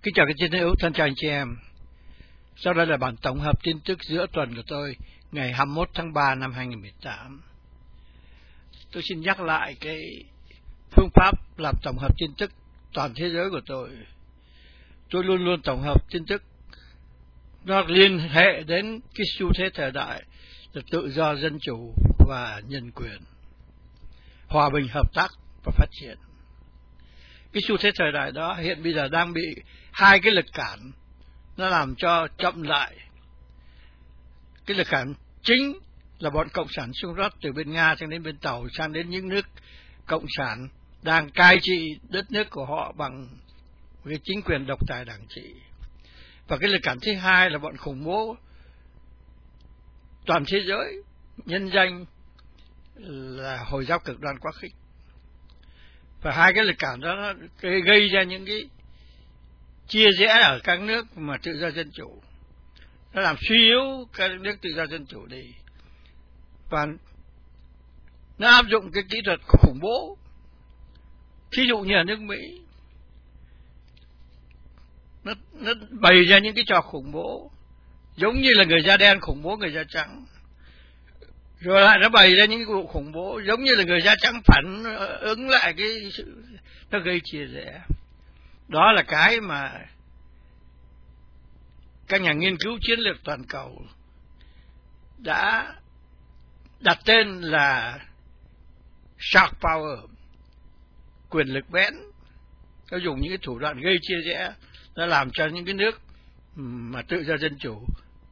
Kính chào các chiến hữu, thân chào anh chị em. Sau đây là bản tổng hợp tin tức giữa tuần của tôi ngày 21 tháng 3 năm 2018. Tôi xin nhắc lại cái phương pháp làm tổng hợp tin tức toàn thế giới của tôi. Tôi luôn luôn tổng hợp tin tức nó liên hệ đến cái xu thế thời đại là tự do, dân chủ và nhân quyền, hòa bình, hợp tác và phát triển. Cái xu thế thời đại đó hiện bây giờ đang bị hai cái lực cản, nó làm cho chậm lại. Cái lực cản chính là bọn cộng sản xung rót từ bên Nga sang đến bên Tàu, sang đến những nước cộng sản đang cai trị đất nước của họ bằng cái chính quyền độc tài đảng trị. Và cái lực cản thứ hai là bọn khủng bố toàn thế giới, nhân danh là Hồi giáo cực đoan quá khích. Và hai cái lực cản đó nó gây ra những cái chia rẽ ở các nước mà tự do dân chủ, nó làm suy yếu các nước tự do dân chủ đi, và nó áp dụng cái kỹ thuật khủng bố. Thí dụ như ở nước Mỹ, nó bày ra những cái trò khủng bố giống như là người da đen khủng bố người da trắng, rồi lại nó bày ra những cái vụ khủng bố giống như là người da trắng phản ứng lại cái sự nó gây chia rẽ. Đó là cái mà các nhà nghiên cứu chiến lược toàn cầu đã đặt tên là Shark Power, quyền lực bén. Nó dùng những cái thủ đoạn gây chia rẽ, nó làm cho những cái nước mà tự do dân chủ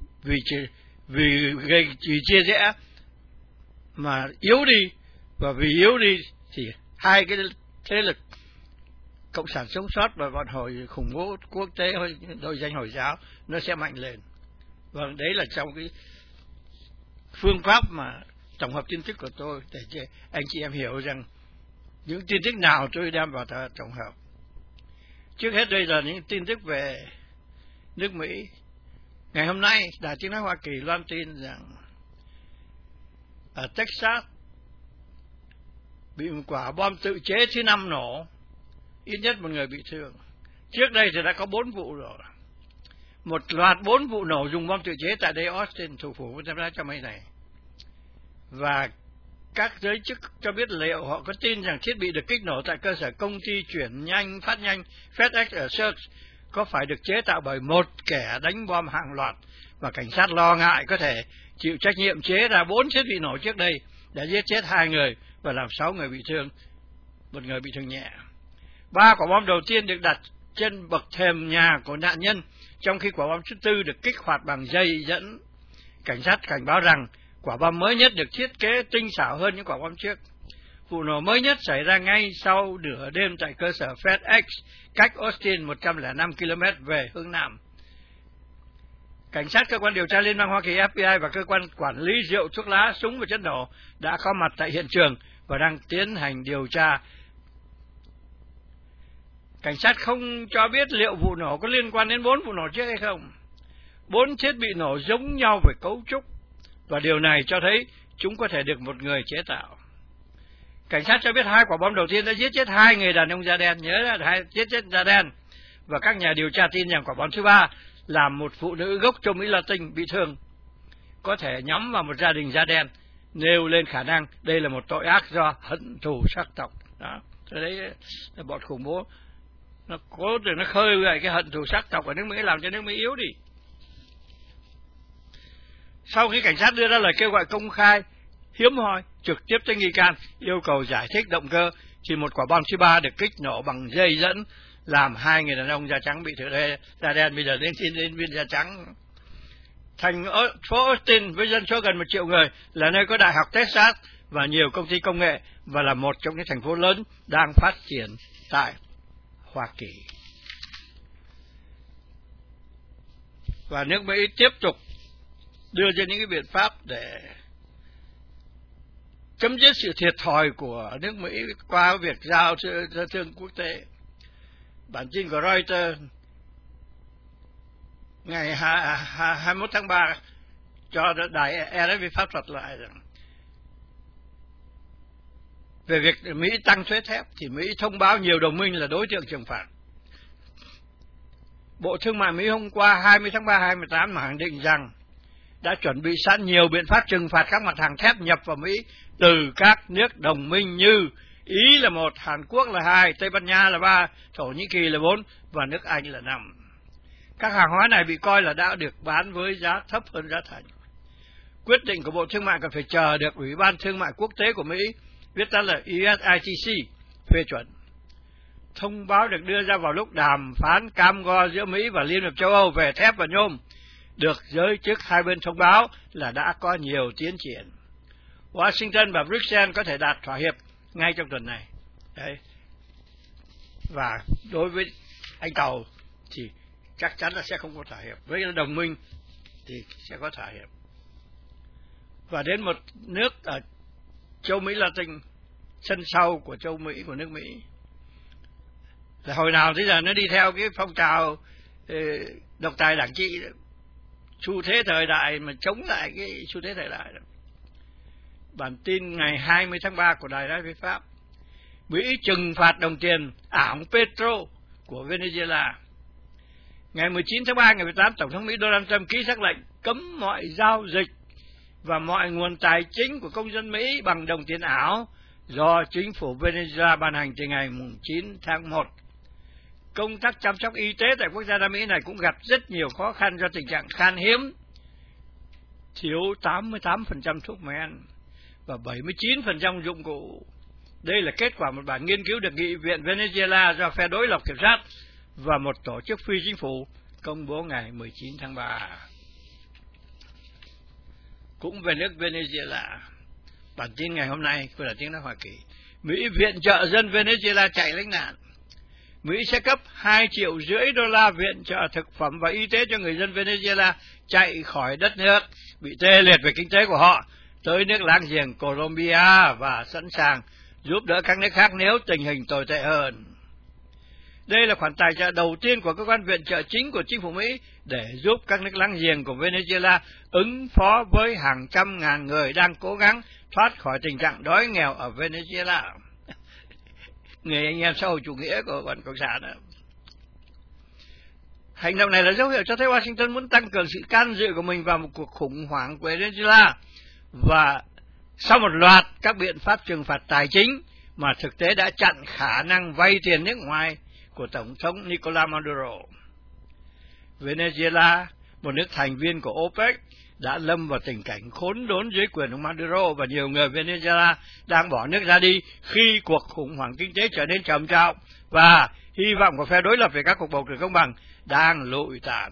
vì gây chia rẽ mà yếu đi, và vì yếu đi thì hai cái thế lực cộng sản sống sót và bọn hồi khủng bố quốc tế, đội danh Hồi giáo nó sẽ mạnh lên. Vâng, đấy là trong cái phương pháp mà tổng hợp tin tức của tôi để cho anh chị em hiểu rằng những tin tức nào tôi đem vào tổng hợp. Trước hết đây là những tin tức về nước Mỹ. Ngày hôm nay, Đài Tiếng nói Hoa Kỳ loan tin rằng ở Texas bị một quả bom tự chế thứ 5 nổ, ít nhất một người bị thương. Trước đây thì đã có 4 vụ rồi. Một loạt 4 vụ nổ dùng bom tự chế tại đây Austin, thủ phủ của Texas trong mấy này. Và các giới chức cho biết liệu họ có tin rằng thiết bị được kích nổ tại cơ sở công ty chuyển nhanh phát nhanh FedEx ở Search có phải được chế tạo bởi một kẻ đánh bom hàng loạt, và cảnh sát lo ngại có thể chịu trách nhiệm chế ra 4 thiết bị nổ trước đây đã giết chết 2 người và làm 6 người bị thương, một người bị thương nhẹ. 3 quả bom đầu tiên được đặt trên bậc thềm nhà của nạn nhân, trong khi quả bom thứ 4 được kích hoạt bằng dây dẫn. Cảnh sát cảnh báo rằng quả bom mới nhất được thiết kế tinh xảo hơn những quả bom trước. Vụ nổ mới nhất xảy ra ngay sau nửa đêm tại cơ sở FedEx, cách Austin 105 km về hướng Nam. Cảnh sát, cơ quan điều tra liên bang Hoa Kỳ FBI và cơ quan quản lý rượu, thuốc lá, súng và chất nổ đã có mặt tại hiện trường và đang tiến hành điều tra. Cảnh sát không cho biết liệu vụ nổ có liên quan đến 4 vụ nổ trước hay không. 4 thiết bị nổ giống nhau về cấu trúc, và điều này cho thấy chúng có thể được một người chế tạo. Cảnh sát cho biết 2 quả bom đầu tiên đã giết chết 2 người đàn ông da đen, nhớ là giết chết da đen, và các nhà điều tra tin rằng quả bom thứ 3 làm một phụ nữ gốc châu Mỹ Latin bị thương, có thể nhắm vào một gia đình da đen, nêu lên khả năng đây là một tội ác do hận thù sắc tộc. Đó, đấy là bọn khủng bố nó cố tình nó khơi gợi cái hận thù sắc tộc ở nước Mỹ, làm cho nước Mỹ yếu đi. Sau khi cảnh sát đưa ra lời kêu gọi công khai hiếm hoi trực tiếp tới nghi can yêu cầu giải thích động cơ, thì một quả bom thứ 3 được kích nổ bằng dây dẫn làm 2 người đàn ông da trắng bị thương, da đen bây giờ đến viên da trắng. Thành phố Austin với dân số gần 1 triệu người là nơi có đại học Texas và nhiều công ty công nghệ, và là một trong những thành phố lớn đang phát triển tại Hoa Kỳ. Và nước Mỹ tiếp tục đưa ra những cái biện pháp để chấm dứt sự thiệt thòi của nước Mỹ qua việc giao thương quốc tế. Bản tin của Reuters ngày 21 tháng 3 cho đài RFI pháp thuật lại rằng về việc Mỹ tăng thuế thép thì Mỹ thông báo nhiều đồng minh là đối tượng trừng phạt. Bộ Thương mại Mỹ hôm qua 20 tháng 3 2018 khẳng định rằng đã chuẩn bị sẵn nhiều biện pháp trừng phạt các mặt hàng thép nhập vào Mỹ từ các nước đồng minh như Ý là 1, Hàn Quốc là 2, Tây Ban Nha là 3, Thổ Nhĩ Kỳ là 4 và nước Anh là 5. Các hàng hóa này bị coi là đã được bán với giá thấp hơn giá thành. Quyết định của Bộ Thương mại còn phải chờ được Ủy ban Thương mại Quốc tế của Mỹ, viết tắt là USITC, phê chuẩn. Thông báo được đưa ra vào lúc đàm phán cam go giữa Mỹ và Liên hiệp châu Âu về thép và nhôm, được giới chức hai bên thông báo là đã có nhiều tiến triển. Washington và Bruxelles có thể đạt thỏa hiệp ngay trong tuần này. Đấy. Và đối với anh Tàu thì chắc chắn là sẽ không có thỏa hiệp. Với đồng minh thì sẽ có thỏa hiệp. Và đến một nước ở châu Mỹ Latin, sân sau của châu Mỹ, của nước Mỹ, là hồi nào tới giờ nó đi theo cái phong trào độc tài đảng trị, xu thế thời đại mà chống lại cái xu thế thời đại đó. Bản tin ngày 20 tháng 3 của Đài Đáp Pháp Pháp: Mỹ trừng phạt đồng tiền ảo Petro của Venezuela. Ngày 19 tháng 3 ngày 18, Tổng thống Mỹ Donald Trump ký sắc lệnh cấm mọi giao dịch và mọi nguồn tài chính của công dân Mỹ bằng đồng tiền ảo do chính phủ Venezuela ban hành từ ngày 9 tháng 1. Công tác chăm sóc y tế tại quốc gia Nam Mỹ này cũng gặp rất nhiều khó khăn do tình trạng khan hiếm, thiếu 88% thuốc men và 79% dụng cụ. Đây là kết quả một bản nghiên cứu được Nghị viện Venezuela do phe đối lập kiểm soát và một tổ chức phi chính phủ công bố ngày 19 tháng 3. Cũng về nước Venezuela, bản tin ngày hôm nay của Đài Tiếng nói Hoa Kỳ: Mỹ viện trợ dân Venezuela chạy lánh nạn. Mỹ sẽ cấp 2,5 triệu đô la viện trợ thực phẩm và y tế cho người dân Venezuela chạy khỏi đất nước bị tê liệt về kinh tế của họ tới nước láng giềng Colombia và sẵn sàng giúp đỡ các nước khác nếu tình hình tồi tệ hơn. Đây là khoản tài trợ đầu tiên của cơ quan viện trợ chính của chính phủ Mỹ để giúp các nước láng giềng của Venezuela ứng phó với hàng trăm ngàn người đang cố gắng thoát khỏi tình trạng đói nghèo ở Venezuela. Người anh em xã hội chủ nghĩa của bọn Cộng sản đó. Hành động này là dấu hiệu cho thấy Washington muốn tăng cường sự can dự của mình vào một cuộc khủng hoảng của Venezuela, và sau một loạt các biện pháp trừng phạt tài chính mà thực tế đã chặn khả năng vay tiền nước ngoài của Tổng thống Nicolás Maduro. Venezuela, một nước thành viên của OPEC, đã lâm vào tình cảnh khốn đốn dưới quyền của Maduro, và nhiều người Venezuela đang bỏ nước ra đi khi cuộc khủng hoảng kinh tế trở nên trầm trọng và hy vọng của phe đối lập về các cuộc bầu cử công bằng đang lụi tàn.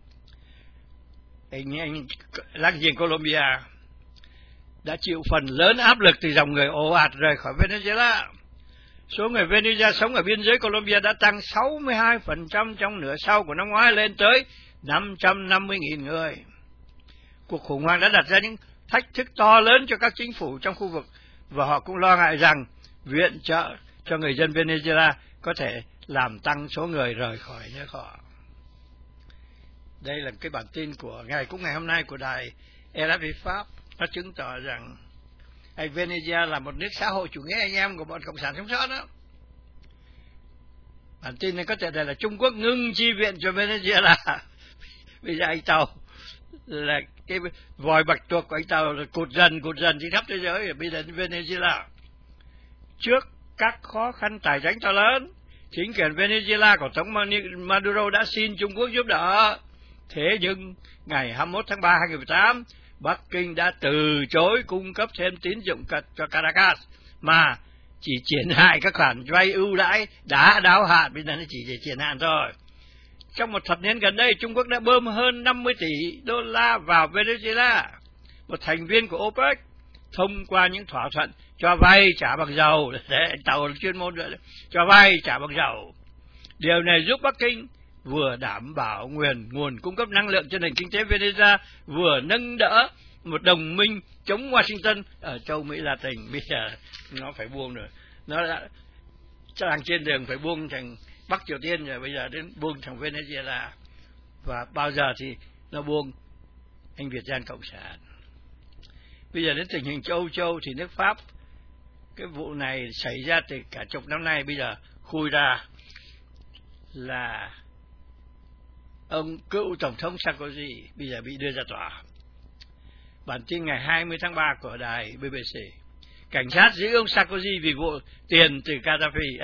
Anh láng giềng Colombia đã chịu phần lớn áp lực từ dòng người ồ ạt rời khỏi Venezuela. Số người Venezuela sống ở biên giới Colombia đã tăng 62% trong nửa sau của năm ngoái lên tới 550.000 người. Cuộc khủng hoảng đã đặt ra những thách thức to lớn cho các chính phủ trong khu vực, và họ cũng lo ngại rằng viện trợ cho người dân Venezuela có thể làm tăng số người rời khỏi nước họ. Đây là cái bản tin của ngày hôm nay của đài RFI Pháp. Nó chứng tỏ rằng Venezuela là một nước xã hội chủ nghĩa anh em của bọn Cộng sản sống sót đó. Bản tin này có thể là Trung Quốc ngưng chi viện cho Venezuela. Bây giờ anh Tàu là cái vòi bạch tuộc của anh Tàu là cụt dần trên khắp thế giới. Bây giờ Venezuela trước các khó khăn tài chính to lớn, chính quyền Venezuela của Tổng Maduro đã xin Trung Quốc giúp đỡ. Thế nhưng ngày 21 tháng 3 2018, Bắc Kinh đã từ chối cung cấp thêm tín dụng cho Caracas, mà chỉ triển khai các khoản vay ưu đãi đã đáo hạn, bây giờ nó chỉ triển hạn thôi. Trong một thập niên gần đây, Trung Quốc đã bơm hơn 50 tỷ đô la vào Venezuela, một thành viên của OPEC, thông qua những thỏa thuận cho vay trả bằng dầu. Đấy, Tàu chuyên môn rồi, cho vay trả bằng dầu. Điều này giúp Bắc Kinh vừa đảm bảo nguồn cung cấp năng lượng cho nền kinh tế Venezuela, vừa nâng đỡ một đồng minh chống Washington ở châu Mỹ Latin. Bây giờ nó phải buông rồi, nó đã đang trên đường phải buông thành Bắc Triều Tiên rồi, bây giờ đến buông thằng Venezuela, và bao giờ thì nó buông anh Việt Gian Cộng sản. Bây giờ đến tình hình châu Âu thì nước Pháp, cái vụ này xảy ra từ cả chục năm nay, bây giờ khui ra là ông cựu Tổng thống Sarkozy bây giờ bị đưa ra tòa. Bản tin ngày 20 tháng 3 của đài BBC. Cảnh sát giữ ông Sarkozy vì vụ tiền từ Gaddafi.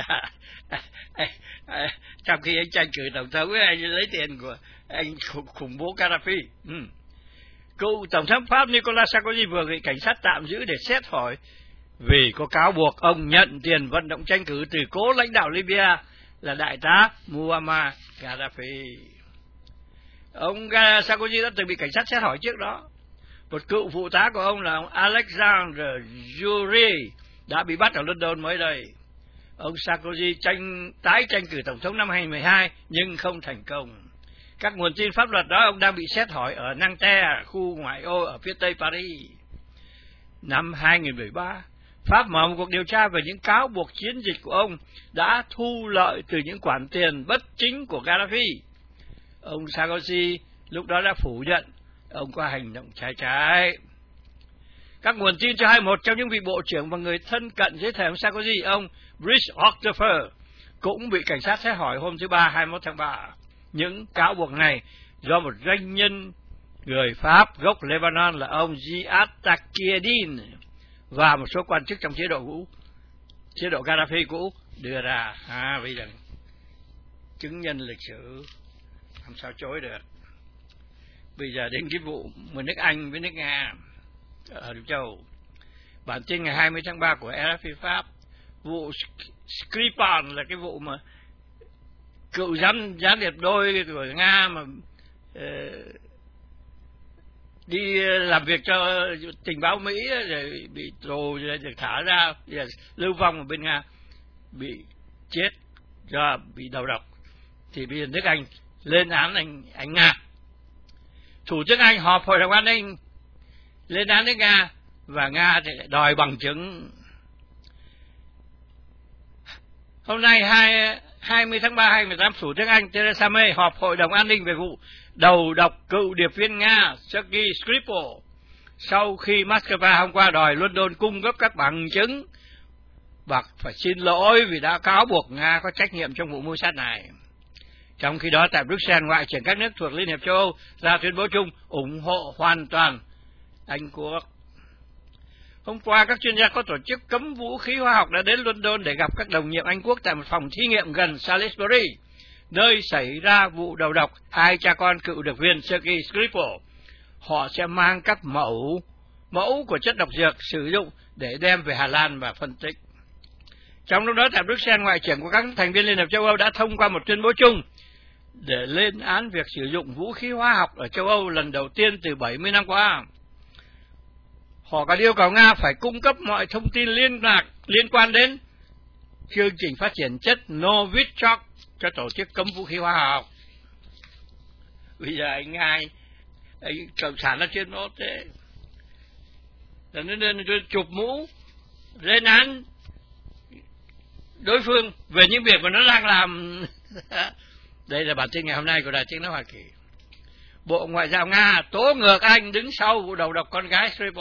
Trong khi anh tranh cử Tổng thống, anh lấy tiền của anh khủng bố Gaddafi. Cựu Tổng thống Pháp Nicolas Sarkozy vừa bị cảnh sát tạm giữ để xét hỏi vì có cáo buộc ông nhận tiền vận động tranh cử từ cố lãnh đạo Libya là đại tá Muammar Gaddafi. Ông Sarkozy đã từng bị cảnh sát xét hỏi trước đó. Một cựu phụ tá của ông là ông Alexandre Jury đã bị bắt ở London mới đây. Ông Sarkozy tái tranh cử Tổng thống năm 2012 nhưng không thành công. Các nguồn tin pháp luật đó ông đang bị xét hỏi ở Nanterre, khu ngoại ô ở phía tây Paris. Năm 2013, Pháp mở một cuộc điều tra về những cáo buộc chiến dịch của ông đã thu lợi từ những khoản tiền bất chính của Gaddafi. Ông Sarkozy lúc đó đã phủ nhận ông có hành động trái. Các nguồn tin cho hay một trong những vị bộ trưởng và người thân cận dưới thời ông Sarkozy, ông Brice Hortefeux, cũng bị cảnh sát xét hỏi hôm thứ Ba 21 tháng 3. Những cáo buộc này do một doanh nhân người Pháp gốc Lebanon là ông Ziad Taqiyuddin và một số quan chức trong chế độ Gaddafi cũ đưa ra. Bây giờ chứng nhân lịch sử làm sao chối được. Bây giờ đến cái vụ mà nước Anh với nước Nga ở châu Âu. Bản tin ngày 20 tháng 3 của RFI Pháp, vụ Skripal là cái vụ mà cựu gián điệp đôi của Nga mà đi làm việc cho tình báo Mỹ rồi bị tù rồi được thả ra, lưu vong ở bên Nga, bị chết do bị đầu độc. Thì bây giờ nước Anh lên án anh Nga. Thủ tướng Anh họp Hội đồng An ninh lên án nước Nga, và Nga thì đòi bằng chứng. Hôm nay 20 tháng 3 2018, Thủ tướng Anh Theresa May họp Hội đồng An ninh về vụ đầu độc cựu điệp viên Nga Sergei Skripal sau khi Moscow hôm qua đòi London cung cấp các bằng chứng và phải xin lỗi vì đã cáo buộc Nga có trách nhiệm trong vụ mưu sát này. Trong khi đó, tại Bruxelles, Ngoại trưởng các nước thuộc Liên hiệp châu Âu ra tuyên bố chung ủng hộ hoàn toàn Anh Quốc. Hôm qua, các chuyên gia có tổ chức cấm vũ khí hóa học đã đến London để gặp các đồng nghiệp Anh Quốc tại một phòng thí nghiệm gần Salisbury, nơi xảy ra vụ đầu độc hai cha con cựu điệp viên Sergei Skripal. Họ sẽ mang các mẫu của chất độc dược sử dụng để đem về Hà Lan và phân tích. Trong lúc đó, tại Bruxelles, Ngoại trưởng của các thành viên Liên hiệp châu Âu đã thông qua một tuyên bố chung để lên án việc sử dụng vũ khí hóa học ở châu Âu lần đầu tiên từ 70 năm qua. Họ còn yêu cầu Nga phải cung cấp mọi thông tin liên quan đến chương trình phát triển chất Novichok cho tổ chức cấm vũ khí hóa học. Bây giờ anh cộng sản nó chuyên môn thế, nên chụp mũ lên án đối phương về những việc mà nó đang làm. Đây là bản tin ngày hôm nay của Đài Tiếng nói Hoa Kỳ. Bộ Ngoại giao Nga tố ngược Anh đứng sau vụ đầu độc con gái Skripal.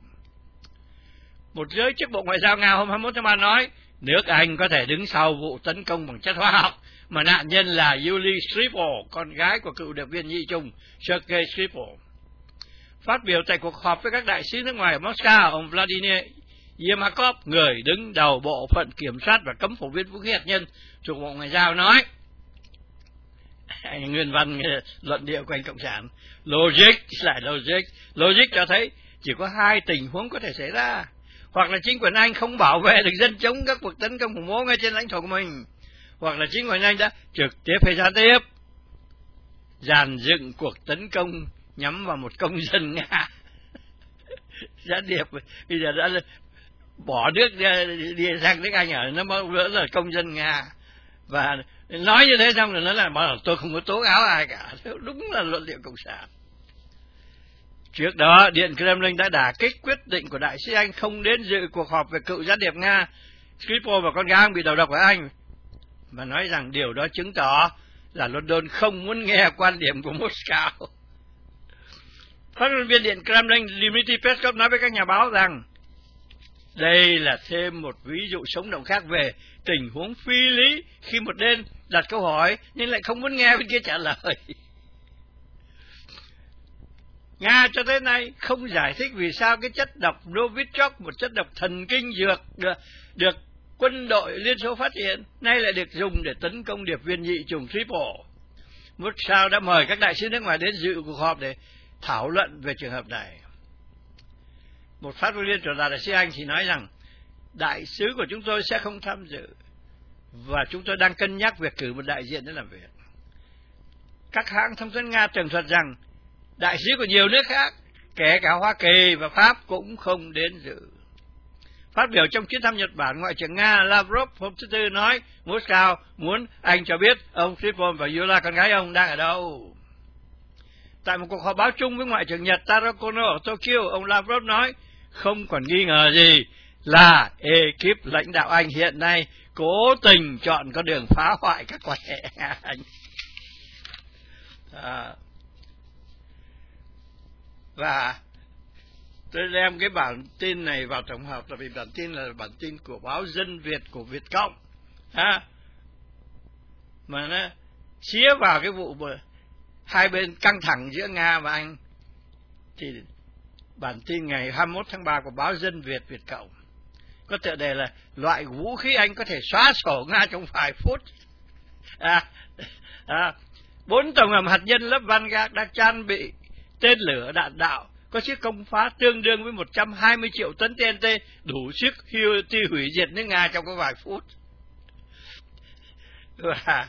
Một giới chức Bộ Ngoại giao Nga hôm 21 tháng 3 nói nước Anh có thể đứng sau vụ tấn công bằng chất hóa học mà nạn nhân là Yulia Skripal, con gái của cựu điệp viên nhị trùng Sergei Skripal. Phát biểu tại cuộc họp với các đại sứ nước ngoài ở Moscow, ông Vladimir Yermakov, người đứng đầu bộ phận kiểm soát và cấm phổ biến vũ khí hạt nhân thuộc Bộ Ngoại giao nói, nguyên văn luận điệu của anh Cộng sản, logic cho thấy chỉ có hai tình huống có thể xảy ra: hoặc là chính quyền Anh không bảo vệ được dân chống các cuộc tấn công khủng bố ngay trên lãnh thổ của mình, hoặc là chính quyền Anh đã trực tiếp hay gián tiếp dàn dựng cuộc tấn công nhắm vào một công dân Nga. Gián điệp bây giờ đã bỏ nước đi sang nước Anh ở, nó vẫn là công dân Nga, và nói như thế xong rồi nó là bảo tôi không có tố cáo ai cả. Đúng là luận điệu cộng sản. Trước đó, Điện Kremlin đã đả kích quyết định của đại sứ Anh không đến dự cuộc họp về cựu gián điệp Nga Skripal và con gái bị đầu độc ở Anh, và nói rằng điều đó chứng tỏ là London không muốn nghe quan điểm của Moscow. Phát ngôn viên Điện Kremlin Dmitry Peskov nói với các nhà báo rằng đây là thêm một ví dụ sống động khác về tình huống phi lý khi một bên đặt câu hỏi nhưng lại không muốn nghe bên kia trả lời. Nga cho tới nay không giải thích vì sao cái chất độc Novichok, một chất độc thần kinh dược được quân đội Liên Xô phát hiện, nay lại được dùng để tấn công điệp viên nhị trùng triple. Moscow đã mời các đại sứ nước ngoài đến dự cuộc họp để thảo luận về trường hợp này. Một phát ngôn viên của đại sứ Anh thì nói rằng đại sứ của chúng tôi sẽ không tham dự và chúng tôi đang cân nhắc việc cử một đại diện để làm việc. Các hãng thông tấn Nga tường thuật rằng đại sứ của nhiều nước khác, kể cả Hoa Kỳ và Pháp cũng không đến dự. Phát biểu trong chuyến thăm Nhật Bản, Ngoại trưởng Nga Lavrov hôm thứ Tư nói Moscow muốn Anh cho biết ông Tripol và Yulia con gái ông đang ở đâu. Tại một cuộc họp báo chung với Ngoại trưởng Nhật Taro Kono ở Tokyo, ông Lavrov nói không còn nghi ngờ gì là ekip lãnh đạo Anh hiện nay cố tình chọn con đường phá hoại các quan hệ Nga-Anh. Và tôi đem cái bản tin này vào tổng hợp là vì bản tin là bản tin của báo Dân Việt của Việt Cộng, mà nó xía vào cái vụ hai bên căng thẳng giữa Nga và Anh. Thì bản tin ngày 21 tháng 3 của báo Dân Việt Việt Cộng có tựa đề là loại vũ khí Anh có thể xóa sổ Nga trong vài phút. 4 tàu ngầm hạt nhân lớp Vanguard đã trang bị tên lửa đạn đạo có sức công phá tương đương với 120 triệu tấn TNT, đủ sức tiêu hủy diệt nước Nga trong có vài phút. Và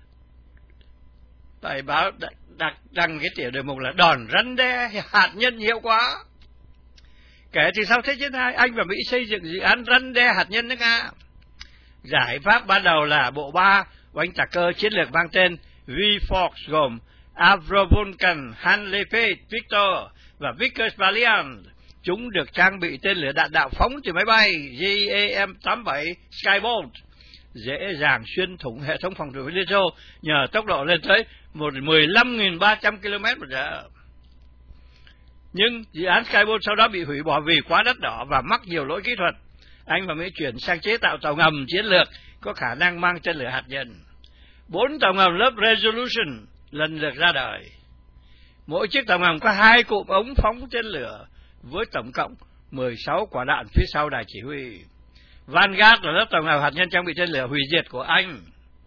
bài báo đăng cái tiểu đề mục là đòn răn đe hạt nhân hiệu quả. Kể từ sau Thế chiến II, Anh và Mỹ xây dựng dự án răn đe hạt nhân nước Nga. Giải pháp ban đầu là bộ 3 oanh tạc cơ chiến lược mang tên V-Fox gồm Avrovulcan, Hanlefe, Victor và Vickers Valiant. Chúng được trang bị tên lửa đạn đạo phóng từ máy bay JAM-87 Skybolt, dễ dàng xuyên thủng hệ thống phòng thủ Liên Xô nhờ tốc độ lên tới 15.300 km/h. Nhưng dự án Skybolt sau đó bị hủy bỏ vì quá đắt đỏ và mắc nhiều lỗi kỹ thuật. Anh và Mỹ chuyển sang chế tạo tàu ngầm chiến lược có khả năng mang tên lửa hạt nhân. 4 tàu ngầm lớp Resolution lần lượt ra đời. Mỗi chiếc tàu ngầm có 2 cụm ống phóng tên lửa với tổng cộng 16 quả đạn phía sau đài chỉ huy. Vanguard là lớp tàu ngầm hạt nhân trang bị tên lửa hủy diệt của Anh.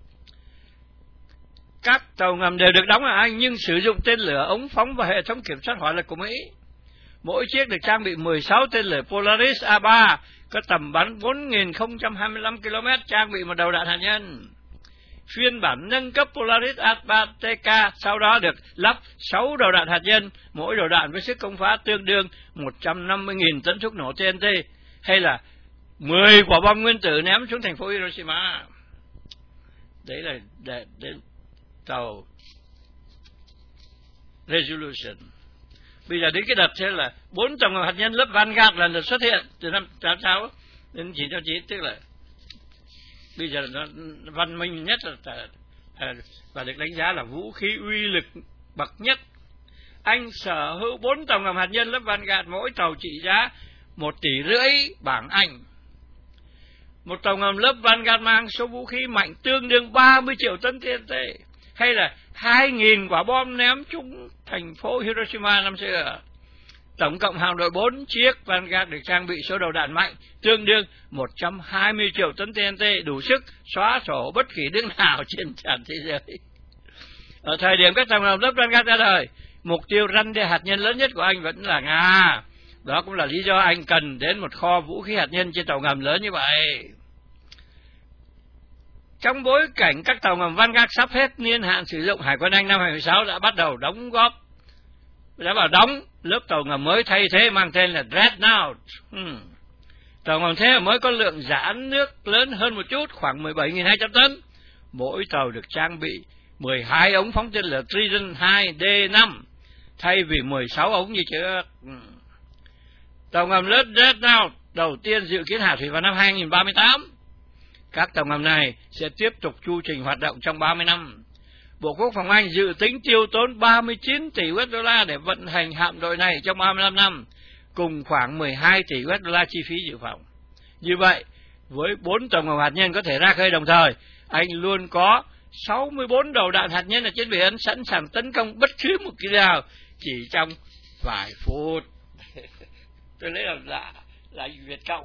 Các tàu ngầm đều được đóng ở Anh nhưng sử dụng tên lửa ống phóng và hệ thống kiểm soát hỏa lực của Mỹ. Mỗi chiếc được trang bị 16 tên lửa Polaris A3 có tầm bắn 4.025 km, trang bị một đầu đạn hạt nhân. Phiên bản nâng cấp Polaris A3 TK sau đó được lắp 6 đầu đạn hạt nhân, mỗi đầu đạn với sức công phá tương đương 150.000 tấn thuốc nổ TNT, hay là 10 quả bom nguyên tử ném xuống thành phố Hiroshima. Đấy là tàu Resolution. Bây giờ đến cái đợt thế là 4 tàu ngầm hạt nhân lớp Vanguard lần lượt xuất hiện từ năm 86 đến 989, tức là bây giờ nó văn minh nhất và được đánh giá là vũ khí uy lực bậc nhất. Anh sở hữu 4 tàu ngầm hạt nhân lớp Vanguard, mỗi tàu trị giá 1,5 tỷ bảng Anh. Một tàu ngầm lớp Vanguard mang số vũ khí mạnh tương đương 30 triệu tấn TNT, hay là 2.000 quả bom ném trúng thành phố Hiroshima năm xưa. Tổng cộng hạm đội 4 chiếc Vanguard được trang bị số đầu đạn mạnh tương đương 120 triệu tấn TNT, đủ sức xóa sổ bất kỳ nước nào trên toàn thế giới. Ở thời điểm các tàu ngầm lớp Vanguard ra đời, mục tiêu răn đe hạt nhân lớn nhất của Anh vẫn là Nga. Đó cũng là lý do Anh cần đến một kho vũ khí hạt nhân trên tàu ngầm lớn như vậy. Trong bối cảnh các tàu ngầm Vanguard sắp hết niên hạn sử dụng, Hải quân Anh năm 2016 đã bắt đầu đã vào đóng lớp tàu ngầm mới thay thế mang tên là Dreadnought. Tàu ngầm thế hệ mới có lượng giãn nước lớn hơn một chút, khoảng 17.200 tấn. Mỗi tàu được trang bị 12 ống phóng tên lửa Trident 2 D5 thay vì 16 ống như trước. Tàu ngầm lớp Dreadnought đầu tiên dự kiến hạ thủy vào năm 2038. Các tàu ngầm này sẽ tiếp tục chu trình hoạt động trong 30 năm. Bộ Quốc phòng Anh dự tính tiêu tốn 39 tỷ USD để vận hành hạm đội này trong 35 năm, cùng khoảng 12 tỷ USD chi phí dự phòng. Như vậy, với 4 tàu ngầm hạt nhân có thể ra khơi đồng thời, Anh luôn có 64 đầu đạn hạt nhân ở trên biển sẵn sàng tấn công bất cứ một cái nào chỉ trong vài phút. Tôi lấy là Việt Cộng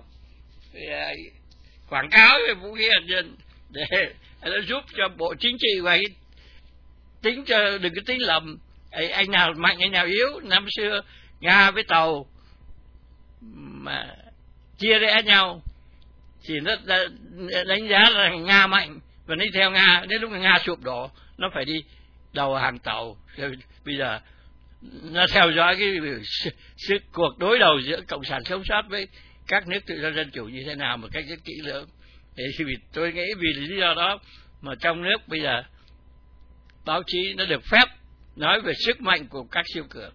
quảng cáo về vũ khí hạt nhân để nó giúp cho Bộ Chính trị và tính cho đừng có tính lầm anh nào mạnh anh nào yếu. Năm xưa Nga với Tàu mà chia rẽ nhau thì nó đánh giá là Nga mạnh và đi theo Nga, đến lúc Nga sụp đổ nó phải đi đầu hàng Tàu. Bây giờ nó theo dõi cái sự cuộc đối đầu giữa cộng sản sống sót với các nước tự do dân chủ như thế nào một cách rất kỹ lưỡng. Thì tôi nghĩ vì lý do đó mà trong nước bây giờ báo chí nó được phép nói về sức mạnh của các siêu cường.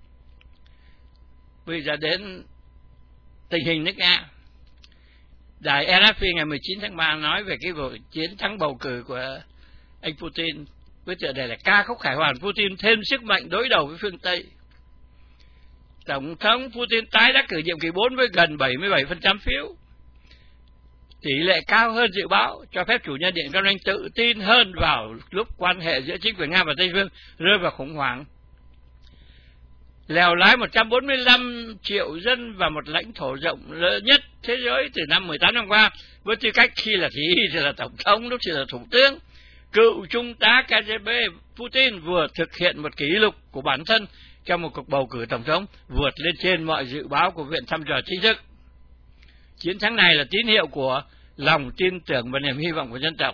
Bây giờ đến tình hình nước Nga, đài RFI ngày 19 tháng 3 nói về cái vụ chiến thắng bầu cử của anh Putin với tựa đề là ca khúc khải hoàn Putin thêm sức mạnh đối đầu với phương Tây. Tổng thống Putin tái đắc cử nhiệm kỳ 4 với gần 77% phiếu, tỷ lệ cao hơn dự báo, cho phép chủ nhân Điện Kremlin tự tin hơn vào lúc quan hệ giữa chính quyền Nga và Tây phương rơi vào khủng hoảng. Lèo lái 145 triệu dân và một lãnh thổ rộng lớn nhất thế giới từ năm 18 năm qua, với tư cách khi là thì là tổng thống, lúc thì là thủ tướng, cựu trung tá KGB Putin vừa thực hiện một kỷ lục của bản thân trong một cuộc bầu cử tổng thống, vượt lên trên mọi dự báo của Viện Thăm dò chính thức. Chiến thắng này là tín hiệu của lòng tin tưởng và niềm hy vọng của dân tộc.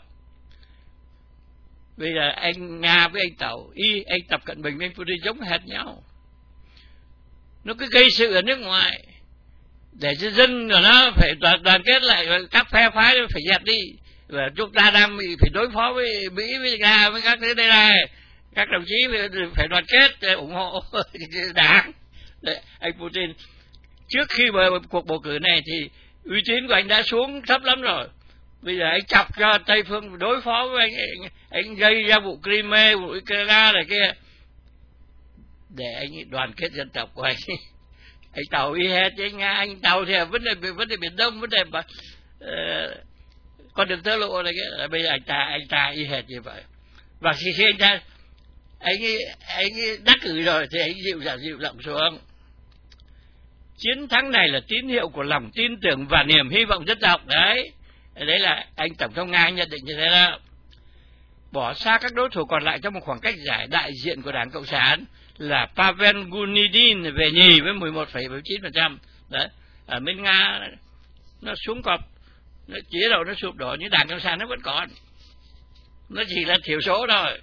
Bây giờ anh Nga với anh Tàu, anh Tập Cận Bình với anh Putin giống hệt nhau. Nó cứ gây sự ở nước ngoài để cho dân của nó phải đoàn kết lại, các phe phái phải dẹp đi. Và chúng ta đang phải đối phó với Mỹ, với Nga, với các thứ đây này. Các đồng chí phải đoàn kết để ủng hộ đảng. Anh Putin trước khi cuộc bầu cử này thì uy tín của anh đã xuống thấp lắm rồi. Bây giờ anh chọc cho Tây phương đối phó với anh gây ra vụ Crimea, vụ Ukraine này kia, để anh đoàn kết dân tộc của anh. Anh Tàu y hệt với anh Nga, anh Tàu thì vấn đề Biển Đông, vấn đề mà con đường tơ lộ này kia. Bây giờ anh ta y hệt như vậy. Và khi anh ta anh đắc cử rồi thì anh dịu giọng xuống. Chiến thắng này là tín hiệu của lòng tin tưởng và niềm hy vọng dân tộc. Đấy là anh Tổng thống Nga nhận định như thế đó. Bỏ xa các đối thủ còn lại trong một khoảng cách dài, đại diện của Đảng Cộng sản là Pavel Gunidin về nhì với 11,9%. Đấy, ở bên Nga nó xuống cọp, nó chế độ nó sụp đổ, nhưng Đảng Cộng sản nó vẫn còn. Nó chỉ là thiểu số thôi.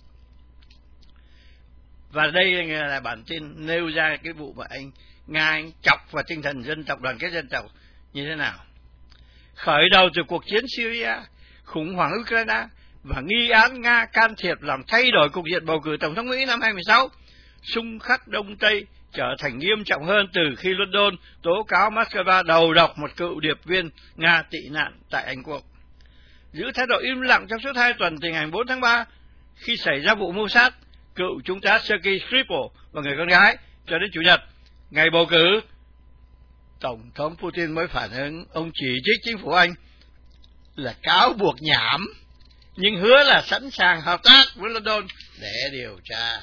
Và đây là bản tin nêu ra cái vụ mà Nga chọc vào tinh thần dân tộc, đoàn kết dân tộc như thế nào. Khởi đầu từ cuộc chiến Syria, khủng hoảng Ukraine và nghi án Nga can thiệp làm thay đổi cục diện bầu cử Tổng thống Mỹ năm 2016, xung khắc Đông Tây trở thành nghiêm trọng hơn từ khi London tố cáo Moscow đầu độc một cựu điệp viên Nga tị nạn tại Anh Quốc. Giữ thái độ im lặng trong suốt 2 tuần từ ngày 4 tháng 3 khi xảy ra vụ mưu sát cựu trung tá Sergei Skripal và người con gái, cho đến Chủ nhật, ngày bầu cử, Tổng thống Putin mới phản ứng. Ông chỉ trích chính phủ Anh là cáo buộc nhảm, nhưng hứa là sẵn sàng hợp tác với London để điều tra.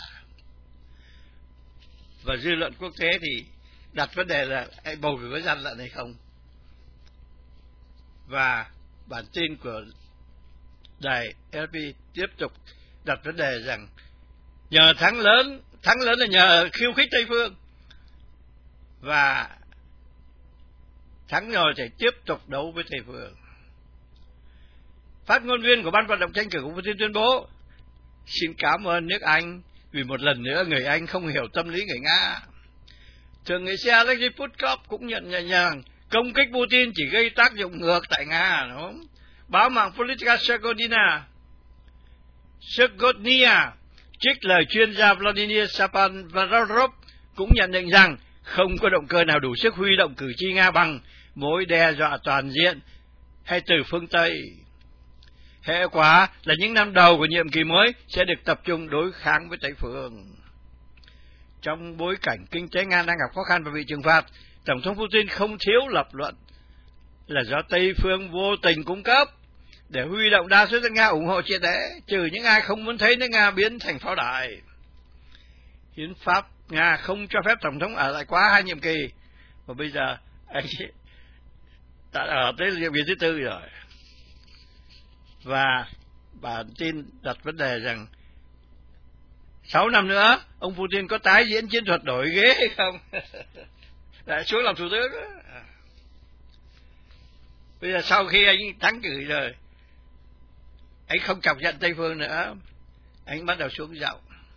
Và dư luận quốc tế thì đặt vấn đề là bầu cử có gian lận hay không. Và bản tin của đài RFI tiếp tục đặt vấn đề rằng nhờ thắng lớn là nhờ khiêu khích Tây phương, và thắng rồi thì tiếp tục đấu với Tây phương. Phát ngôn viên của Ban vận động tranh cử của Putin tuyên bố: xin cảm ơn nước Anh vì một lần nữa người Anh không hiểu tâm lý người Nga. Thượng nghị sĩ Alexei Putkov cũng nhận rằng công kích Putin chỉ gây tác dụng ngược tại Nga, đúng không? Báo mạng Politica Segodnia trích lời chuyên gia Vladimir Shapovalov cũng nhận định rằng không có động cơ nào đủ sức huy động cử tri Nga bằng mối đe dọa toàn diện hay từ phương Tây. Hệ quả là những năm đầu của nhiệm kỳ mới sẽ được tập trung đối kháng với Tây phương. Trong bối cảnh kinh tế Nga đang gặp khó khăn và bị trừng phạt, Tổng thống Putin không thiếu lập luận là do Tây phương vô tình cung cấp để huy động đa số dân Nga ủng hộ triệt để, trừ những ai không muốn thấy nước Nga biến thành pháo đài. Hiến pháp Nga không cho phép Tổng thống ở lại quá 2 nhiệm kỳ. Và bây giờ anh đã ở tới nhiệm kỳ thứ 4 rồi. Và bản tin đặt vấn đề rằng 6 năm nữa ông Putin có tái diễn chiến thuật đổi ghế hay không? Lại xuống làm thủ tướng đó. Bây giờ sau khi anh thắng cử rồi, anh không chọc giận Tây phương nữa, anh bắt đầu xuống giọng.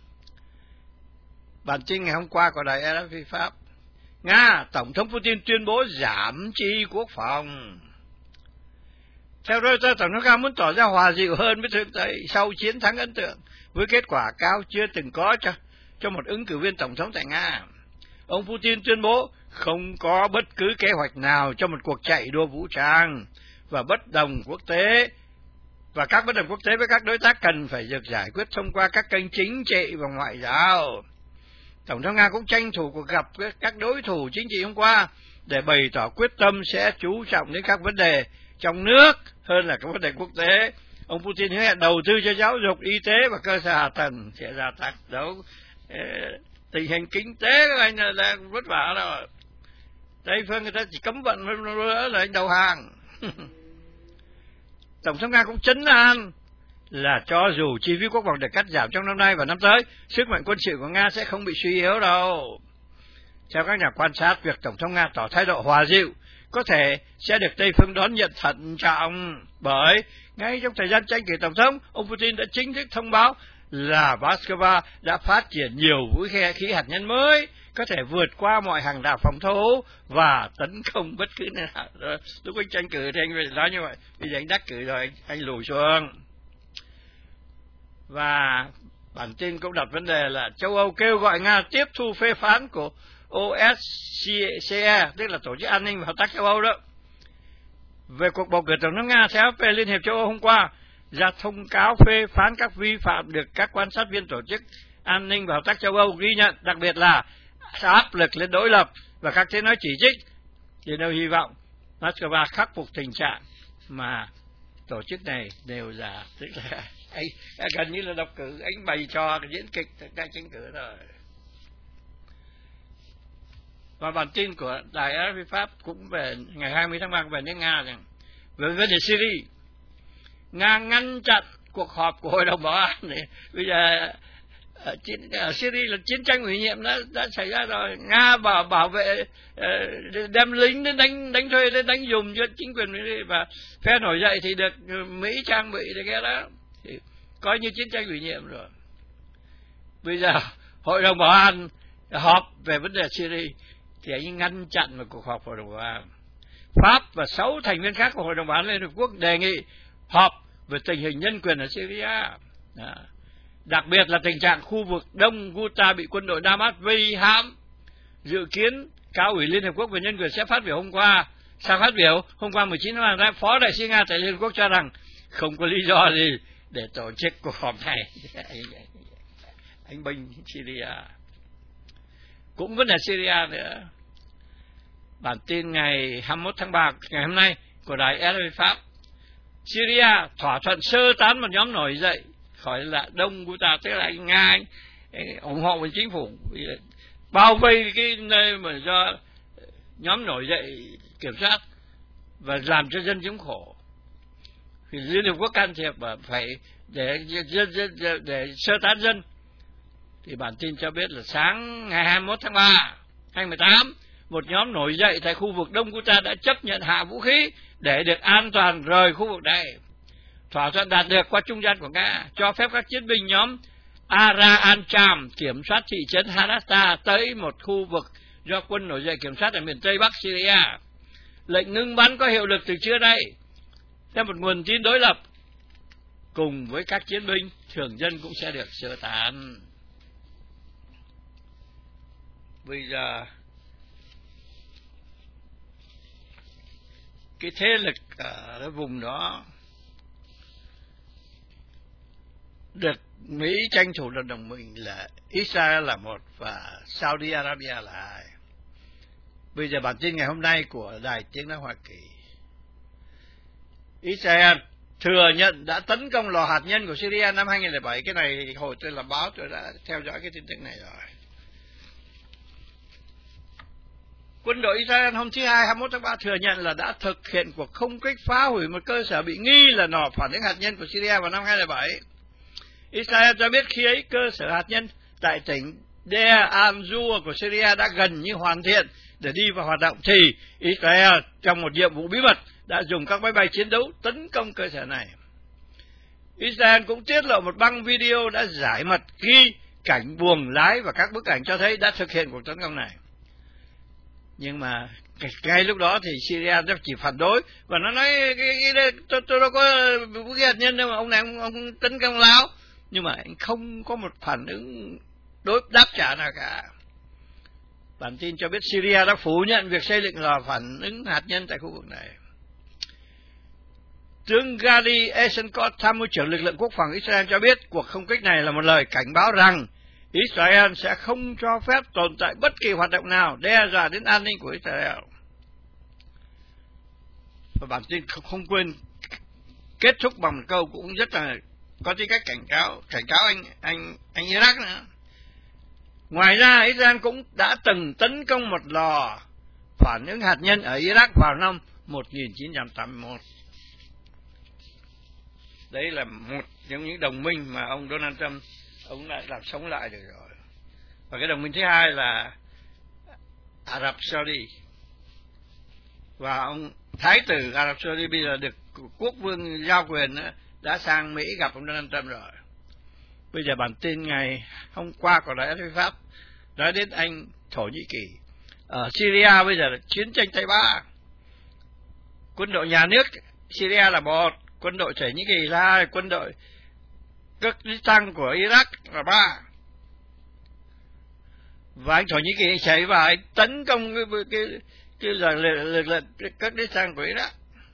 Bản tin ngày hôm qua của đài RFI Pháp: Nga, Tổng thống Putin tuyên bố giảm chi quốc phòng. Theo Reuters, Tổng thống Nga muốn tỏ ra hòa dịu hơn với phương Tây sau chiến thắng ấn tượng với kết quả cao chưa từng có cho một ứng cử viên Tổng thống tại Nga. Ông Putin tuyên bố không có bất cứ kế hoạch nào cho một cuộc chạy đua vũ trang và bất đồng quốc tế, và các bất đồng quốc tế với các đối tác cần phải được giải quyết thông qua các kênh chính trị và ngoại giao. Tổng thống Nga cũng tranh thủ cuộc gặp với các đối thủ chính trị hôm qua để bày tỏ quyết tâm sẽ chú trọng đến các vấn đề trong nước hơn là các vấn đề quốc tế. Ông Putin hứa hẹn đầu tư cho giáo dục, y tế và cơ sở hạ tầng sẽ gia tăng. Tình hình kinh tế của anh là vất vả rồi. Tây phương người ta chỉ cấm vận nữa là anh đầu hàng. Tổng thống Nga cũng trấn an là cho dù chi phí quốc phòng được cắt giảm trong năm nay và năm tới, sức mạnh quân sự của Nga sẽ không bị suy yếu đâu. Theo các nhà quan sát, việc Tổng thống Nga tỏ thái độ hòa dịu có thể sẽ được Tây phương đón nhận thận trọng, bởi ngay trong thời gian tranh cử Tổng thống, ông Putin đã chính thức thông báo là Moscow đã phát triển nhiều vũ khí hạt nhân mới, có thể vượt qua mọi hàng rào phòng thủ và tấn công bất cứ nơi nào. Lúc anh tranh cử thì anh phải nói như vậy, bây giờ anh đắc cử rồi, anh lùi xuống. Và bản tin cũng đặt vấn đề là châu Âu kêu gọi Nga tiếp thu phê phán của OSCE, tức là Tổ chức An ninh và Hợp tác châu Âu đó, về cuộc bầu cử Tổng thống Nga. Theo về Liên hiệp châu Âu hôm qua ra thông cáo phê phán các vi phạm được các quan sát viên Tổ chức An ninh và Hợp tác châu Âu ghi nhận, đặc biệt là áp lực lên đối lập và các tiếng nói chỉ trích, thì đều hy vọng Moscow khắc phục tình trạng mà tổ chức này đều là, tức là anh gần như là độc cử, anh bày trò diễn kịch đang tranh cử rồi. Và bản tin của đài RFI Pháp cũng về ngày 20 tháng 3 về nước Nga rằng về vấn đề Syria, Nga ngăn chặn cuộc họp của Hội đồng Bảo an. Bây giờ ở Syria là chiến tranh ủy nhiệm đã xảy ra rồi. Nga bảo vệ đem lính đến đánh thuê, đến đánh dùng cho chính quyền Mỹ, và phe nổi dậy thì được Mỹ trang bị để cái đó, thì coi như chiến tranh ủy nhiệm rồi. Bây giờ Hội đồng Bảo an họp về vấn đề Syria thì anh ngăn chặn một cuộc họp Hội đồng Bảo an. Pháp và 6 thành viên khác của Hội đồng Bảo an Liên Hợp Quốc đề nghị họp về tình hình nhân quyền ở Syria. Đặc biệt là tình trạng khu vực Đông Ghouta bị quân đội Damas vây hãm. Dự kiến Cao ủy Liên Hợp Quốc về nhân quyền sẽ phát biểu hôm qua. Sau phát biểu hôm qua 19 tháng 3, Phó Đại sứ Nga tại Liên Hợp Quốc cho rằng không có lý do gì để tổ chức cuộc họp này. Anh binh Syria. Cũng vấn đề Syria nữa. Bản tin ngày 21 tháng 3 ngày hôm nay của đài RFI Pháp: Syria thỏa thuận sơ tán một nhóm nổi dậy khỏi là Đông Ghouta, tức là Nga ủng hộ với chính phủ bao vây cái nơi mà do nhóm nổi dậy kiểm soát và làm cho dân chúng khổ. Thì Liên Hợp Quốc can thiệp và phải để sơ tán dân. Thì bản tin cho biết là sáng ngày 21 tháng 3 2018, một nhóm nổi dậy tại khu vực Đông Ghouta đã chấp nhận hạ vũ khí để được an toàn rời khu vực này. Thỏa thuận đạt được qua trung gian của Nga cho phép các chiến binh nhóm Ara Ancham kiểm soát thị trấn Harasta tới một khu vực do quân nổi dậy kiểm soát ở miền Tây Bắc Syria. Lệnh ngưng bắn có hiệu lực từ trưa nay. Theo một nguồn tin đối lập, cùng với các chiến binh, thường dân cũng sẽ được sơ tán. Bây giờ cái thế lực ở vùng đó được Mỹ tranh thủ là đồng minh là Israel là một và Saudi Arabia là hai. Bây giờ bản tin ngày hôm nay của Đài Tiếng nói Hoa Kỳ: Israel thừa nhận đã tấn công lò hạt nhân của Syria năm 2007. Cái này hồi tôi làm báo tôi đã theo dõi cái tin tức này rồi. Quân đội Israel hôm thứ Hai 21 tháng 3 thừa nhận là đã thực hiện cuộc không kích phá hủy một cơ sở bị nghi là lò phản ứng hạt nhân của Syria vào năm 2007. Israel cho biết khi ấy cơ sở hạt nhân tại tỉnh Deir al-Zur của Syria đã gần như hoàn thiện để đi vào hoạt động, thì Israel trong một nhiệm vụ bí mật đã dùng các máy bay chiến đấu tấn công cơ sở này. Israel cũng tiết lộ một băng video đã giải mật ghi cảnh buồng lái và các bức ảnh cho thấy đã thực hiện cuộc tấn công này. Nhưng mà ngay lúc đó thì Syria chỉ phản đối và nó nói tôi đâu có vũ khí hạt nhân đâu mà ông này ông tấn công láo. Nhưng mà anh không có một phản ứng đáp trả nào cả. Bản tin cho biết Syria đã phủ nhận việc xây dựng lò phản ứng hạt nhân tại khu vực này. Tướng Gadi Eisenkot, tham mưu trưởng lực lượng quốc phòng Israel cho biết cuộc không kích này là một lời cảnh báo rằng Israel sẽ không cho phép tồn tại bất kỳ hoạt động nào đe dọa đến an ninh của Israel. Và bản tin không quên kết thúc bằng một câu cũng rất là có tính cách cảnh cáo anh Iraq nữa. Ngoài ra, Israel cũng đã từng tấn công một lò phản ứng hạt nhân ở Iraq vào năm 1981. Đấy là một trong những đồng minh mà ông Donald Trump ông lại làm sống lại được rồi. Và cái đồng minh thứ hai là Ả Rập Saudi. Và ông Thái tử Ả Rập Saudi bây giờ được quốc vương giao quyền đã sang Mỹ gặp ông Donald Trump rồi. Bây giờ bản tin ngày hôm qua của Đài Pháp nói đến anh Thổ Nhĩ Kỳ. Ở Syria bây giờ là chiến tranh tay ba. Quân đội nhà nước Syria là một, quân đội Thổ Nhĩ Kỳ là hai, quân đội Kurdistan của Iraq là ba. Và anh Thổ Nhĩ Kỳ anh chạy vào anh tấn công cái lực lượng Kurdistan của Iraq.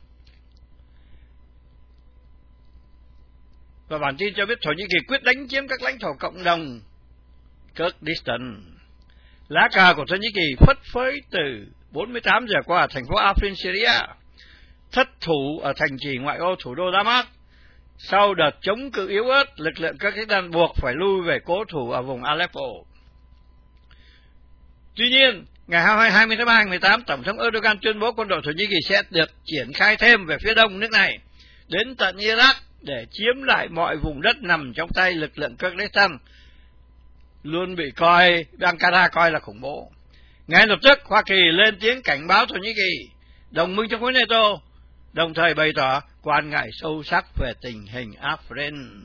Và bản tin cho biết Thổ Nhĩ Kỳ quyết đánh chiếm các lãnh thổ cộng đồng Kurdistan. Lá cờ của Thổ Nhĩ Kỳ phất phới từ 48 giờ qua ở thành phố Afrin, Syria, thất thủ ở thành trì ngoại ô thủ đô Damas. Sau đợt chống cự yếu ớt, lực lượng Kurdistan buộc phải lui về cố thủ ở vùng Aleppo. Tuy nhiên, ngày 20 tháng 3 2018, Tổng thống Erdogan tuyên bố quân đội Thổ Nhĩ Kỳ sẽ được triển khai thêm về phía đông nước này, đến tận Iraq để chiếm lại mọi vùng đất nằm trong tay lực lượng Kurdistan, luôn bị Ankara coi là khủng bố. Ngay lập tức, Hoa Kỳ lên tiếng cảnh báo Thổ Nhĩ Kỳ, đồng minh trong khối NATO, đồng thời bày tỏ quan ngại sâu sắc về tình hình Afrin.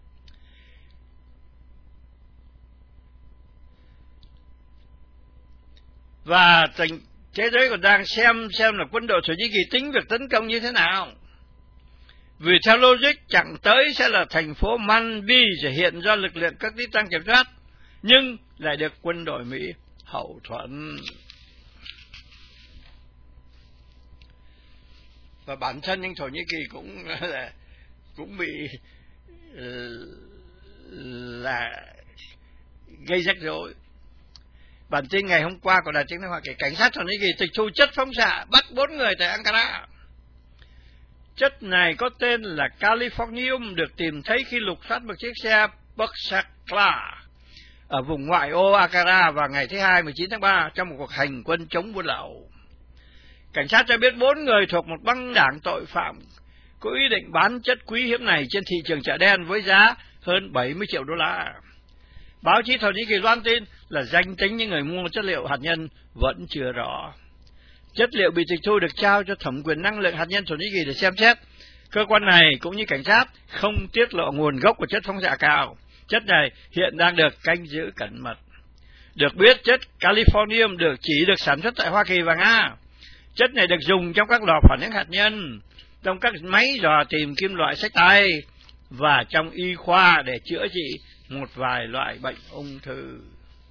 Và thế giới còn đang xem là quân đội Thổ Nhĩ Kỳ tính việc tấn công như thế nào. Vì theo logic chẳng tới sẽ là thành phố Manbij hiện do lực lượng Kurdistan kiểm soát, nhưng lại được quân đội Mỹ hậu thuẫn. Và bản thân những Thổ Nhĩ Kỳ cũng bị là gây rắc rối. Bản tin ngày hôm qua của Đài Tiếng nói Hoa Kỳ, cảnh sát Thổ Nhĩ Kỳ tịch thu chất phóng xạ, bắt 4 người tại Ankara. Chất này có tên là Californium, được tìm thấy khi lục soát một chiếc xe Boxakla ở vùng ngoại ô Ankara vào ngày thứ Hai 19 tháng 3 trong một cuộc hành quân chống buôn lậu. Cảnh sát cho biết 4 người thuộc một băng đảng tội phạm có ý định bán chất quý hiếm này trên thị trường chợ đen với giá hơn 70 triệu đô la. Báo chí Thổ Nhĩ Kỳ loan tin là danh tính những người mua chất liệu hạt nhân vẫn chưa rõ. Chất liệu bị tịch thu được trao cho Thẩm quyền năng lượng hạt nhân Thổ Nhĩ Kỳ để xem xét. Cơ quan này cũng như cảnh sát không tiết lộ nguồn gốc của chất phóng xạ cao. Chất này hiện đang được canh giữ cẩn mật. Được biết, chất Californium chỉ được sản xuất tại Hoa Kỳ và Nga. Chất này được dùng trong các lò phản ứng hạt nhân, trong các máy dò tìm kim loại xách tay và trong y khoa để chữa trị một vài loại bệnh ung thư.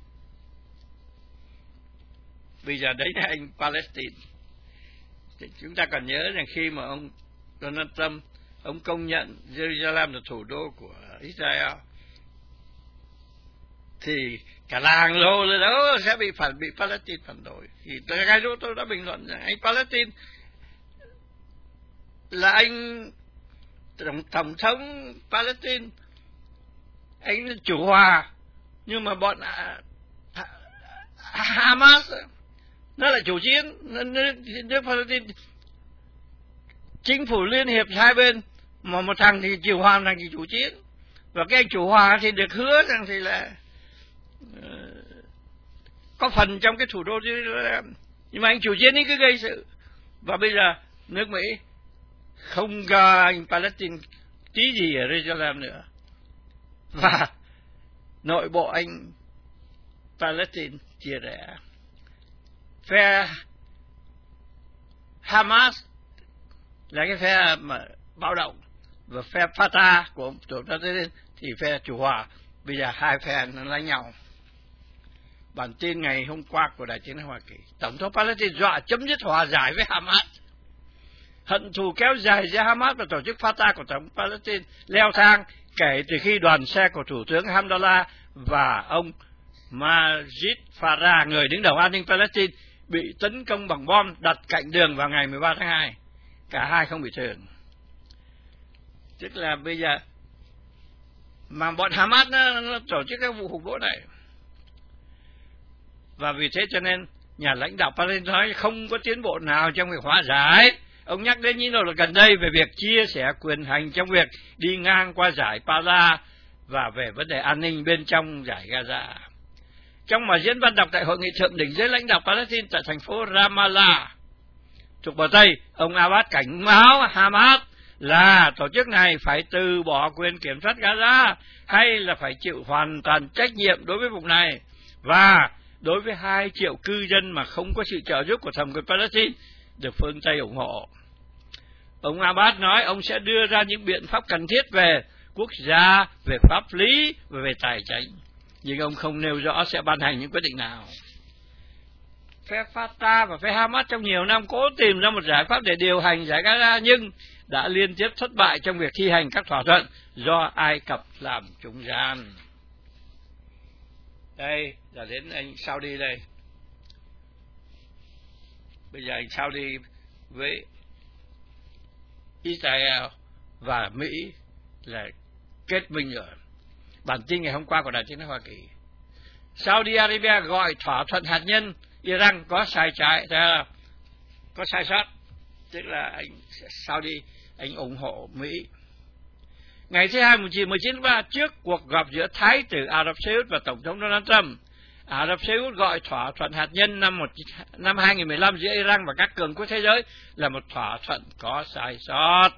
Bây giờ đấy là anh Palestine. Chúng ta còn nhớ rằng khi mà ông Donald Trump ông công nhận Jerusalem là thủ đô của Israel, thì cả làng lô rồi đó sẽ bị Palestine phản đối. Thì ngay lúc tôi đã bình luận rằng anh Palestine là anh tổng thống Palestine, anh là chủ hòa, nhưng mà bọn Hamas nó là chủ chiến, nước Palestine chính phủ liên hiệp hai bên, mà một thằng thì chịu hoàn thành chủ chiến, và cái anh chủ hòa thì được hứa rằng thì là có phần trong cái thủ đô Jerusalem, nhưng mà anh chủ chiến ấy cứ gây sự, và bây giờ nước Mỹ không cho anh Palestine tí gì ở Jerusalem nữa, và nội bộ anh Palestine chia rẽ. Phe Hamas là cái phe mà bạo động, và phe Fatah của Tổng thống thì phe chủ hòa. Bây giờ hai phe nó đánh nhau. Bản tin ngày hôm qua của Đài Tiếng nói Hoa Kỳ, Tổng thống Palestine dọa chấm dứt hòa giải với Hamas. Hận thù kéo dài giữa Hamas và tổ chức Fatah của Tổng thống Palestine leo thang kể từ khi đoàn xe của Thủ tướng Hamdallah và ông Majid Farah, người đứng đầu an ninh Palestine, bị tấn công bằng bom đặt cạnh đường vào ngày 13 tháng 2. Cả hai không bị thương. Tức là bây giờ mà bọn Hamas nó tổ chức các vụ khủng bố này. Và vì thế cho nên nhà lãnh đạo Palestine nói không có tiến bộ nào trong việc hòa giải. Ông nhắc đến những nỗ lực gần đây về việc chia sẻ quyền hành trong việc đi ngang qua giải Gaza và về vấn đề an ninh bên trong giải Gaza. Trong bài diễn văn đọc tại hội nghị thượng đỉnh giới lãnh đạo Palestine tại thành phố Ramallah thuộc bờ Tây, ông Abbas cảnh báo Hamas là tổ chức này phải từ bỏ quyền kiểm soát Gaza hay là phải chịu hoàn toàn trách nhiệm đối với vùng này, và đối với 2 triệu cư dân mà không có sự trợ giúp của thẩm quyền Palestine được phương Tây ủng hộ. Ông Abbas nói ông sẽ đưa ra những biện pháp cần thiết về quốc gia, về pháp lý và về tài chính, nhưng ông không nêu rõ sẽ ban hành những quyết định nào. Phe Fatah và phe Hamas trong nhiều năm cố tìm ra một giải pháp để điều hành giải Gaza, nhưng đã liên tiếp thất bại trong việc thi hành các thỏa thuận do Ai Cập làm trung gian. Đây là đến anh Saudi đây. Bây giờ anh Saudi với Israel và Mỹ là kết minh rồi. Bản tin ngày hôm qua của Đài Tiếng nói Hoa Kỳ, Saudi Arabia gọi thỏa thuận hạt nhân Iran có sai trái, có sai sót, tức là anh Saudi anh ủng hộ Mỹ. Ngày thứ Hai 19 tháng 3, trước cuộc gặp giữa Thái tử Ả Rập Xê Út và Tổng thống Donald Trump, Ả Rập Xê Út gọi thỏa thuận hạt nhân năm 2015 giữa Iran và các cường quốc thế giới là một thỏa thuận có sai sót.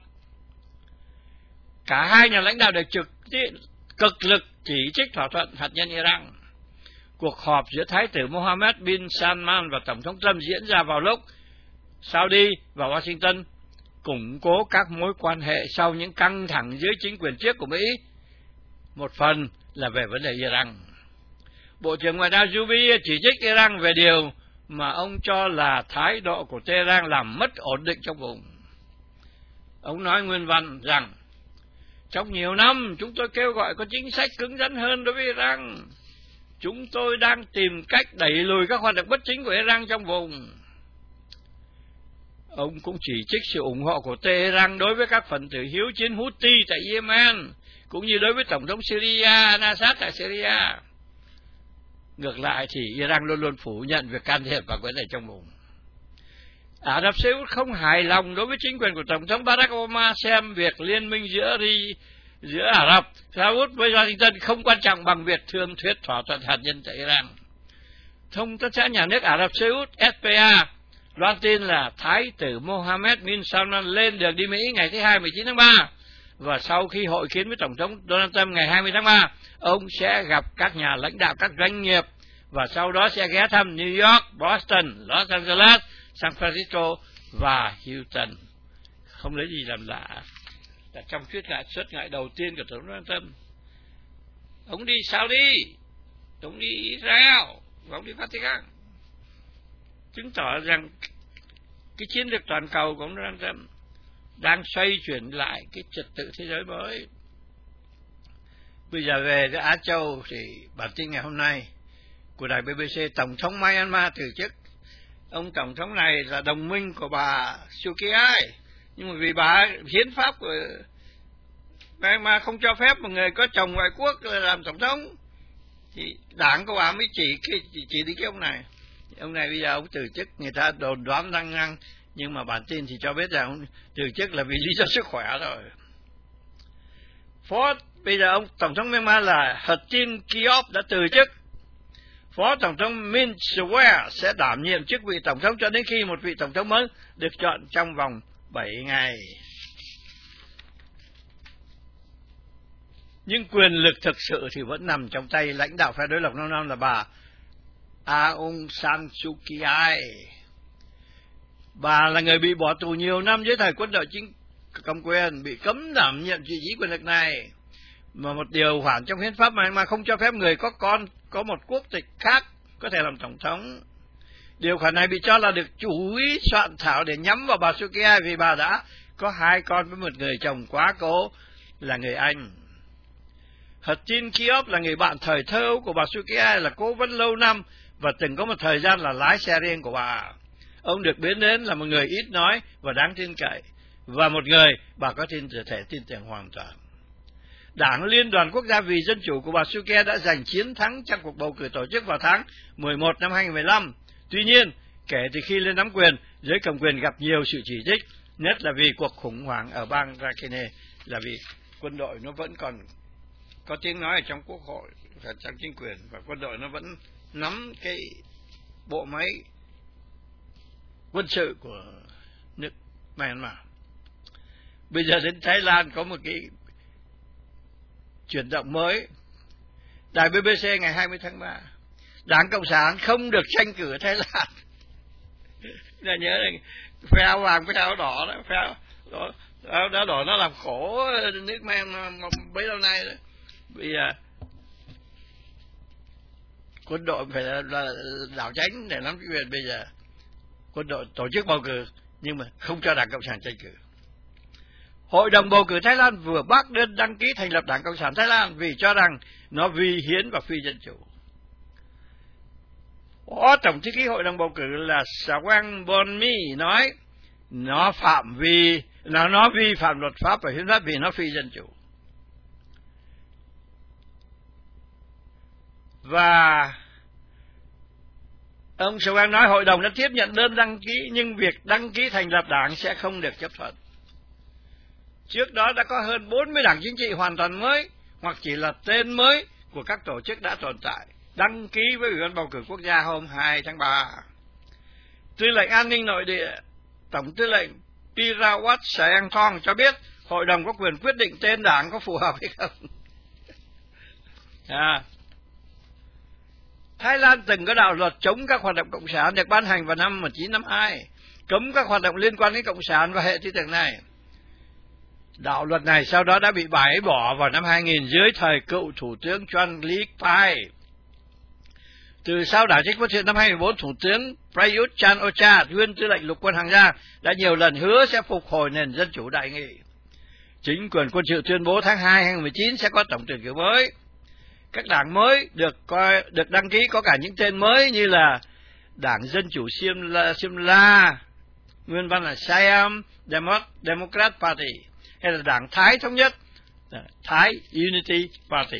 Cả hai nhà lãnh đạo đều cực lực chỉ trích thỏa thuận hạt nhân Iran. Cuộc họp giữa Thái tử Mohammed bin Salman và Tổng thống Trump diễn ra vào lúc Saudi và Washington củng cố các mối quan hệ sau những căng thẳng dưới chính quyền trước của Mỹ, một phần là về vấn đề Iran. Bộ trưởng Ngoại giao Zubi chỉ trích Iran về điều mà ông cho là thái độ của Tehran làm mất ổn định trong vùng. Ông nói nguyên văn rằng, trong nhiều năm chúng tôi kêu gọi có chính sách cứng rắn hơn đối với Iran. Chúng tôi đang tìm cách đẩy lùi các hoạt động bất chính của Iran trong vùng. Ông cũng chỉ trích sự ủng hộ của Tehran đối với các phần tử hiếu chiến Houthi tại Yemen, cũng như đối với Tổng thống Syria Assad tại Syria. Ngược lại thì Iran luôn luôn phủ nhận việc can thiệp vào vấn đề trong vùng. Ả Rập Xê Út không hài lòng đối với chính quyền của Tổng thống Barack Obama xem việc liên minh giữa Ả Rập Xê Út với Washington không quan trọng bằng việc thương thuyết thỏa thuận hạt nhân tại Iran. Thông tấn xã nhà nước Ả Rập Xê Út SPA loan tin là Thái tử Mohammed bin Salman lên đường đi Mỹ ngày thứ Hai 19 tháng 3, và sau khi hội kiến với Tổng thống Donald Trump ngày 20 tháng 3, ông sẽ gặp các nhà lãnh đạo các doanh nghiệp và sau đó sẽ ghé thăm New York, Boston, Los Angeles, San Francisco và Houston. Không lấy gì làm lạ là trong chuyến xuất ngoại đầu tiên của Tổng thống Donald Trump, ông đi Saudi, ông đi Israel và ông đi Vatican, chứng tỏ rằng cái chiến lược toàn cầu của ông Donald Trump đang xoay chuyển lại cái trật tự thế giới mới. Bây giờ về với Á Châu thì bản tin ngày hôm nay của đài BBC, Tổng thống Myanmar từ chức. Ông Tổng thống này là đồng minh của bà Suu Kyi, nhưng mà vì bà hiến pháp của Myanmar không cho phép một người có chồng ngoại quốc làm Tổng thống, thì đảng của bà mới chỉ đến cái ông này. ông này bây giờ ông từ chức, người ta đồn đoán năng, nhưng mà bản tin thì cho biết rằng ông từ chức là vì lý do sức khỏe rồi. Bây giờ ông Tổng thống Myanmar là Hatin Kiop đã từ chức. Phó Tổng thống Min Swe sẽ đảm nhiệm chức vị Tổng thống cho đến khi một vị Tổng thống mới được chọn trong vòng 7 ngày. Nhưng quyền lực thực sự thì vẫn nằm trong tay lãnh đạo phe đối lập Đông Nam là bà Aung San Suu Kyi. Bà là người bị bỏ tù nhiều năm dưới thời quân đội chính cầm quyền, bị cấm đảm nhiệm vị trí quyền lực này. Mà một điều khoản trong hiến pháp mà không cho phép người có con có một quốc tịch khác có thể làm tổng thống. Điều khoản này bị cho là được chủ ý soạn thảo để nhắm vào bà Suu Kyi vì bà đã có 2 con với một người chồng quá cố là người Anh. Hatin Kiop là người bạn thời thơ ấu của bà Suu Kyi, là cố vấn lâu năm và từng có một thời gian là lái xe riêng của bà. Ông được biết đến là một người ít nói và đáng tin cậy, và một người bà có thể tin tưởng hoàn toàn. Đảng Liên đoàn Quốc gia vì Dân chủ của bà Suu Kyi đã giành chiến thắng trong cuộc bầu cử tổ chức vào tháng 11 năm 2015. Tuy nhiên, kể từ khi lên nắm quyền, giới cầm quyền gặp nhiều sự chỉ trích, nhất là vì cuộc khủng hoảng ở bang Rakhine, là vì quân đội nó vẫn còn có tiếng nói ở trong quốc hội và trong chính quyền, và quân đội nó vẫn nắm cái bộ máy quân sự của nước Myanmar. Bây giờ đến Thái Lan có một cái chuyển động mới. Đài BBC ngày 20 tháng 3, Đảng Cộng sản không được tranh cử ở Thái Lan. Là nhớ là phe áo vàng, phe áo đỏ đó, phe áo đỏ nó làm khổ nước Myanmar bấy lâu nay đó. Bây giờ quân đội phải là đảo chánh để nắm chính quyền. Bây giờ quân đội tổ chức bầu cử nhưng mà không cho Đảng Cộng sản tranh cử. Hội đồng bầu cử Thái Lan vừa bác đơn đăng ký thành lập Đảng Cộng sản Thái Lan vì cho rằng nó vi hiến và phi dân chủ. Phó Tổng thư ký Hội đồng bầu cử là Sawang Bonmi nói nó vi phạm luật pháp và hiến pháp vì nó phi dân chủ. Và ông Sawang nói hội đồng đã tiếp nhận đơn đăng ký nhưng việc đăng ký thành lập đảng sẽ không được chấp thuận. Trước đó đã có hơn 40 đảng chính trị hoàn toàn mới hoặc chỉ là tên mới của các tổ chức đã tồn tại đăng ký với Ủy ban bầu cử quốc gia hôm 2 tháng 3. Tư lệnh an ninh nội địa Tổng tư lệnh Pirawat Saengthong cho biết hội đồng có quyền quyết định tên đảng có phù hợp hay không. Thái Lan từng có đạo luật chống các hoạt động cộng sản được ban hành vào năm 1952, cấm các hoạt động liên quan đến cộng sản và hệ tư tưởng này. Đạo luật này sau đó đã bị bãi bỏ vào năm 2000 dưới thời cựu Thủ tướng Chon Lee Pai. Từ sau đảo chính phát hiện năm 2014, Thủ tướng Prayut Chan-o-cha, nguyên tư lệnh lục quân Hoàng gia, đã nhiều lần hứa sẽ phục hồi nền dân chủ đại nghị. Chính quyền quân sự tuyên bố tháng 2 2019 sẽ có tổng tuyển cử mới. Các đảng mới được đăng ký có cả những tên mới như là Đảng Dân chủ Simla, nguyên văn là Siam Democrat Party, hay là Đảng Thái Thống nhất, Thái Unity Party.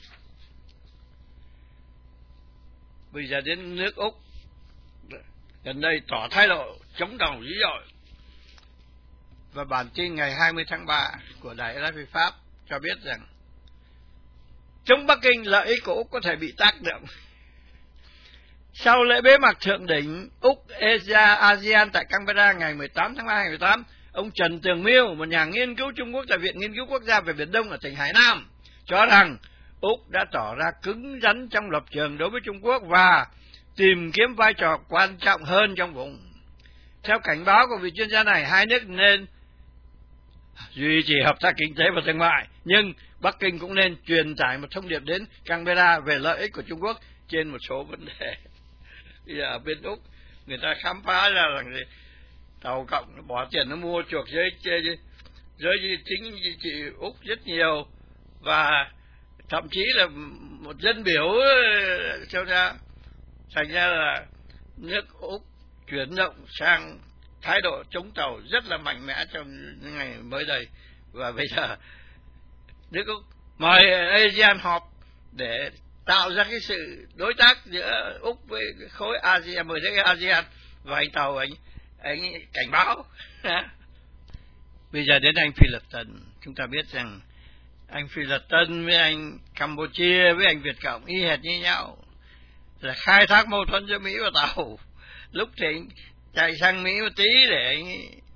Bây giờ đến nước Úc, gần đây tỏ thái độ chống đồng dữ dội. Và bản tin ngày 20 tháng 3 của Đài RFI Pháp cho biết rằng chống Bắc Kinh, lợi ích của Úc có thể bị tác động. Sau lễ bế mạc thượng đỉnh Úc-ASEAN tại Canberra ngày 18 tháng 3 2018, ông Trần Tường Miêu, một nhà nghiên cứu Trung Quốc tại Viện Nghiên cứu Quốc gia về Biển Đông ở tỉnh Hải Nam, cho rằng Úc đã tỏ ra cứng rắn trong lập trường đối với Trung Quốc và tìm kiếm vai trò quan trọng hơn trong vùng. Theo cảnh báo của vị chuyên gia này, hai nước nên duy trì hợp tác kinh tế và thương mại, nhưng Bắc Kinh cũng nên truyền tải một thông điệp đến Canberra về lợi ích của Trung Quốc trên một số vấn đề. Bây giờ ở bên Úc, người ta khám phá ra rằng tàu cộng nó bỏ tiền nó mua chuộc giới chính trị Úc rất nhiều, và thậm chí là một dân biểu theo ra, thành ra là nước Úc chuyển động sang thái độ chống tàu rất là mạnh mẽ trong những ngày mới đây. Và bây giờ nước Úc mời ASEAN họp để tạo ra cái sự đối tác giữa Úc với khối ASEAN, 10 nước ASEAN, và anh Tàu anh cảnh báo. Bây giờ đến anh Phi Lập Tân, chúng ta biết rằng anh Phi Lập Tân với anh Campuchia với anh Việt Cộng y hệt như nhau, là khai thác mâu thuẫn giữa Mỹ và Tàu. Lúc thì anh chạy sang Mỹ một tí để anh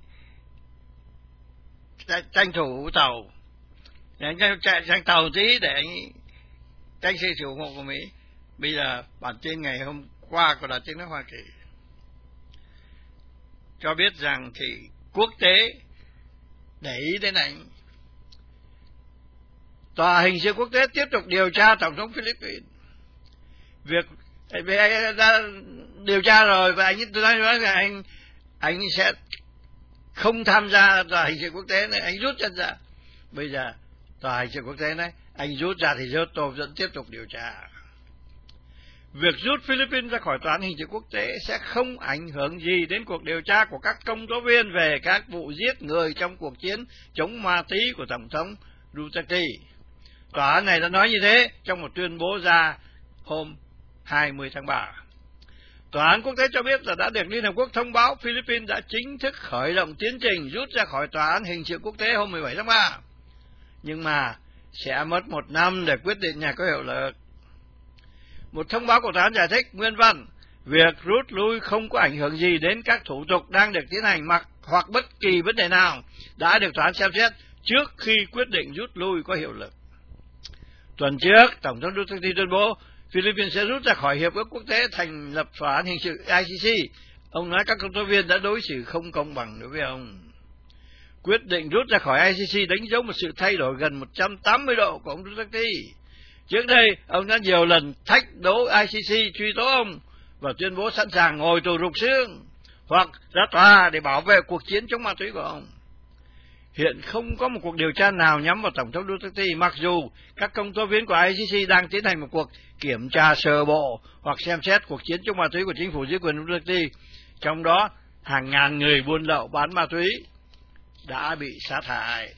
tranh thủ Tàu, anh chạy sang Tàu một tí để anh tranh sự ủng hộ của Mỹ. Bây giờ bản tin ngày hôm qua của Đài Tiếng nói Hoa Kỳ cho biết rằng thì quốc tế để ý đến anh. Tòa hình sự quốc tế tiếp tục điều tra Tổng thống Philippines. Việc anh đã điều tra rồi, và tôi nói rằng anh sẽ không tham gia tòa hình sự quốc tế này, anh rút chân ra. Bây giờ tòa hình sự quốc tế này anh rút ra thì tôi vẫn tiếp tục điều tra. Việc rút Philippines ra khỏi tòa án hình sự quốc tế sẽ không ảnh hưởng gì đến cuộc điều tra của các công tố viên về các vụ giết người trong cuộc chiến chống ma túy của Tổng thống Duterte. Tòa án này đã nói như thế trong một tuyên bố ra hôm 20 tháng 3. Tòa án quốc tế cho biết là đã được Liên Hợp Quốc thông báo Philippines đã chính thức khởi động tiến trình rút ra khỏi tòa án hình sự quốc tế hôm 17 tháng 3. Nhưng mà sẽ mất 1 năm để quyết định này có hiệu lực. Một thông báo của tòa án giải thích nguyên văn, việc rút lui không có ảnh hưởng gì đến các thủ tục đang được tiến hành hoặc bất kỳ vấn đề nào đã được tòa án xem xét trước khi quyết định rút lui có hiệu lực. Tuần trước, Tổng thống Duterte tuyên bố Philippines sẽ rút ra khỏi Hiệp ước quốc tế thành lập tòa án hình sự ICC. Ông nói các công tố viên đã đối xử không công bằng đối với ông. Quyết định rút ra khỏi ICC đánh dấu một sự thay đổi gần 180 độ của ông Duterte. Trước đây, ông đã nhiều lần thách đố ICC truy tố ông và tuyên bố sẵn sàng ngồi tù rục xương hoặc ra tòa để bảo vệ cuộc chiến chống ma túy của ông. Hiện không có một cuộc điều tra nào nhắm vào Tổng thống Duterte, mặc dù các công tố viên của ICC đang tiến hành một cuộc kiểm tra sơ bộ hoặc xem xét cuộc chiến chống ma túy của chính phủ dưới quyền Duterte. Trong đó, hàng ngàn người buôn lậu bán ma túy đã bị sát hại.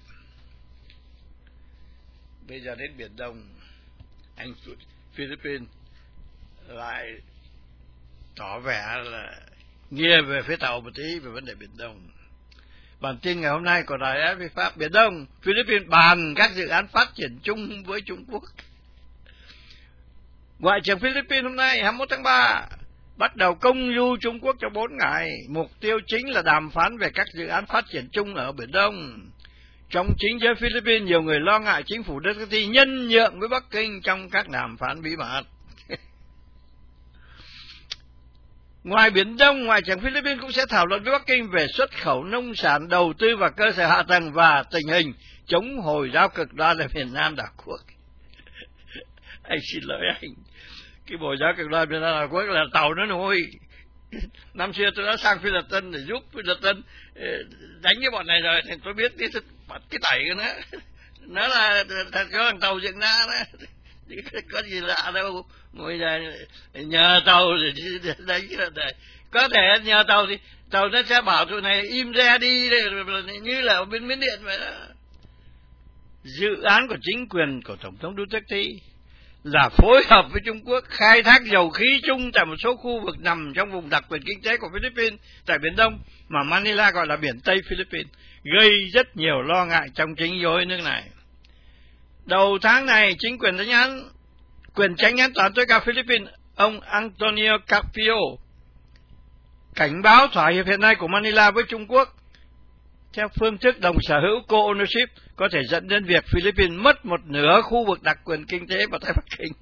Bây giờ đến Biển Đông, anh Philippines lại tỏ vẻ là nghiêng về phía Tàu một tí về vấn đề Biển Đông. Bản tin ngày hôm nay của đài FP Pháp, Biển Đông, Philippines bàn các dự án phát triển chung với Trung Quốc. Ngoại trưởng Philippines hôm nay 21 tháng 3 bắt đầu công du Trung Quốc trong 4 ngày. Mục tiêu chính là đàm phán về các dự án phát triển chung ở Biển Đông. Trong chính giới Philippines, nhiều người lo ngại chính phủ Duterte nhân nhượng với Bắc Kinh trong các đàm phán bí mật. Ngoài Biển Đông, Ngoại trưởng Philippines cũng sẽ thảo luận với Bắc Kinh về xuất khẩu nông sản, đầu tư vào cơ sở hạ tầng và tình hình chống Hồi giáo cực đoan ở miền Nam Đảo Quốc. Anh xin lỗi anh, cái Hồi giáo cực đoan miền Nam Đảo Quốc là Tàu nó nuôi. Năm xưa tôi đã sang Phi Lập Tân để giúp Phi Lập Tân đánh cái bọn này rồi, thì tôi biết cái tẩy của nó là thật có thằng Tàu dựng ra đó, có gì lạ đâu. Bây giờ nhờ Tàu để đánh cái này, có thể nhờ Tàu thì Tàu nó sẽ bảo tụi này im re đi, như là ở bên Miến Điện vậy đó. Dự án của chính quyền của Tổng thống Duterte là phối hợp với Trung Quốc khai thác dầu khí chung tại một số khu vực nằm trong vùng đặc quyền kinh tế của Philippines tại Biển Đông mà Manila gọi là Biển Tây Philippines, gây rất nhiều lo ngại trong chính giới nước này. Đầu tháng này, chính quyền chánh án tòa án tối cao Philippines, ông Antonio Carpio, cảnh báo thỏa hiệp hiện nay của Manila với Trung Quốc theo phương thức đồng sở hữu co-ownership có thể dẫn đến việc Philippines mất một nửa khu vực đặc quyền kinh tế vào tay Bắc Kinh.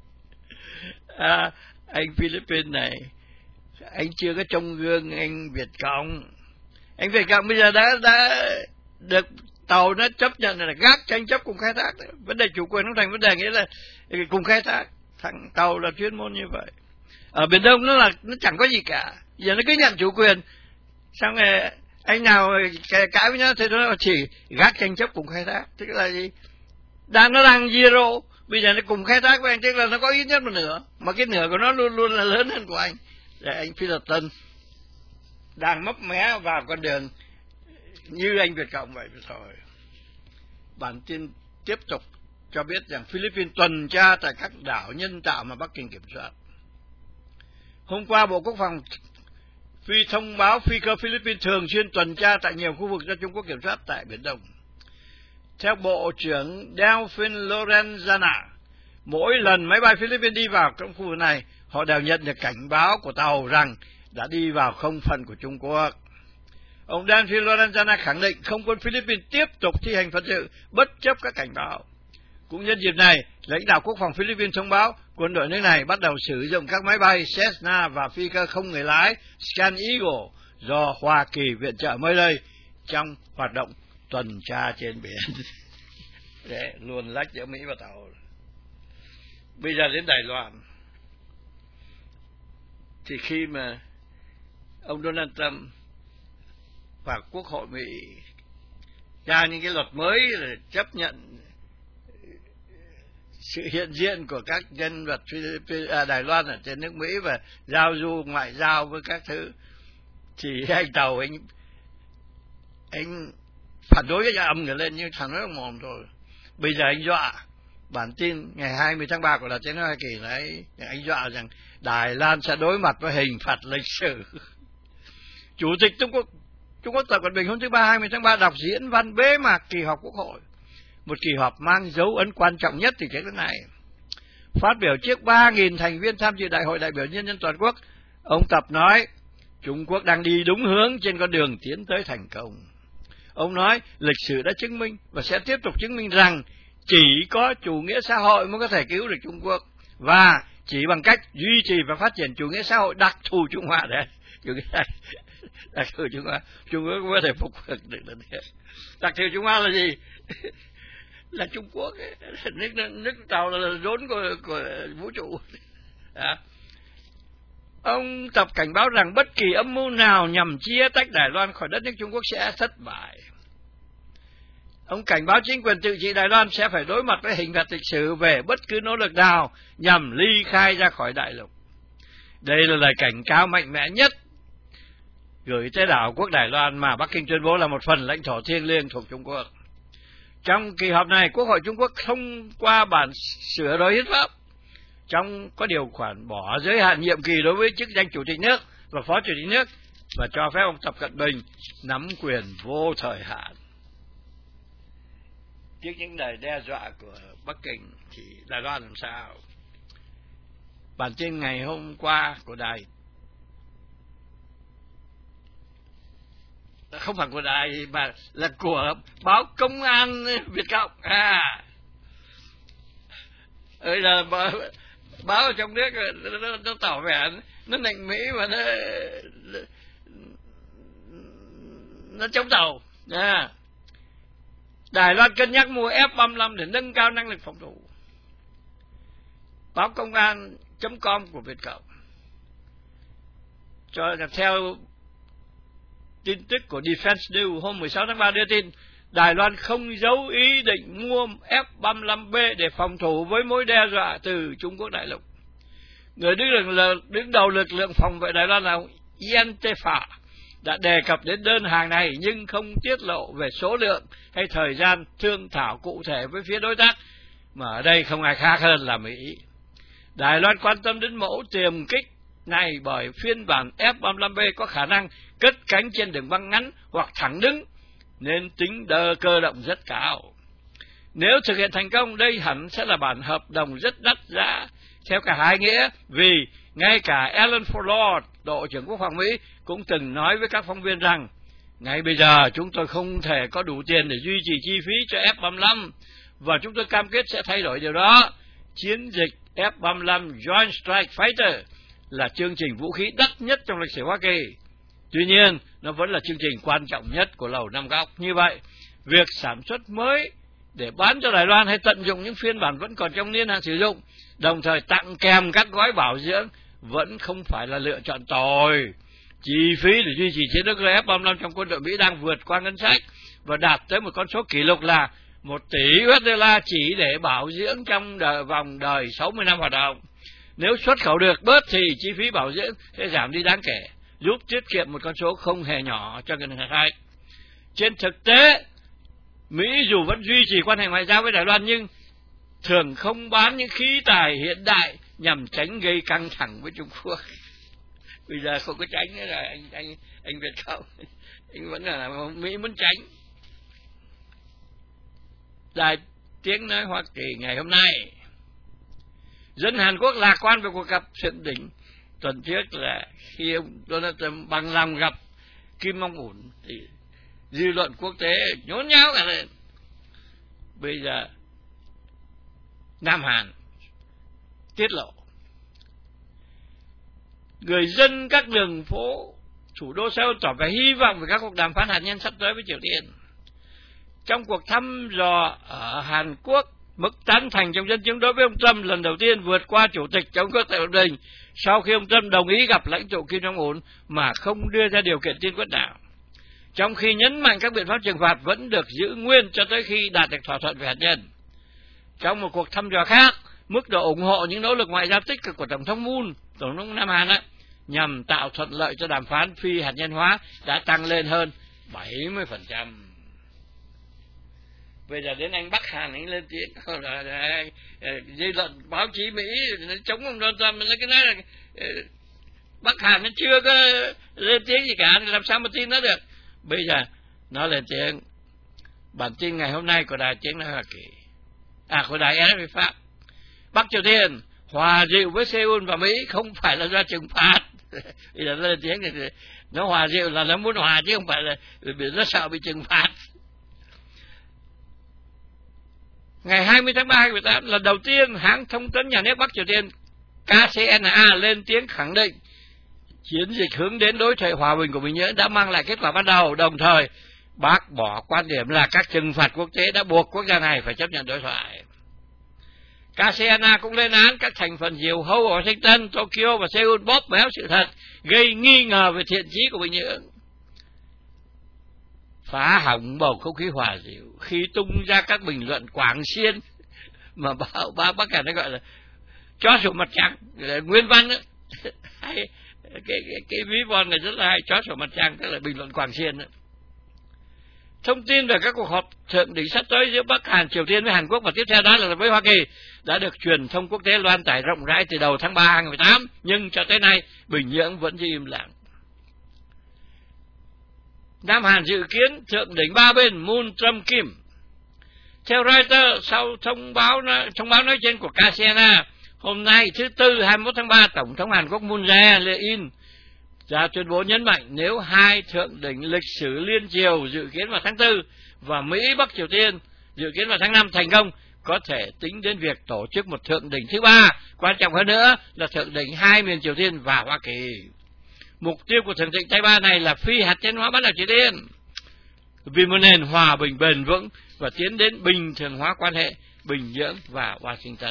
Anh Philippines này, anh chưa có trông gương anh Việt Cộng. Anh Việt Cộng bây giờ đã được Tàu nó chấp nhận là gác tranh chấp cùng khai thác. Vấn đề chủ quyền không thành vấn đề, nghĩa là cùng khai thác. Thằng Tàu là chuyên môn như vậy. Ở Biển Đông nó chẳng có gì cả, giờ nó cứ nhận chủ quyền, xong rồi anh nào cãi với nhau thì nó chỉ gác tranh chấp cùng khai thác. Tức là gì? Nó đang zero, bây giờ nó cùng khai thác với anh, tức là nó có ít nhất một nửa, mà cái nửa của nó luôn luôn là lớn hơn của anh. Để anh Phi Lập Tân đang mấp mé vào con đường như anh Việt Cộng vậy thôi. Bản tin tiếp tục cho biết rằng Philippines tuần tra tại các đảo nhân tạo mà Bắc Kinh kiểm soát. Hôm qua, Bộ Quốc phòng Phi thông báo phi cơ Philippines thường xuyên tuần tra tại nhiều khu vực do Trung Quốc kiểm soát tại Biển Đông. Theo Bộ trưởng Delfin Lorenzana, mỗi lần máy bay Philippines đi vào trong khu vực này, họ đều nhận được cảnh báo của tàu rằng đã đi vào không phận của Trung Quốc. Ông Delfin Lorenzana khẳng định không quân Philippines tiếp tục thi hành phận sự bất chấp các cảnh báo. Cũng nhân dịp này, lãnh đạo Quốc phòng Philippines thông báo quân đội nước này bắt đầu sử dụng các máy bay Cessna và phi cơ không người lái Scan Eagle do Hoa Kỳ viện trợ mới đây trong hoạt động tuần tra trên biển. Để luồn lách giữa Mỹ và Tàu. Bây giờ đến Đài Loan, thì khi mà ông Donald Trump và Quốc hội Mỹ ra những cái luật mới để chấp nhận sự hiện diện của các nhân vật Đài Loan ở trên nước Mỹ và giao du ngoại giao với các thứ, thì anh Tàu anh phản đối cái âm người lên, nhưng thằng nói mồm thôi. Bây giờ anh dọa, bản tin ngày 20 tháng 3 của Đài Tiếng nói Hoa Kỳ đấy, anh dọa rằng Đài Loan sẽ đối mặt với hình phạt lịch sử. Chủ tịch Trung Quốc Tập Cận Bình hôm thứ Ba 20 tháng 3 đọc diễn văn bế mạc kỳ họp Quốc hội, một kỳ họp mang dấu ấn quan trọng nhất từ trước đến nay. Phát biểu trước 3.000 thành viên tham dự Đại hội đại biểu nhân dân toàn quốc, ông Tập nói Trung Quốc đang đi đúng hướng trên con đường tiến tới thành công. Ông nói lịch sử đã chứng minh và sẽ tiếp tục chứng minh rằng chỉ có chủ nghĩa xã hội mới có thể cứu được Trung Quốc, và chỉ bằng cách duy trì và phát triển chủ nghĩa xã hội đặc thù Trung Hoa đấy. Đặc thù Trung Hoa, Trung Quốc có thể phục hồi được là thế. Đặc thù Trung Hoa là gì? Là Trung Quốc ấy. Nước Tàu là rốn của vũ trụ. Đó. Ông Tập cảnh báo rằng bất kỳ âm mưu nào nhằm chia tách Đài Loan khỏi đất nước Trung Quốc sẽ thất bại. Ông cảnh báo chính quyền tự trị Đài Loan sẽ phải đối mặt với hình phạt lịch sử về bất cứ nỗ lực nào nhằm ly khai ra khỏi đại lục. Đây là lời cảnh cáo mạnh mẽ nhất gửi tới đảo quốc Đài Loan mà Bắc Kinh tuyên bố là một phần lãnh thổ thiêng liêng thuộc Trung Quốc. Trong kỳ họp này, Quốc hội Trung Quốc thông qua bản sửa đổi hiến pháp, trong có điều khoản bỏ giới hạn nhiệm kỳ đối với chức danh chủ tịch nước và phó chủ tịch nước, và cho phép ông Tập Cận Bình nắm quyền vô thời hạn. Trước những lời đe dọa của Bắc Kinh thì Đài Loan làm sao? Bản tin ngày hôm qua của đài, không phải của đài mà là của báo Công an Việt Cộng. Là báo ở trong nước nó tỏ vẻ nó nịnh Mỹ và nó chống tàu. Đài Loan cân nhắc mua F-35 để nâng cao năng lực phòng thủ. Báo Công an.com của Việt Cộng cho theo tin tức của Defense News hôm 16 tháng 3 đưa tin, Đài Loan không giấu ý định mua F-35B để phòng thủ với mối đe dọa từ Trung Quốc đại lục. Người đứng đầu lực lượng phòng vệ Đài Loan là Yan Tefa đã đề cập đến đơn hàng này nhưng không tiết lộ về số lượng hay thời gian thương thảo cụ thể với phía đối tác, mà ở đây không ai khác hơn là Mỹ. Đài Loan quan tâm đến mẫu tiềm kích này bởi phiên bản F-35B có khả năng cất cánh trên đường băng ngắn hoặc thẳng đứng, nên tính cơ động rất cao. Nếu thực hiện thành công, đây hẳn sẽ là bản hợp đồng rất đắt giá theo cả hai nghĩa, vì ngay cả Alan Ford, Bộ trưởng Quốc phòng Mỹ, cũng từng nói với các phóng viên rằng ngay bây giờ chúng tôi không thể có đủ tiền để duy trì chi phí cho F-35, và chúng tôi cam kết sẽ thay đổi điều đó. Chiến dịch F-35 Joint Strike Fighter là chương trình vũ khí đắt nhất trong lịch sử Hoa Kỳ. Tuy nhiên, nó vẫn là chương trình quan trọng nhất của Lầu Năm Góc. Như vậy, việc sản xuất mới để bán cho Đài Loan hay tận dụng những phiên bản vẫn còn trong niên hạn sử dụng, đồng thời tặng kèm các gói bảo dưỡng, vẫn không phải là lựa chọn tồi. Chi phí để duy trì chiến lược F-35 trong quân đội Mỹ đang vượt qua ngân sách và đạt tới một con số kỷ lục là 1 tỷ USD chỉ để bảo dưỡng trong vòng đời 60 năm hoạt động. Nếu xuất khẩu được bớt thì chi phí bảo dưỡng sẽ giảm đi đáng kể, giúp tiết kiệm một con số không hề nhỏ cho ngân sách. Trên thực tế, Mỹ dù vẫn duy trì quan hệ ngoại giao với Đài Loan, nhưng thường không bán những khí tài hiện đại nhằm tránh gây căng thẳng với Trung Quốc. Bây giờ không có tránh nữa rồi, anh Việt không, anh vẫn là Mỹ muốn tránh. Đài Tiếng Nói Hoa Kỳ ngày hôm nay, dân Hàn Quốc lạc quan về cuộc gặp thượng đỉnh tuần trước là khi ông Donald Trump bằng lòng gặp Kim Jong Un thì dư luận quốc tế nhốn nháo cả lên. Bây giờ Nam Hàn tiết lộ người dân các đường phố thủ đô Seoul tỏ vẻ hy vọng về các cuộc đàm phán hạt nhân sắp tới với Triều Tiên. Trong cuộc thăm dò ở Hàn Quốc, mức tán thành trong dân chúng đối với ông Trump lần đầu tiên vượt qua Chủ tịch Chống Quốc Tập Cận Bình sau khi ông Trump đồng ý gặp lãnh tụ Kim Jong Un mà không đưa ra điều kiện tiên quyết nào. Trong khi nhấn mạnh các biện pháp trừng phạt vẫn được giữ nguyên cho tới khi đạt được thỏa thuận về hạt nhân. Trong một cuộc thăm dò khác, mức độ ủng hộ những nỗ lực ngoại giao tích cực của Tổng thống Moon, Tổng thống Nam Hàn nhằm tạo thuận lợi cho đàm phán phi hạt nhân hóa đã tăng lên hơn 70%. Bây giờ đến anh Bắc Hàn anh lên tiếng, dư luận báo chí Mỹ chống ông Donald Trump, nó cái nói là Bắc Hàn nó chưa có lên tiếng gì cả, làm sao mà tin nó được. Bây giờ nó lên tiếng. Bản tin ngày hôm nay của Đài Tiếng Nói Hoa Kỳ, của Đài RFI Pháp: Bắc Triều Tiên hòa dịu với Seoul và Mỹ không phải là do trừng phạt. Bây giờ nó lên tiếng thì nó hòa dịu là nó muốn hòa chứ không phải là vì nó sợ bị trừng phạt. Ngày 20 tháng 3 2018, lần đầu tiên hãng thông tấn nhà nước Bắc Triều Tiên KCNA lên tiếng khẳng định chiến dịch hướng đến đối thoại hòa bình của Bình Nhưỡng đã mang lại kết quả ban đầu, đồng thời bác bỏ quan điểm là các trừng phạt quốc tế đã buộc quốc gia này phải chấp nhận đối thoại. KCNA cũng lên án các thành phần diều hâu ở Washington, Tokyo và Seoul bóp méo sự thật, gây nghi ngờ về thiện chí của Bình Nhưỡng, phá hỏng bầu không khí hòa dịu khi tung ra các bình luận quảng xiên mà bác cả nó gọi là chó sổ mặt trăng, nguyên văn đó. cái ví von này rất là hay, chó sổ mặt trăng tức là bình luận quảng xiên đó. Thông tin về các cuộc họp thượng đỉnh sắp tới giữa Bắc Hàn, Triều Tiên với Hàn Quốc và tiếp theo đó là với Hoa Kỳ đã được truyền thông quốc tế loan tải rộng rãi từ đầu tháng 3 2018, nhưng cho tới nay Bình Nhưỡng vẫn giữ im lặng. Nam Hàn dự kiến thượng đỉnh ba bên Moon Trump Kim. Theo Reuters, sau thông báo nói trên của KCNA, hôm nay thứ Tư 21 tháng 3, Tổng thống Hàn Quốc Moon Jae-in ra tuyên bố nhấn mạnh nếu hai thượng đỉnh lịch sử liên triều dự kiến vào tháng 4 và Mỹ Bắc Triều Tiên dự kiến vào tháng 5 thành công, có thể tính đến việc tổ chức một thượng đỉnh thứ ba, quan trọng hơn nữa là thượng đỉnh hai miền Triều Tiên và Hoa Kỳ. Mục tiêu của thượng đỉnh Tây Ba này là phi hạt nhân hóa bán đảo Triều Tiên vì một nền hòa bình bền vững và tiến đến bình thường hóa quan hệ Bình Nhưỡng và Washington.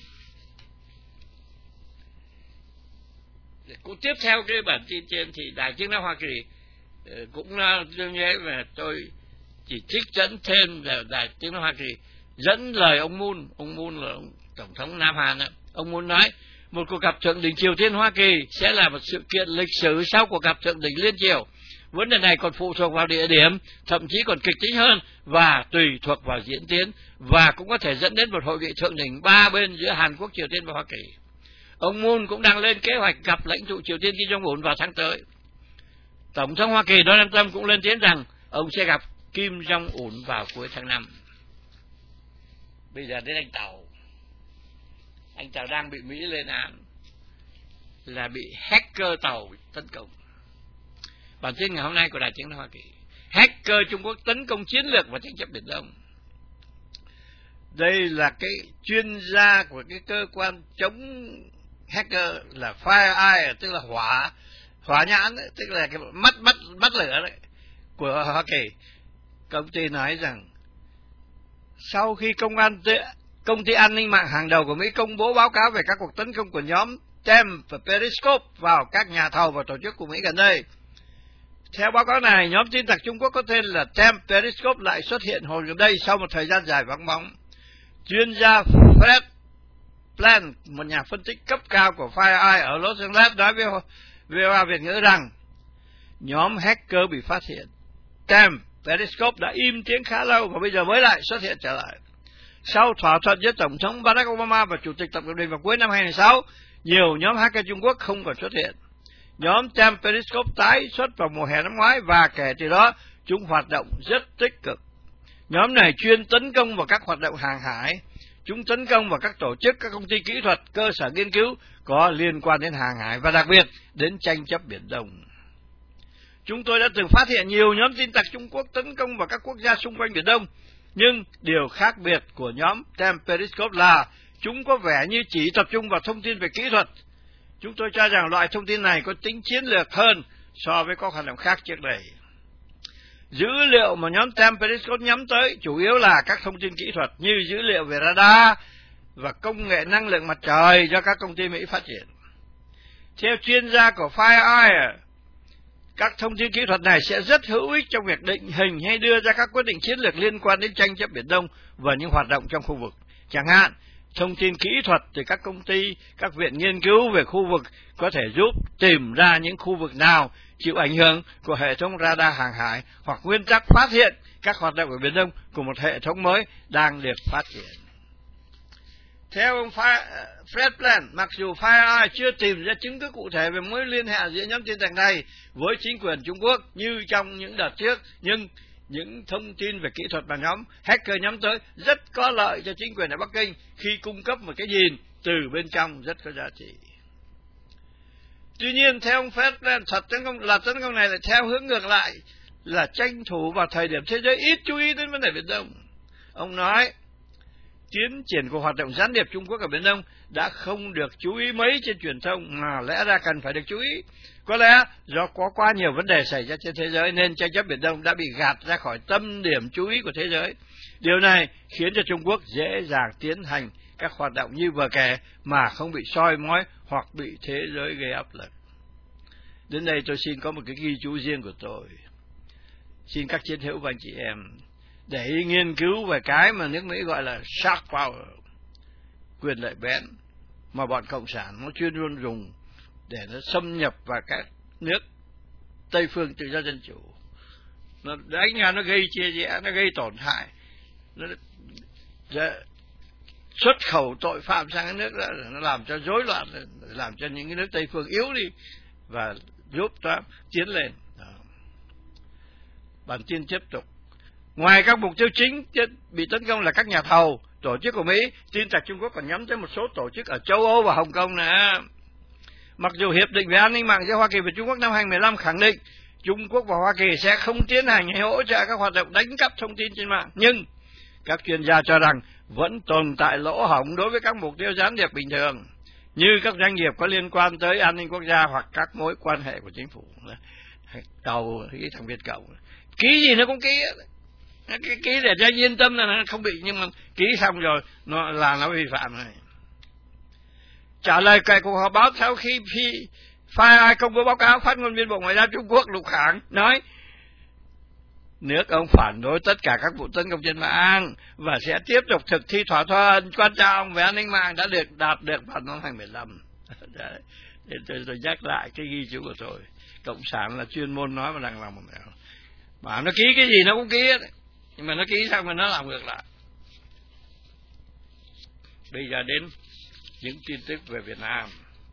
Cũng tiếp theo cái bản tin trên thì Đài Tiếng Nói Hoa Kỳ cũng đương nhiên là tôi chỉ trích dẫn thêm là Đài Tiếng Nói Hoa Kỳ dẫn lời ông Moon là ông Tổng thống Nam Hàn đó. Ông Moon nói một cuộc gặp thượng đỉnh Triều Tiên Hoa Kỳ sẽ là một sự kiện lịch sử sau cuộc gặp thượng đỉnh liên triều. Vấn đề này còn phụ thuộc vào địa điểm, thậm chí còn kịch tính hơn và tùy thuộc vào diễn tiến, và cũng có thể dẫn đến một hội nghị thượng đỉnh ba bên giữa Hàn Quốc, Triều Tiên và Hoa Kỳ. Ông Moon cũng đang lên kế hoạch gặp lãnh tụ Triều Tiên Kim Jong Un vào tháng tới. Tổng thống Hoa Kỳ Donald Trump cũng lên tiếng rằng ông sẽ gặp Kim Jong Un vào cuối tháng 5. Bây giờ đến anh Tàu đang bị Mỹ lên án là bị hacker tàu tấn công. Bản tin ngày hôm nay của Đài Tiếng Nói Hoa Kỳ: hacker Trung Quốc tấn công chiến lược và tranh chấp Biển Đông. Đây là cái chuyên gia của cái cơ quan chống hacker là FireEye, tức là hỏa nhãn, tức là cái mắt lửa đấy, của Hoa Kỳ. Công ty nói rằng sau khi công ty an ninh mạng hàng đầu của Mỹ công bố báo cáo về các cuộc tấn công của nhóm Temp và Periscope vào các nhà thầu và tổ chức của Mỹ gần đây. Theo báo cáo này, nhóm tin tặc Trung Quốc có tên là Temp Periscope lại xuất hiện hồi gần đây sau một thời gian dài vắng bóng. Chuyên gia Fred Plan, một nhà phân tích cấp cao của FireEye ở Los Angeles, nói với VOA Việt ngữ rằng nhóm hacker bị phát hiện Temp Periscope đã im tiếng khá lâu và bây giờ mới lại xuất hiện trở lại. Sau thỏa thuận giữa Tổng thống Barack Obama và Chủ tịch Tập Cận Bình vào cuối năm 2006, nhiều nhóm hacker Trung Quốc không còn xuất hiện. Nhóm Tem Periscope tái xuất vào mùa hè năm ngoái và kể từ đó chúng hoạt động rất tích cực. Nhóm này chuyên tấn công vào các hoạt động hàng hải. Chúng tấn công vào các tổ chức, các công ty kỹ thuật, cơ sở nghiên cứu có liên quan đến hàng hải và đặc biệt đến tranh chấp Biển Đông. Chúng tôi đã từng phát hiện nhiều nhóm tin tặc Trung Quốc tấn công vào các quốc gia xung quanh Biển Đông, nhưng điều khác biệt của nhóm Tem Periscope là chúng có vẻ như chỉ tập trung vào thông tin về kỹ thuật. Chúng tôi cho rằng loại thông tin này có tính chiến lược hơn so với các hoạt động khác trước đây. Dữ liệu mà nhóm Tem Periscope nhắm tới chủ yếu là các thông tin kỹ thuật như dữ liệu về radar và công nghệ năng lượng mặt trời do các công ty Mỹ phát triển. Theo chuyên gia của FireEye, các thông tin kỹ thuật này sẽ rất hữu ích trong việc định hình hay đưa ra các quyết định chiến lược liên quan đến tranh chấp Biển Đông và những hoạt động trong khu vực. Chẳng hạn, thông tin kỹ thuật từ các công ty, các viện nghiên cứu về khu vực có thể giúp tìm ra những khu vực nào chịu ảnh hưởng của hệ thống radar hàng hải hoặc nguyên tắc phát hiện các hoạt động ở Biển Đông của một hệ thống mới đang được phát triển. Theo ông Fred Plan, mặc dù FireEye chưa tìm ra chứng cứ cụ thể về mối liên hệ giữa nhóm tin tặc này với chính quyền Trung Quốc như trong những đợt trước, nhưng những thông tin về kỹ thuật mà nhóm hacker nhắm tới rất có lợi cho chính quyền ở Bắc Kinh khi cung cấp một cái nhìn từ bên trong rất có giá trị. Tuy nhiên, theo ông Fred Plan, tấn công này lại theo hướng ngược lại, là tranh thủ vào thời điểm thế giới ít chú ý đến vấn đề Biển Đông. Ông nói, tiến triển của hoạt động gián điệp Trung Quốc ở Biển Đông đã không được chú ý mấy trên truyền thông mà lẽ ra cần phải được chú ý. Có lẽ do có quá nhiều vấn đề xảy ra trên thế giới nên tranh chấp Biển Đông đã bị gạt ra khỏi tâm điểm chú ý của thế giới. Điều này khiến cho Trung Quốc dễ dàng tiến hành các hoạt động như vừa kể mà không bị soi mói hoặc bị thế giới gây áp lực. Đến đây tôi xin có một cái ghi chú riêng của tôi. Xin các chiến hữu và anh chị em để nghiên cứu về cái mà nước Mỹ gọi là shark power, quyền lợi bén, mà bọn Cộng sản nó chuyên luôn dùng để nó xâm nhập vào các nước Tây phương tự do dân chủ. Nó đánh nhau, nó gây chia rẽ, nó gây tổn hại, nó xuất khẩu tội phạm sang cái nước đó, nó làm cho rối loạn, làm cho những cái nước Tây phương yếu đi và giúp nó tiến lên. Bản tin tiếp tục. Ngoài các mục tiêu chính bị tấn công là các nhà thầu, tổ chức của Mỹ, tin tặc Trung Quốc còn nhắm tới một số tổ chức ở châu Âu và Hồng Kông nè. Mặc dù Hiệp định về an ninh mạng giữa Hoa Kỳ và Trung Quốc năm 2015 khẳng định Trung Quốc và Hoa Kỳ sẽ không tiến hành hay hỗ trợ các hoạt động đánh cắp thông tin trên mạng, nhưng các chuyên gia cho rằng vẫn tồn tại lỗ hổng đối với các mục tiêu gián điệp bình thường, như các doanh nghiệp có liên quan tới an ninh quốc gia hoặc các mối quan hệ của chính phủ. Tàu, cái thằng Việt Cộng, ký gì nó cũng ký, ký để cho anh yên tâm là nó không bị, nhưng mà ký xong rồi nó vi phạm này. Trả lời tại cuộc họp báo sau khi FireEye công bố báo cáo, phát ngôn viên Bộ Ngoại giao Trung Quốc Lục Khảng nói nước ông phản đối tất cả các vụ tấn công trên mạng và sẽ tiếp tục thực thi thỏa thuận quan trọng về an ninh mạng đã đạt được vào năm 2015. Tôi nhắc lại cái ghi chú của tôi. Cộng sản là chuyên môn nói mà đang làm một nẻo. Mà nó ký cái gì nó cũng ký ấy. Nhưng mà nó ký xong rồi nó làm ngược lại. Bây giờ đến những tin tức về Việt Nam.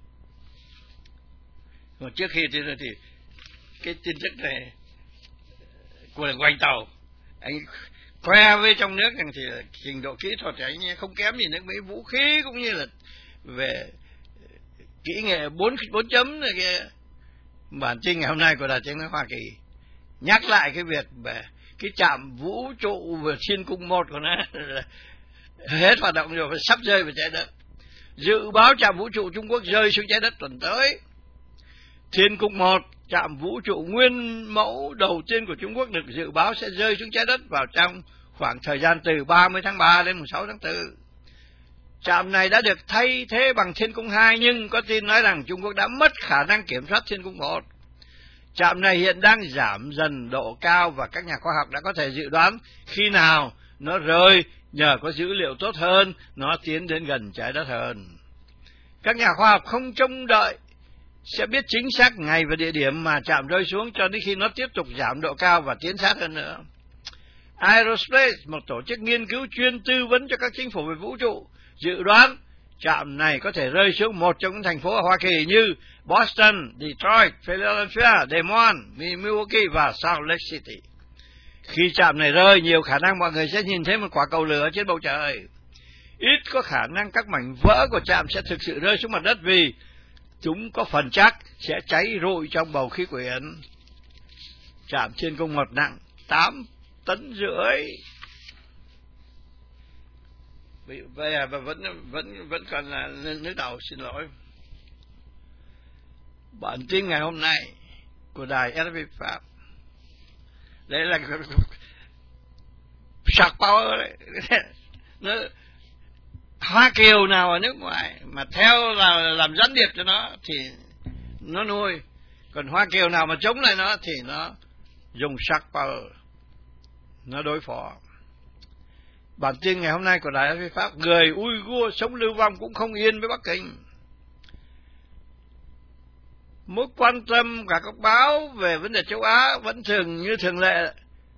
Còn trước khi thì cái tin tức này của quanh tàu, anh khoe với trong nước rằng thì trình độ kỹ thuật thì anh không kém gì nước Mỹ, vũ khí cũng như là về kỹ nghệ 4 chấm này kia. Bản tin ngày hôm nay của Đài Tiếng nói Hoa Kỳ nhắc lại cái việc về cái trạm vũ trụ về Thiên Cung 1 của nó hết hoạt động rồi, sắp rơi vào trái đất. Dự báo trạm vũ trụ Trung Quốc rơi xuống trái đất tuần tới. Thiên Cung 1, trạm vũ trụ nguyên mẫu đầu tiên của Trung Quốc, được dự báo sẽ rơi xuống trái đất vào trong khoảng thời gian từ 30 tháng 3 đến 6 tháng 4. Trạm này đã được thay thế bằng Thiên Cung 2, nhưng có tin nói rằng Trung Quốc đã mất khả năng kiểm soát Thiên Cung 1. Trạm này hiện đang giảm dần độ cao và các nhà khoa học đã có thể dự đoán khi nào nó rơi, nhờ có dữ liệu tốt hơn, nó tiến đến gần trái đất hơn. Các nhà khoa học không trông đợi sẽ biết chính xác ngày và địa điểm mà trạm rơi xuống cho đến khi nó tiếp tục giảm độ cao và tiến sát hơn nữa. Aerospace, một tổ chức nghiên cứu chuyên tư vấn cho các chính phủ về vũ trụ, dự đoán trạm này có thể rơi xuống một trong những thành phố ở Hoa Kỳ như Boston, Detroit, Philadelphia, Des Moines, Milwaukee và Salt Lake City. Khi trạm này rơi, nhiều khả năng mọi người sẽ nhìn thấy một quả cầu lửa trên bầu trời. Ít có khả năng các mảnh vỡ của trạm sẽ thực sự rơi xuống mặt đất vì chúng có phần chắc sẽ cháy rụi trong bầu khí quyển. Trạm trên cung một nặng 8,5 tấn. Và vẫn còn là nước tàu, xin lỗi. Bản tin ngày hôm nay của đài RFI Pháp. Đấy là shark power đấy. Nó Hoa Kiều nào ở nước ngoài mà theo là làm gián điệp cho nó thì nó nuôi, còn Hoa Kiều nào mà chống lại nó thì nó dùng shark power nó đối phó. Bản tin ngày hôm nay của đài RFI Pháp: người Uyghur sống lưu vong cũng không yên với Bắc Kinh. Mối quan tâm cả các báo về vấn đề châu Á vẫn như thường lệ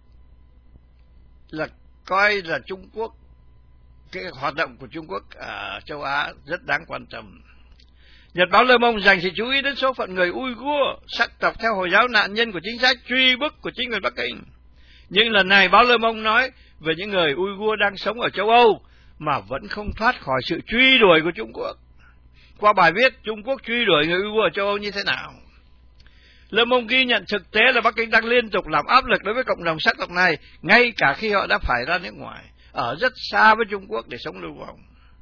là coi là Trung Quốc, cái hoạt động của Trung Quốc ở châu Á rất đáng quan tâm. Nhật báo Le Monde dành sự chú ý đến số phận người Uyghur sắc tộc theo Hồi giáo nạn nhân của chính sách truy bức của chính quyền Bắc Kinh. Nhưng lần này báo Le Monde nói về những người Uyghur đang sống ở châu Âu mà vẫn không thoát khỏi sự truy đuổi của Trung Quốc. Qua bài viết Trung Quốc truy đuổi người Uyghur ở châu Âu như thế nào, Le Monde ghi nhận thực tế là Bắc Kinh đang liên tục làm áp lực đối với cộng đồng sắc tộc này, ngay cả khi họ đã phải ra nước ngoài, ở rất xa với Trung Quốc để sống lưu vong.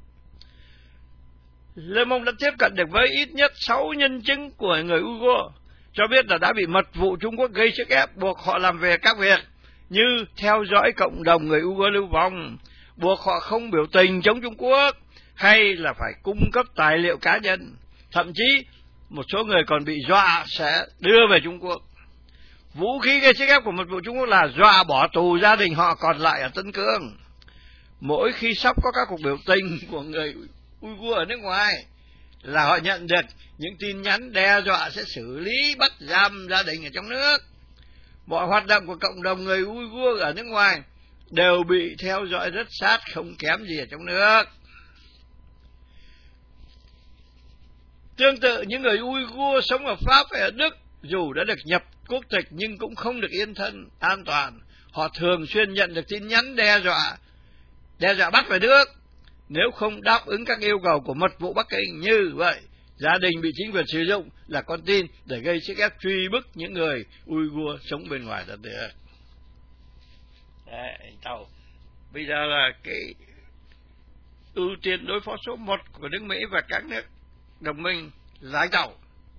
Le Monde đã tiếp cận được với ít nhất 6 nhân chứng của người Uyghur, cho biết là đã bị mật vụ Trung Quốc gây sức ép, buộc họ làm về các việc như theo dõi cộng đồng người Uyghur lưu vong, buộc họ không biểu tình chống Trung Quốc, hay là phải cung cấp tài liệu cá nhân. Thậm chí một số người còn bị dọa sẽ đưa về Trung Quốc. Vũ khí gây sức ép của mật vụ Trung Quốc là dọa bỏ tù gia đình họ còn lại ở Tân Cương. Mỗi khi sắp có các cuộc biểu tình của người Uyghur ở nước ngoài là họ nhận được những tin nhắn đe dọa sẽ xử lý bắt giam gia đình ở trong nước. Mọi hoạt động của cộng đồng người Uyghur ở nước ngoài đều bị theo dõi rất sát, không kém gì ở trong nước. Tương tự những người Uyghur sống ở Pháp hay ở Đức, dù đã được nhập quốc tịch nhưng cũng không được yên thân, an toàn. Họ thường xuyên nhận được tin nhắn đe dọa bắt về nước nếu không đáp ứng các yêu cầu của mật vụ Bắc Kinh. Như vậy, gia đình bị chính quyền sử dụng là con tin để gây sức ép truy bức những người Uyghur sống bên ngoài đất nước. Đấy, tàu. Bây giờ là cái ưu tiên đối phó số 1 của nước Mỹ và các nước đồng minh lái tàu.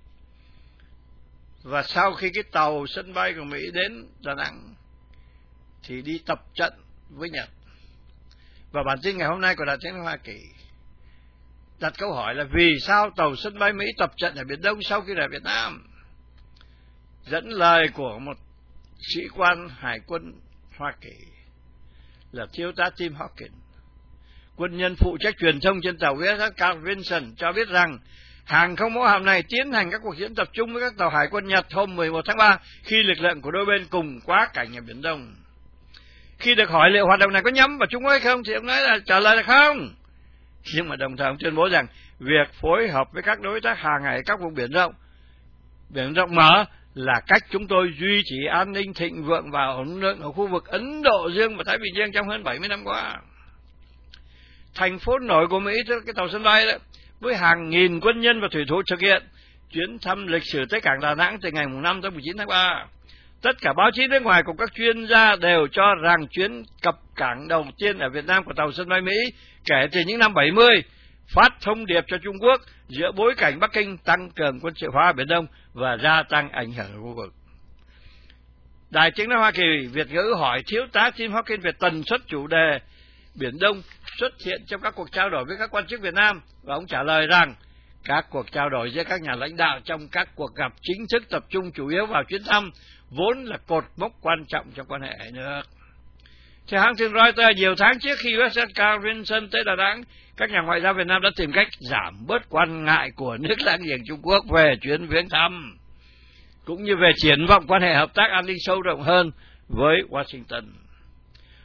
Và sau khi cái tàu sân bay của Mỹ đến Đà Nẵng thì đi tập trận với Nhật. Và bản tin ngày hôm nay của Đài Tiếng nói Hoa Kỳ đặt câu hỏi là vì sao tàu sân bay Mỹ tập trận ở Biển Đông sau khi rời Việt Nam? Dẫn lời của một sĩ quan hải quân Hoa Kỳ là thiếu tá Tim Hawkins, quân nhân phụ trách truyền thông trên tàu USS Carl Vinson, cho biết rằng hàng không mẫu hạm này tiến hành các cuộc diễn tập chung với các tàu hải quân Nhật hôm 11 tháng 3 khi lực lượng của đôi bên cùng quá cảnh ở Biển Đông. Khi được hỏi liệu hoạt động này có nhắm vào Trung Quốc hay không thì ông nói là trả lời là không. Nhưng mà đồng thời ông tuyên bố rằng việc phối hợp với các đối tác hàng hải các vùng biển rộng mở là cách chúng tôi duy trì an ninh thịnh vượng và ổn định ở khu vực Ấn Độ Dương và Thái Bình Dương trong hơn 70 năm qua. Thành phố nổi của Mỹ, cái tàu sân bay đó, với hàng nghìn quân nhân và thủy thủ thực hiện chuyến thăm lịch sử tới cảng Đà Nẵng từ ngày 5 tới 19 tháng 3. Tất cả báo chí nước ngoài cùng các chuyên gia đều cho rằng chuyến cập cảng đầu tiên ở Việt Nam của tàu sân bay Mỹ kể từ những năm 70 phát thông điệp cho Trung Quốc giữa bối cảnh Bắc Kinh tăng cường quân sự hóa ở Biển Đông và gia tăng ảnh hưởng ở khu vực. Đài Tiếng nói Hoa Kỳ Việt ngữ hỏi thiếu tá Tim Hawkins về tần suất chủ đề Biển Đông xuất hiện trong các cuộc trao đổi với các quan chức Việt Nam, và ông trả lời rằng các cuộc trao đổi giữa các nhà lãnh đạo trong các cuộc gặp chính thức tập trung chủ yếu vào chuyến thăm, vốn là cột mốc quan trọng trong quan hệ hai nước. Theo hãng tin Reuters, nhiều tháng trước khi USS Carl Vinson tới Đà Nẵng, các nhà ngoại giao Việt Nam đã tìm cách giảm bớt quan ngại của nước láng giềng Trung Quốc về chuyến viếng thăm, cũng như về triển vọng quan hệ hợp tác an ninh sâu rộng hơn với Washington.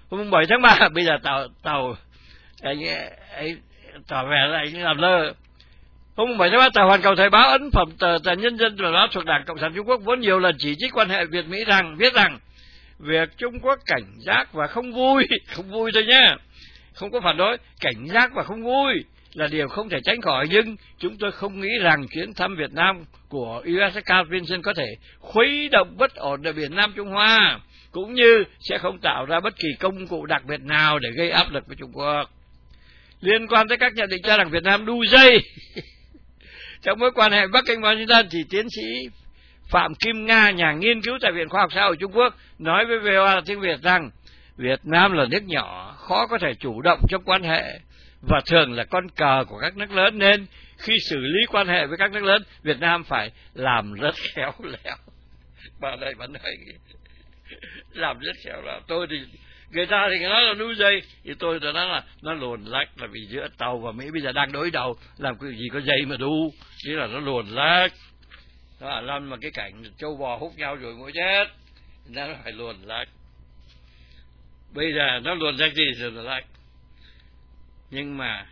Hôm 7 tháng 3 bây giờ tàu anh ấy tỏ vẻ là anh làm lơ. Hôm 7 tháng 3 tờ Hoàn Cầu Thời báo ấn phẩm tờ Nhân dân tờ báo thuộc Đảng Cộng sản Trung Quốc vốn nhiều lần chỉ trích quan hệ Việt Mỹ viết rằng việc Trung Quốc cảnh giác và không vui thôi nhé, không có phản đối, cảnh giác và không vui là điều không thể tránh khỏi, nhưng chúng tôi không nghĩ rằng chuyến thăm Việt Nam của U.S. Carl Vinson có thể khuấy động bất ổn ở biển Nam Trung Hoa, cũng như sẽ không tạo ra bất kỳ công cụ đặc biệt nào để gây áp lực với Trung Quốc. Liên quan tới các nhận định cho rằng Việt Nam đu dây trong mối quan hệ Bắc Kinh và Washington, thì tiến sĩ Phạm Kim Nga, nhà nghiên cứu tại Viện Khoa học Xã hội Trung Quốc, nói với VOA tiếng Việt rằng Việt Nam là nước nhỏ, khó có thể chủ động trong quan hệ và thường là con cờ của các nước lớn, nên khi xử lý quan hệ với các nước lớn, Việt Nam phải làm rất khéo léo. Bà đây bà nói làm rất khéo léo. Tôi thì người ta thì nói là đu dây, thì tôi nói là nó luồn lách, là vì giữa tàu và Mỹ bây giờ đang đối đầu, làm cái gì có dây mà đu, thế là nó luồn lách. Đó là làm mà cái cảnh châu bò hút nhau rồi ngồi chết, nó phải luồn lách. Bây giờ nó luồn lách gì rồi luồn lách. Nhưng mà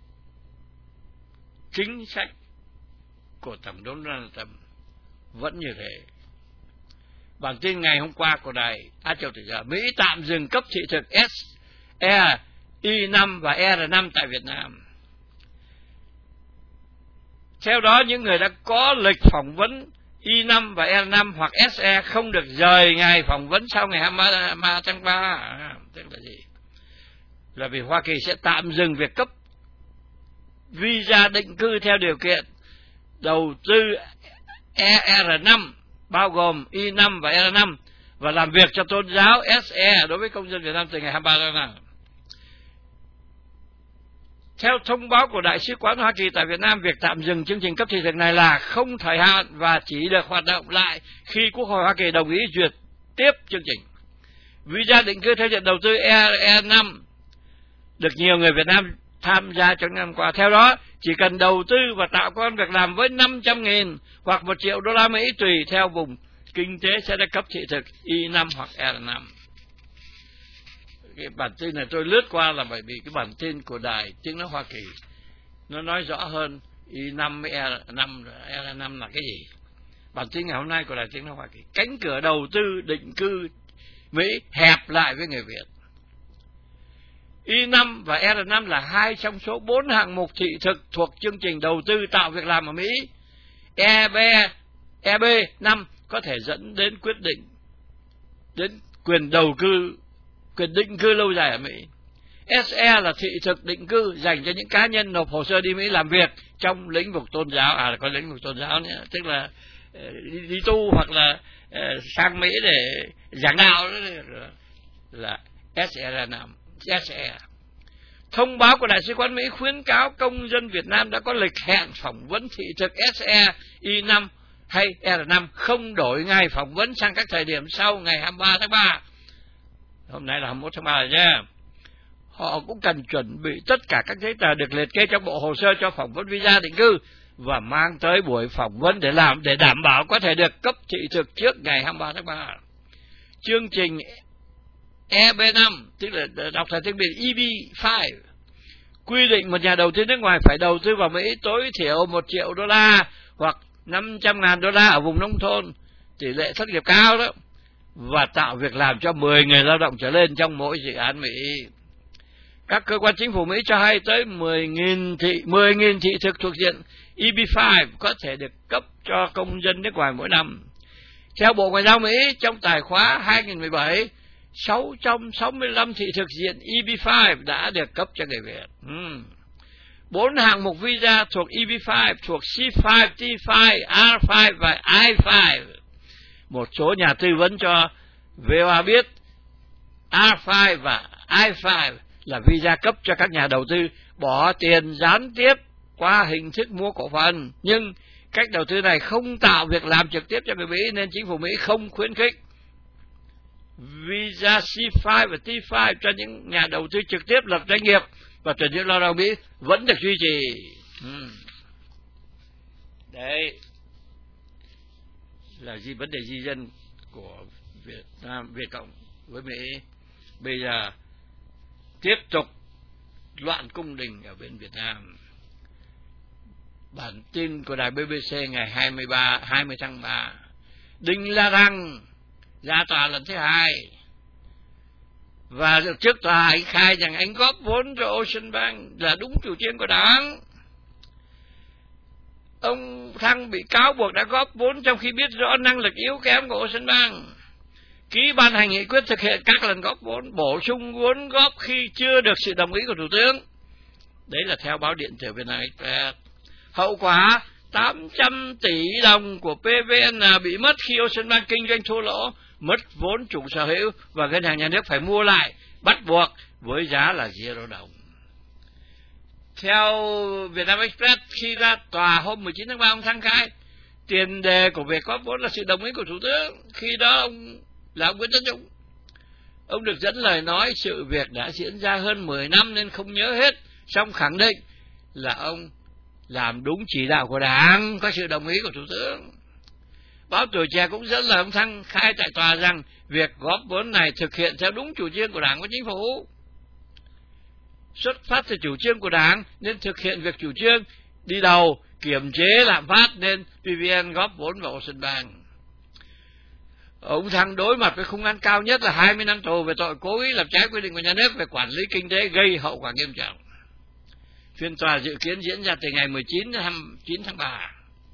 chính sách của Tổng thống Donald Trump vẫn như thế. Bản tin ngày hôm qua của đài Á Châu Tự Do, Mỹ tạm dừng cấp thị thực SE, I5 và R5 tại Việt Nam. Theo đó, những người đã có lịch phỏng vấn I5 và R5 hoặc SE không được rời ngày phỏng vấn sau ngày 23 tháng 3. Tức là gì? Là vì Hoa Kỳ sẽ tạm dừng việc cấp visa định cư theo điều kiện đầu tư ER5, bao gồm I5 và R5, và làm việc cho tôn giáo SE đối với công dân Việt Nam từ ngày 23 tháng 5. Theo thông báo của Đại sứ quán Hoa Kỳ tại Việt Nam, việc tạm dừng chương trình cấp thị thực này là không thời hạn và chỉ được hoạt động lại khi Quốc hội Hoa Kỳ đồng ý duyệt tiếp chương trình. Visa định cư theo diện đầu tư ER5 được nhiều người Việt Nam tham gia trong năm qua. Theo đó, chỉ cần đầu tư và tạo công ăn việc làm với 500.000 hoặc $1 triệu Mỹ tùy theo vùng kinh tế sẽ được cấp thị thực I5 hoặc R5. Cái bản tin này tôi lướt qua là bởi vì cái bản tin của đài tiếng nói Hoa Kỳ nó nói rõ hơn I5 với R5 là cái gì. Bản tin ngày hôm nay của đài tiếng nói Hoa Kỳ: cánh cửa đầu tư định cư Mỹ hẹp lại với người Việt. I5 và R5 là 2 trong số 4 hạng mục thị thực thuộc chương trình đầu tư tạo việc làm ở Mỹ. EB5 có thể dẫn đến quyền định cư lâu dài ở Mỹ. SE là thị thực định cư dành cho những cá nhân nộp hồ sơ đi Mỹ làm việc trong lĩnh vực tôn giáo, có lĩnh vực tôn giáo nữa, tức là đi tu hoặc là sang Mỹ để giảng đạo, là SE. Thông báo của Đại sứ quán Mỹ khuyến cáo công dân Việt Nam đã có lịch hẹn phỏng vấn thị thực SE, I5 hay R5 không đổi ngày phỏng vấn sang các thời điểm sau ngày 23 tháng 3. Hôm nay là 21 tháng 3 rồi nha. Họ cũng cần chuẩn bị tất cả các giấy tờ được liệt kê trong bộ hồ sơ cho phỏng vấn visa định cư và mang tới buổi phỏng vấn để đảm bảo có thể được cấp thị thực trước ngày 23 tháng 3. Chương trình EB5, tức là đọc theo tiếng Việt EB5, quy định một nhà đầu tư nước ngoài phải đầu tư vào Mỹ tối thiểu $1 triệu hoặc $500.000 ở vùng nông thôn, tỷ lệ thất nghiệp cao đó, và tạo việc làm cho 10 người lao động trở lên trong mỗi dự án Mỹ. Các cơ quan chính phủ Mỹ cho hay tới 10.000 thị thực thuộc diện EB5 có thể được cấp cho công dân nước ngoài mỗi năm. Theo Bộ Ngoại giao Mỹ, trong tài khóa 2017, 665 thị thực diện EB5 đã được cấp cho người Việt. 4 hạng mục visa thuộc EB5 thuộc C5, T5, R5 và I5. Một số nhà tư vấn cho VOA biết R5 và I5 là visa cấp cho các nhà đầu tư bỏ tiền gián tiếp qua hình thức mua cổ phần, nhưng cách đầu tư này không tạo việc làm trực tiếp cho người Mỹ nên chính phủ Mỹ không khuyến khích. Visa C5 và T5 cho những nhà đầu tư trực tiếp lập doanh nghiệp và tuyển dụng lao động Mỹ vẫn được duy trì. Đấy là vấn đề di dân của Việt Cộng với Mỹ. Bây giờ tiếp tục loạn cung đình ở bên Việt Nam. Bản tin của đài BBC ngày 20 tháng 3, Đinh La Thăng ra tòa lần thứ 2, và trước tòa anh khai rằng anh góp vốn cho Ocean Bank là đúng chủ trương của Đảng. Ông Thăng bị cáo buộc đã góp vốn trong khi biết rõ năng lực yếu kém của Ocean Bank, ký ban hành nghị quyết thực hiện các lần góp vốn, bổ sung vốn góp khi chưa được sự đồng ý của Thủ tướng. Đấy là theo báo điện tử Việt Nam Express. Hậu quả 800 tỷ đồng của PVN bị mất khi Ocean Bank kinh doanh thua lỗ, mất vốn chủ sở hữu và ngân hàng nhà nước phải mua lại bắt buộc với giá là 0 đồng. Theo Vietnam Express, khi ra tòa hôm 19 tháng 3, ông Thăng khai tiền đề của việc góp vốn là sự đồng ý của Thủ tướng. Khi đó ông là ông Nguyễn Tấn Dũng. Ông được dẫn lời nói sự việc đã diễn ra hơn 10 năm nên không nhớ hết, song khẳng định là ông làm đúng chỉ đạo của Đảng, có sự đồng ý của Thủ tướng. Báo Tuổi Trẻ cũng dẫn lời ông Thăng khai tại tòa rằng việc góp vốn này thực hiện theo đúng chủ trương của Đảng và Chính phủ. Xuất phát từ chủ trương của Đảng nên thực hiện việc chủ trương đi đầu kiềm chế lạm phát nên PVN góp vốn vào Ocean Bank. Ông Thăng đối mặt với khung án cao nhất là 20 năm tù về tội cố ý làm trái quy định của nhà nước về quản lý kinh tế gây hậu quả nghiêm trọng. Phiên tòa dự kiến diễn ra từ ngày 19 đến 29 tháng 3.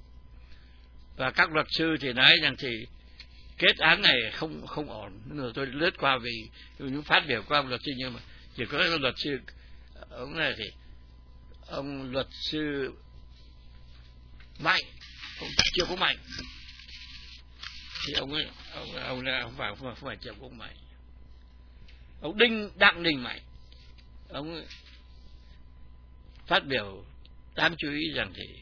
Và các luật sư thì nói rằng thì kết án này không ổn. Rồi tôi lướt qua vì những phát biểu của ông luật sư, nhưng mà chỉ có luật sư ông này thì ông luật sư Mạnh, chưa có Mạnh thì ông là không phải chưa có Mạnh, ông Đặng Đình Mạnh, ông phát biểu đáng chú ý rằng thì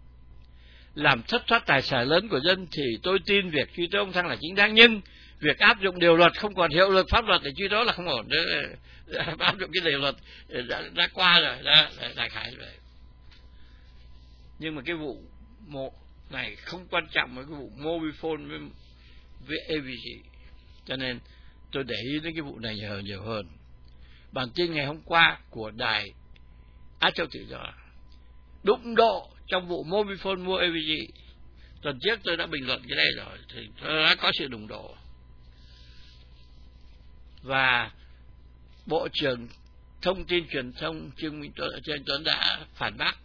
làm thất thoát tài sản lớn của dân thì tôi tin việc truy tố ông Thăng là chính đáng, nhưng việc áp dụng điều luật không còn hiệu lực pháp luật để truy tố là không ổn. Áp dụng cái điều luật đã qua rồi, đại khái vậy. Nhưng mà cái vụ này không quan trọng với cái vụ Mobifone với AVG, cho nên tôi để ý đến cái vụ này nhiều hơn. Bản tin ngày hôm qua của đài Á Châu Tự Do, đụng độ trong vụ Mobifone mua AVG. Tuần trước tôi đã bình luận cái đây rồi, thì đã có sự đụng độ. Và Bộ trưởng Thông tin Truyền thông Trương Tuấn đã phản bác.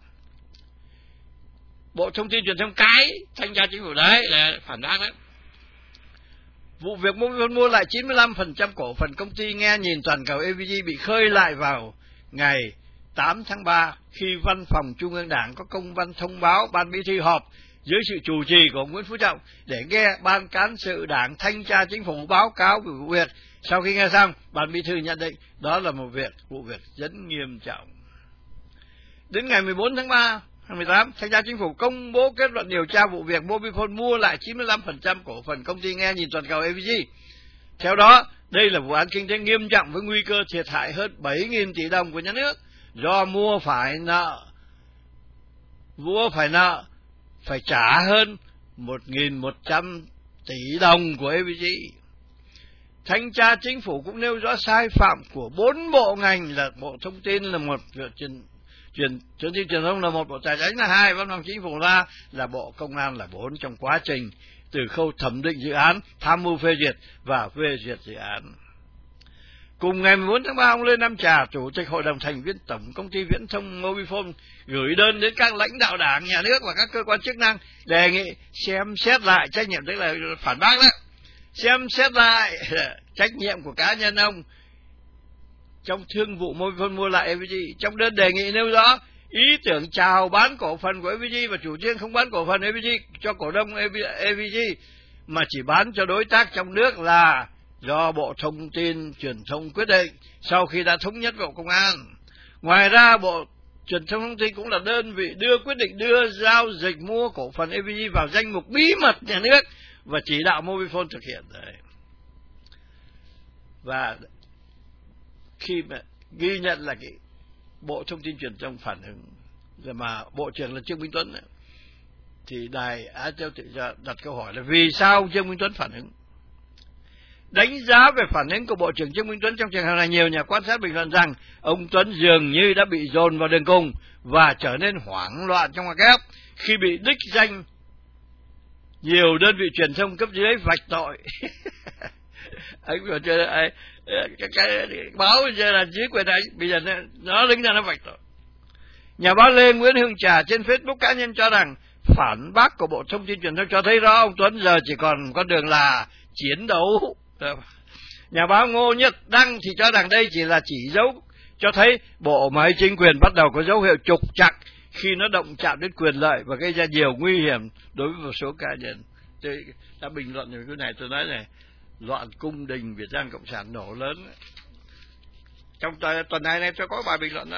Bộ Thông tin Truyền thông thanh tra chính phủ đấy là phản bác đấy. Vụ việc Mobifone mua lại 95% cổ phần công ty nghe nhìn toàn cầu AVG bị khơi lại vào ngày 8 tháng 3 khi Văn phòng Trung ương Đảng có công văn thông báo Ban Bí thư họp dưới sự chủ trì của Nguyễn Phú Trọng để nghe Ban Cán sự Đảng thanh tra chính phủ báo cáo về vụ việc. Sau khi nghe xong, Ban Bí thư nhận định đó là một vụ việc rất nghiêm trọng. Đến ngày 14 tháng 3, 2018, thanh tra chính phủ công bố kết luận điều tra vụ việc Mobifone mua lại 95% cổ phần công ty nghe nhìn toàn cầu AVG. Theo đó, đây là vụ án kinh tế nghiêm trọng với nguy cơ thiệt hại hơn 7.000 tỷ đồng của nhà nước do mua phải nợ phải trả hơn 1.100 tỷ đồng của AVG. Thanh tra chính phủ cũng nêu rõ sai phạm của 4 bộ ngành là Bộ Thông tin là một, Truyền thông là một, Bộ Tài chính là 2, Văn phòng Chính phủ là Bộ Công an là 4 trong quá trình từ khâu thẩm định dự án, tham mưu phê duyệt và phê duyệt dự án. Cùng ngày 14 tháng 3, ông Lê Nam Trà, Chủ tịch Hội đồng thành viên Tổng Công ty Viễn thông Mobifone, gửi đơn đến các lãnh đạo Đảng, Nhà nước và các cơ quan chức năng đề nghị xem xét lại trách nhiệm, tức là phản bác đó, xem xét lại trách nhiệm của cá nhân ông trong thương vụ Mobifone mua lại AVG. Trong đơn đề nghị nêu rõ ý tưởng chào bán cổ phần của AVG và chủ trương không bán cổ phần AVG cho cổ đông AVG mà chỉ bán cho đối tác trong nước là do Bộ Thông tin Truyền thông quyết định sau khi đã thống nhất với Bộ Công an. Ngoài ra, Bộ Truyền thông tin cũng là đơn vị quyết định đưa giao dịch mua cổ phần AVG vào danh mục bí mật nhà nước và chỉ đạo Mobifone thực hiện. Đấy. Và khi mà ghi nhận là cái Bộ Thông tin Truyền thông phản ứng, rồi mà Bộ trưởng là Trương Minh Tuấn ấy, thì đài Á Châu Tự Do đặt câu hỏi là vì sao Trương Minh Tuấn phản ứng? Đánh giá về phản ứng của Bộ trưởng Trương Minh Tuấn trong trường hợp này, nhiều nhà quan sát bình luận rằng ông Tuấn dường như đã bị dồn vào đường cùng và trở nên hoảng loạn trong ngoặc kép khi bị đích danh nhiều đơn vị truyền thông cấp dưới vạch tội. Anh vừa chơi cái báo giờ là dưới quyền anh, bây giờ nó đứng ra nó vạch tội. Nhà báo Lê Nguyễn Hương Trà trên Facebook cá nhân cho rằng phản bác của Bộ Thông tin Truyền thông cho thấy rõ ông Tuấn giờ chỉ còn con đường là chiến đấu. Nhà báo Ngô Nhất Đăng thì cho rằng đây chỉ là chỉ dấu cho thấy bộ máy chính quyền bắt đầu có dấu hiệu trục trặc khi nó động chạm đến quyền lợi và gây ra nhiều nguy hiểm đối với một số cá nhân. Tôi đã bình luận về cái này, tôi nói này, loạn cung đình Việt Nam Cộng sản nổ lớn. Trong tuần này tôi có bài bình luận đó.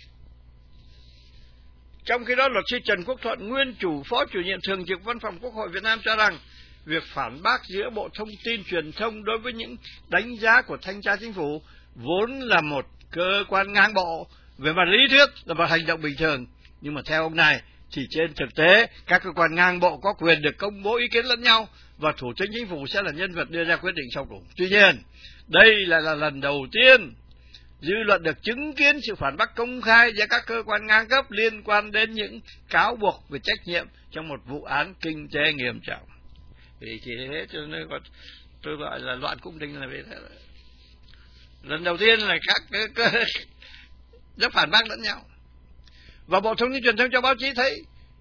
Trong khi đó, luật sư Trần Quốc Thuận, nguyên phó chủ nhiệm thường trực Văn phòng Quốc hội Việt Nam cho rằng việc phản bác giữa Bộ Thông tin Truyền thông đối với những đánh giá của thanh tra chính phủ vốn là một cơ quan ngang bộ, về mặt lý thuyết là một hành động bình thường. Nhưng mà theo ông này thì trên thực tế các cơ quan ngang bộ có quyền được công bố ý kiến lẫn nhau và Thủ tướng Chính phủ sẽ là nhân vật đưa ra quyết định sau cùng. Tuy nhiên, đây là lần đầu tiên dư luận được chứng kiến sự phản bác công khai giữa các cơ quan ngang cấp liên quan đến những cáo buộc về trách nhiệm trong một vụ án kinh tế nghiêm trọng. Vì chỉ thế cho nên tôi gọi là loạn cung đình là vì thế. Lần đầu tiên là các nó phản bác lẫn nhau. Và Bộ Thông tin Truyền thông cho báo chí thấy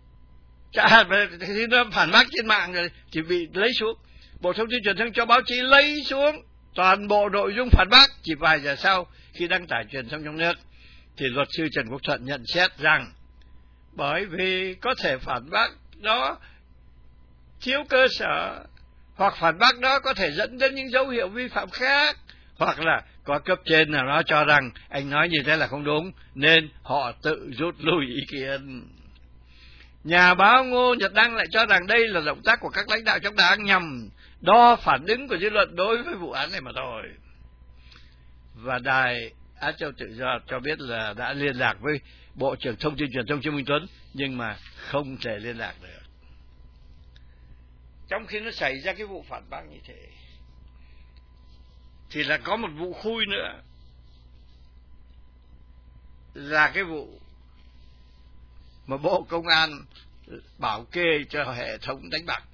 thì nó phản bác trên mạng rồi thì bị lấy xuống. Bộ Thông tin Truyền thông cho báo chí lấy xuống toàn bộ nội dung phản bác chỉ vài giờ sau khi đăng tải truyền thông trong nước. Thì luật sư Trần Quốc Thuận nhận xét rằng bởi vì có thể phản bác đó thiếu cơ sở, hoặc phản bác đó có thể dẫn đến những dấu hiệu vi phạm khác, hoặc là có cấp trên nào đó cho rằng anh nói như thế là không đúng nên họ tự rút lui ý kiến. Nhà báo Ngô Nhật Đăng lại cho rằng đây là động tác của các lãnh đạo trong đảng nhằm đo phản ứng của dư luận đối với vụ án này mà thôi. Và đài Á Châu Tự Do cho biết là đã liên lạc với Bộ trưởng Thông tin Truyền thông Trương Minh Tuấn nhưng mà không thể liên lạc được. Trong khi nó xảy ra cái vụ phản bác như thế thì là có một vụ khui nữa, là cái vụ mà Bộ Công an bảo kê cho hệ thống đánh bạc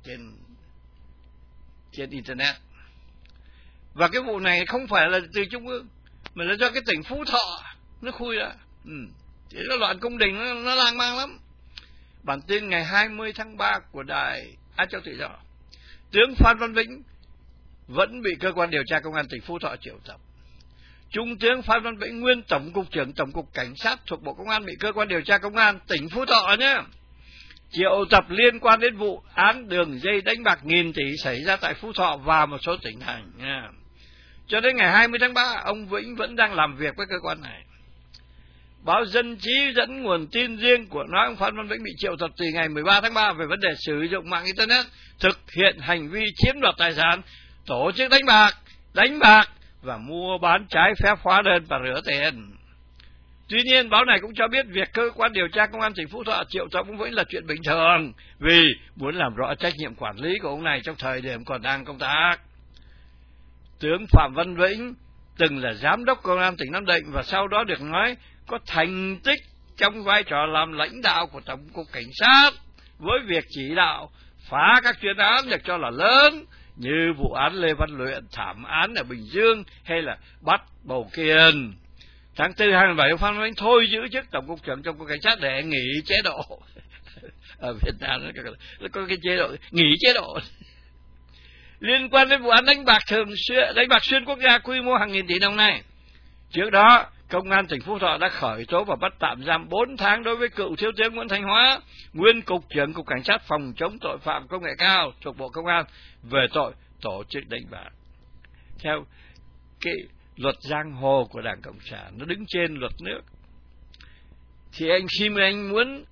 trên Internet. Và cái vụ này không phải là từ Trung ương mà là do cái tỉnh Phú Thọ nó khui ra. Thì nó loạn cung đình, nó lang mang lắm. Bản tin ngày 20 tháng 3 của đài Á Châu Tự Do, tướng Phan Văn Vĩnh vẫn bị cơ quan điều tra công an tỉnh Phú Thọ triệu tập. Trung tướng Phan Văn Vĩnh, nguyên tổng cục trưởng Tổng cục Cảnh sát thuộc Bộ Công an, bị cơ quan điều tra công an tỉnh Phú Thọ nhé triệu tập liên quan đến vụ án đường dây đánh bạc nghìn tỷ xảy ra tại Phú Thọ và một số tỉnh thành. Cho đến ngày 20 tháng 3, ông Vĩnh vẫn đang làm việc với cơ quan này. Báo Dân Trí dẫn nguồn tin riêng của nói ông Phan Văn Vĩnh bị triệu tập từ ngày 13 tháng 3 về vấn đề sử dụng mạng Internet, thực hiện hành vi chiếm đoạt tài sản, tổ chức đánh bạc và mua bán trái phép hóa đơn và rửa tiền. Tuy nhiên, báo này cũng cho biết việc cơ quan điều tra công an tỉnh Phú Thọ triệu tập ông Vĩnh là chuyện bình thường vì muốn làm rõ trách nhiệm quản lý của ông này trong thời điểm còn đang công tác. Tướng Phạm Văn Vĩnh từng là giám đốc công an tỉnh Nam Định và sau đó được nói có thành tích trong vai trò làm lãnh đạo của Tổng cục Cảnh sát với việc chỉ đạo phá các chuyên án được cho là lớn như vụ án Lê Văn Luyện, thảm án ở Bình Dương hay là bắt Bầu Kiên. Tháng 4 2007, ông Phan Văn Vĩnh thôi giữ chức Tổng cục trưởng Tổng cục Cảnh sát để nghỉ chế độ. Ở Việt Nam nó có cái chế độ nghỉ chế độ. Liên quan đến vụ án đánh bạc xuyên quốc gia quy mô hàng nghìn tỷ đồng này, trước đó Công an tỉnh Phú Thọ đã khởi tố và bắt tạm giam 4 tháng đối với cựu thiếu tướng Nguyễn Thanh Hóa, nguyên cục trưởng Cục Cảnh sát phòng chống tội phạm công nghệ cao thuộc Bộ Công an về tội tổ chức đánh bạc. Theo cái luật giang hồ của Đảng Cộng sản, nó đứng trên luật nước, thì khi mà anh muốn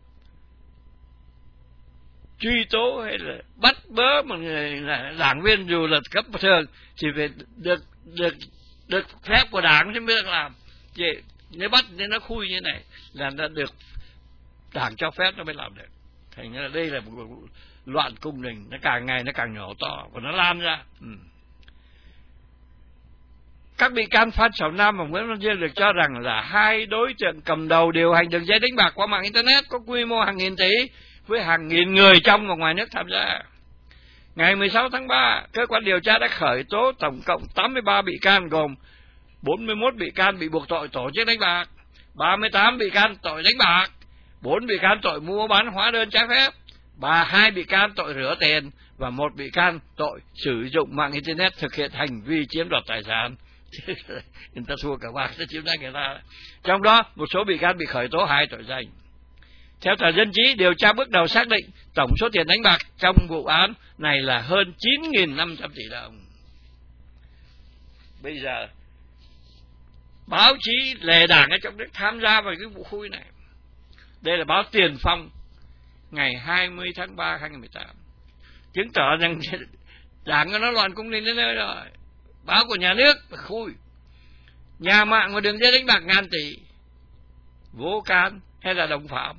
truy tố hay là bắt bớ một người là đảng viên dù là cấp thường thì phải được phép của Đảng chứ mới được làm. Chứ nếu bắt nên nó khui như này là nó được Đảng cho phép nó mới làm được. Thành ra đây là một loạn cung đình, nó càng ngày nó càng nhỏ to và nó lan ra. Các bị can Phan Xảo Nam và Nguyễn Văn Diên được cho rằng là hai đối tượng cầm đầu điều hành đường dây đánh bạc qua mạng Internet có quy mô hàng nghìn tỷ với hàng nghìn người trong và ngoài nước tham gia. Ngày 16 tháng 3, cơ quan điều tra đã khởi tố tổng cộng 83 bị can gồm 41 bị can bị buộc tội tổ chức đánh bạc, 38 bị can tội đánh bạc, 4 bị can tội mua bán hóa đơn trái phép, 2 bị can tội rửa tiền và 1 bị can tội sử dụng mạng Internet thực hiện hành vi chiếm đoạt tài sản. Người ta thua cả bạc, ta chiếm đánh người ta. Trong đó, một số bị can bị khởi tố 2 tội danh. Theo tờ Dân Trí, điều tra bước đầu xác định tổng số tiền đánh bạc trong vụ án này là hơn 9.500 tỷ đồng. Bây giờ, báo chí lề đảng ở trong nước tham gia vào cái vụ khui này. Đây là báo Tiền Phong ngày 20 tháng 3 2018. Chứng tỏ rằng đảng nó loạn cung đến nơi rồi. Báo của nhà nước khui. Nhà mạng và đường dây đánh bạc ngàn tỷ. Vô can hay là đồng phạm?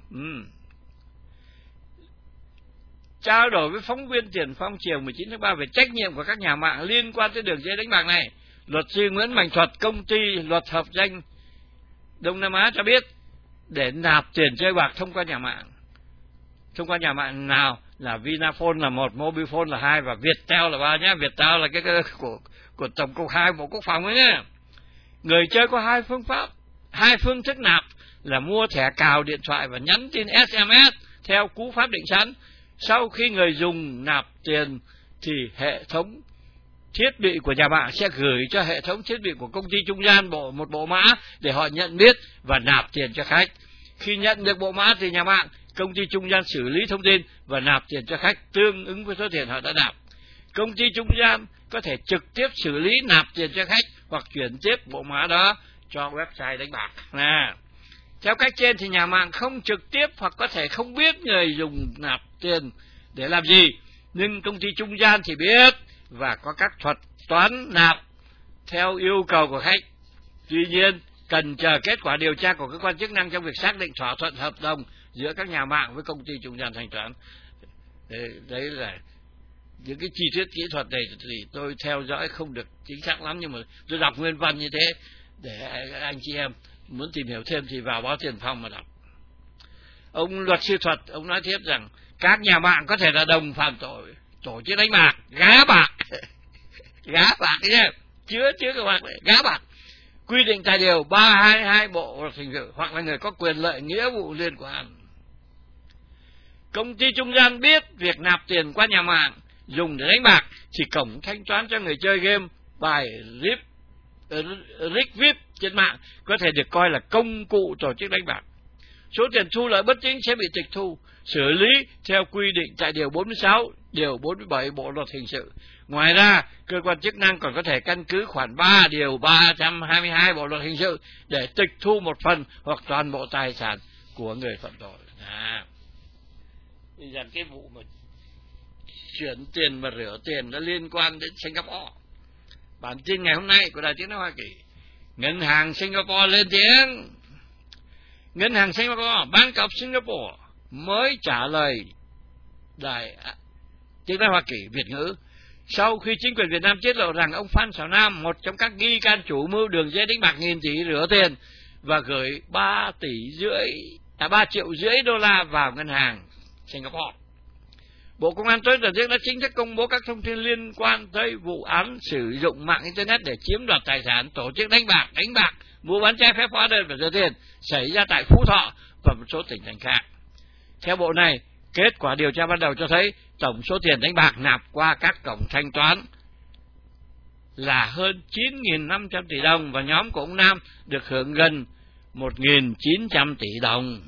Trao đổi với phóng viên Tiền Phong chiều 19 tháng 3 về trách nhiệm của các nhà mạng liên quan tới đường dây đánh bạc này, luật sư Nguyễn Mạnh Thuật, công ty luật hợp danh Đông Nam Á cho biết, để nạp tiền chơi bạc thông qua nhà mạng nào là Vinaphone là 1, Mobifone là 2 và Viettel là 3 nhé. Viettel là cái của Tổng cục 2 Bộ Quốc phòng ấy nhé. Người chơi có 2 phương pháp, 2 phương thức nạp là mua thẻ cào điện thoại và nhắn tin SMS theo cú pháp định sẵn. Sau khi người dùng nạp tiền thì hệ thống thiết bị của nhà mạng sẽ gửi cho hệ thống thiết bị của công ty trung gian một bộ mã để họ nhận biết và nạp tiền cho khách. Khi nhận được bộ mã từ nhà mạng, công ty trung gian xử lý thông tin và nạp tiền cho khách tương ứng với số tiền họ đã nạp. Công ty trung gian có thể trực tiếp xử lý nạp tiền cho khách hoặc chuyển tiếp bộ mã đó cho website đánh bạc. Theo cách trên thì nhà mạng không trực tiếp hoặc có thể không biết người dùng nạp tiền để làm gì, nhưng công ty trung gian thì biết và có các thuật toán nạp theo yêu cầu của khách. Tuy nhiên, cần chờ kết quả điều tra của cơ quan chức năng trong việc xác định thỏa thuận hợp đồng giữa các nhà mạng với công ty trung gian thanh toán. Đấy là những cái chi tiết kỹ thuật này thì tôi theo dõi không được chính xác lắm, nhưng mà tôi đọc nguyên văn như thế để anh chị em muốn tìm hiểu thêm thì vào báo Tiền Phong mà đọc. Ông luật sư Thuật, ông nói tiếp rằng các nhà mạng có thể là đồng phạm tội tổ chức đánh bạc, gá bạc nhé, chứa các bạn gá bạc, quy định tại điều 322 Bộ luật hình sự, hoặc là người có quyền lợi nghĩa vụ liên quan. Công ty trung gian biết việc nạp tiền qua nhà mạng dùng để đánh bạc thì cổng thanh toán cho người chơi game bài Rick VIP trên mạng có thể được coi là công cụ tổ chức đánh bạc. Số tiền thu lợi bất chính sẽ bị tịch thu, xử lý theo quy định tại điều 46, điều 47 Bộ luật hình sự. Ngoài ra, cơ quan chức năng còn có thể căn cứ khoản 3 điều 322 Bộ luật hình sự để tịch thu một phần hoặc toàn bộ tài sản của người phạm tội. Bây giờ cái vụ mà chuyển tiền và rửa tiền nó liên quan đến Singapore. Bản tin ngày hôm nay của Đài Tiếng nói Hoa Kỳ, ngân hàng Singapore lên tiếng. Ngân hàng Singapore, Bank of Singapore mới trả lời Đài Tiếng nói Hoa Kỳ Việt ngữ sau khi chính quyền Việt Nam tiết lộ rằng ông Phan Xảo Nam, một trong các nghi can chủ mưu đường dây đánh bạc nghìn tỷ rửa tiền và gửi 3 triệu rưỡi đô la vào ngân hàng Singapore. Bộ Công an tối tuần trước đã chính thức công bố các thông tin liên quan tới vụ án sử dụng mạng Internet để chiếm đoạt tài sản, tổ chức đánh bạc, mua bán trái phép hóa đơn và rửa tiền xảy ra tại Phú Thọ và một số tỉnh thành khác. Theo bộ này, kết quả điều tra ban đầu cho thấy tổng số tiền đánh bạc nạp qua các cổng thanh toán là hơn 9.500 tỷ đồng và nhóm của ông Nam được hưởng gần 1.900 tỷ đồng.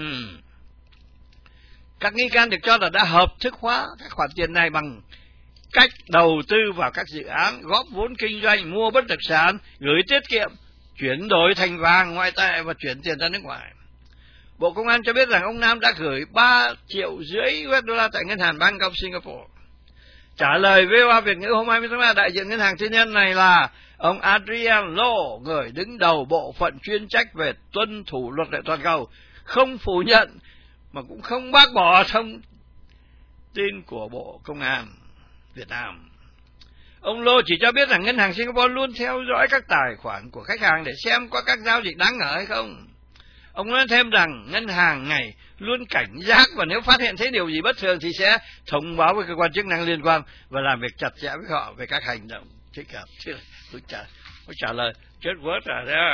Các nghi can được cho là đã hợp thức hóa các khoản tiền này bằng cách đầu tư vào các dự án, góp vốn kinh doanh, mua bất động sản, gửi tiết kiệm, chuyển đổi thành vàng ngoại tệ và chuyển tiền ra nước ngoài. Bộ Công an cho biết rằng ông Nam đã gửi 3,5 triệu USD tại ngân hàng Bank of Singapore. Trả lời VOA Việt ngữ hôm 20 tháng 3, đại diện ngân hàng tư nhân này là ông Adrian Low, người đứng đầu bộ phận chuyên trách về tuân thủ luật lệ toàn cầu, không phủ nhận mà cũng không bác bỏ thông tin của Bộ Công an Việt Nam. Ông Lô chỉ cho biết rằng ngân hàng Singapore luôn theo dõi các tài khoản của khách hàng để xem có các giao dịch đáng ngờ hay không. Ông nói thêm rằng ngân hàng này luôn cảnh giác và nếu phát hiện thấy điều gì bất thường thì sẽ thông báo với cơ quan chức năng liên quan và làm việc chặt chẽ với họ về các hành động thích hợp. Tôi trả lời chết vớt rồi đó.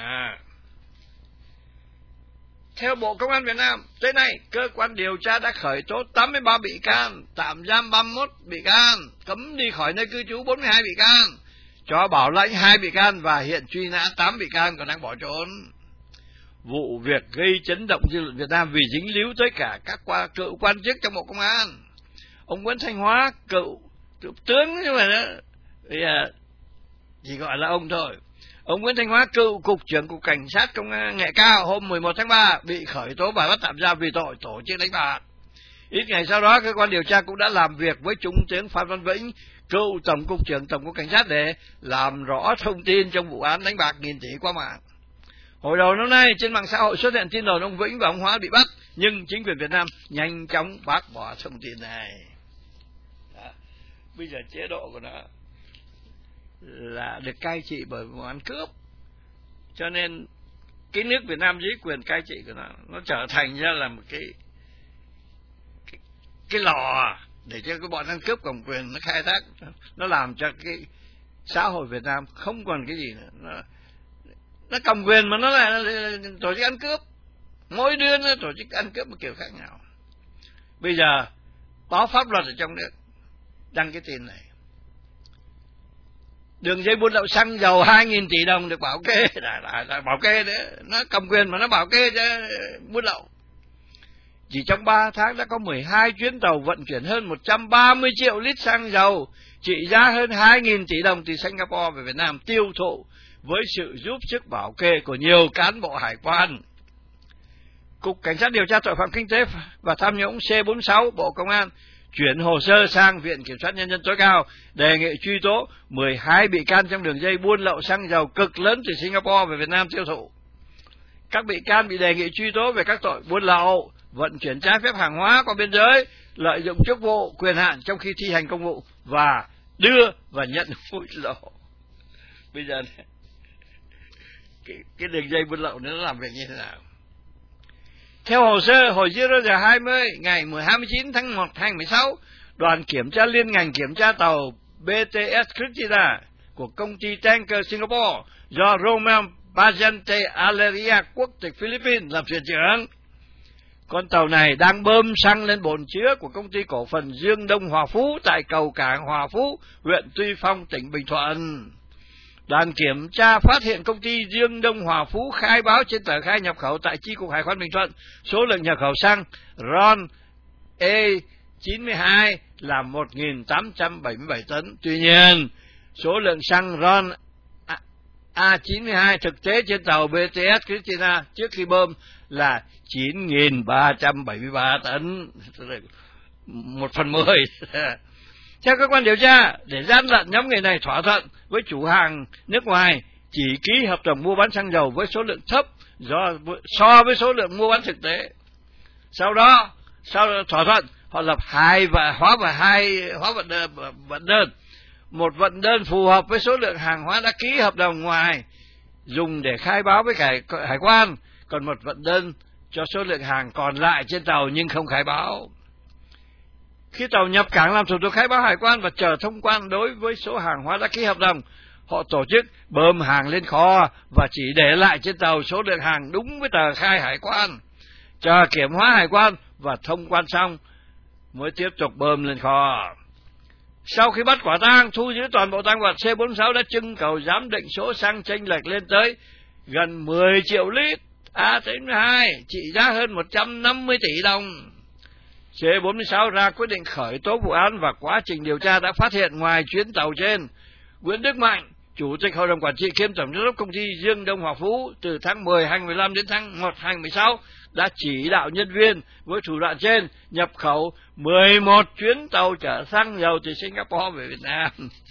Theo Bộ Công an Việt Nam, tới nay, cơ quan điều tra đã khởi tố 83 bị can, tạm giam 31 bị can, cấm đi khỏi nơi cư trú 42 bị can, cho bảo lãnh 2 bị can và hiện truy nã 8 bị can còn đang bỏ trốn. Vụ việc gây chấn động dư luận Việt Nam vì dính líu tới cả các cựu quan chức trong Bộ Công an. Ông Nguyễn Thanh Hóa, cựu tướng nhưng mà chỉ gọi là ông thôi. Ông Nguyễn Thanh Hóa, cựu cục trưởng cục cảnh sát công nghệ cao, hôm 11 tháng 3 bị khởi tố và bắt tạm giam vì tội tổ chức đánh bạc. Ít ngày sau đó, cơ quan điều tra cũng đã làm việc với Trung tướng Phan Văn Vĩnh, cựu tổng cục trưởng tổng cục cảnh sát để làm rõ thông tin trong vụ án đánh bạc nghìn tỷ qua mạng. Hồi đầu năm nay, trên mạng xã hội xuất hiện tin đồn ông Vĩnh và ông Hóa bị bắt, nhưng chính quyền Việt Nam nhanh chóng bác bỏ thông tin này. Đó. Bây giờ chế độ của nó là được cai trị bởi vụ án cướp, cho nên cái nước Việt Nam dưới quyền cai trị của nó trở thành ra là một cái lò để cho cái bọn ăn cướp cầm quyền nó khai thác, nó làm cho cái xã hội Việt Nam không còn cái gì nữa. Nó cầm quyền mà nó lại tổ chức ăn cướp, mỗi đứa nó tổ chức ăn cướp một kiểu khác nhau. Bây giờ báo pháp luật ở trong nước đăng cái tin này: đường dây buôn lậu xăng dầu 2.000 tỷ đồng được bảo kê, là bảo kê đấy, nó cầm quyền mà nó bảo kê cho buôn lậu. Chỉ trong 3 tháng đã có 12 chuyến tàu vận chuyển hơn 130 triệu lít xăng dầu trị giá hơn 2.000 tỷ đồng từ Singapore về Việt Nam tiêu thụ với sự giúp sức bảo kê của nhiều cán bộ hải quan. Cục Cảnh sát điều tra tội phạm kinh tế và tham nhũng C46 Bộ Công an chuyển hồ sơ sang Viện Kiểm soát Nhân dân tối cao đề nghị truy tố 12 bị can trong đường dây buôn lậu xăng dầu cực lớn từ Singapore về Việt Nam tiêu thụ. Các bị can bị đề nghị truy tố về các tội buôn lậu, vận chuyển trái phép hàng hóa qua biên giới, lợi dụng chức vụ, quyền hạn trong khi thi hành công vụ và đưa và nhận hối lộ. Bây giờ cái đường dây buôn lậu nó làm việc như thế nào? Theo hồ sơ, hồi 0 giờ 20 ngày 29 tháng 1 2016, đoàn kiểm tra liên ngành kiểm tra tàu BTS Christina của công ty Tanker Singapore do Romel Bajante Aleria quốc tịch Philippines làm thuyền trưởng. Con tàu này đang bơm xăng lên bồn chứa của công ty cổ phần Dương Đông Hòa Phú tại cầu cảng Hòa Phú, huyện Tuy Phong, tỉnh Bình Thuận. Đoàn kiểm tra phát hiện công ty Dương Đông Hòa Phú khai báo trên tờ khai nhập khẩu tại Chi cục Hải quan Bình Thuận số lượng nhập khẩu xăng RON E92 là 1.877 tấn. Tuy nhiên, số lượng xăng RON A92 thực tế trên tàu BTS Christina trước khi bơm là 9.373 tấn, 1/10. Theo cơ quan điều tra, để gian lận, nhóm người này thỏa thuận với chủ hàng nước ngoài chỉ ký hợp đồng mua bán xăng dầu với số lượng thấp so với số lượng mua bán thực tế. Sau thỏa thuận, họ lập hai vận đơn. Một vận đơn phù hợp với số lượng hàng hóa đã ký hợp đồng ngoài dùng để khai báo với hải quan, còn một vận đơn cho số lượng hàng còn lại trên tàu nhưng không khai báo. Khi tàu nhập cảng làm thủ tục khai báo hải quan và chờ thông quan đối với số hàng hóa đã ký hợp đồng, họ tổ chức bơm hàng lên kho và chỉ để lại trên tàu số lượng hàng đúng với tờ khai hải quan, chờ kiểm hóa hải quan và thông quan xong mới tiếp tục bơm lên kho. Sau khi bắt quả tang, thu giữ toàn bộ tang vật, C46 đã trưng cầu giám định số xăng chênh lệch lên tới gần 10 triệu lít A92 trị giá hơn 150 tỷ đồng. C46 ra quyết định khởi tố vụ án và quá trình điều tra đã phát hiện ngoài chuyến tàu trên, Nguyễn Đức Mạnh, Chủ tịch Hội đồng Quản trị kiêm Tổng giám đốc công ty Dương Đông Hòa Phú từ tháng 10 2015 đến tháng 1 2016 đã chỉ đạo nhân viên với thủ đoạn trên nhập khẩu 11 chuyến tàu chở xăng dầu từ Singapore về Việt Nam.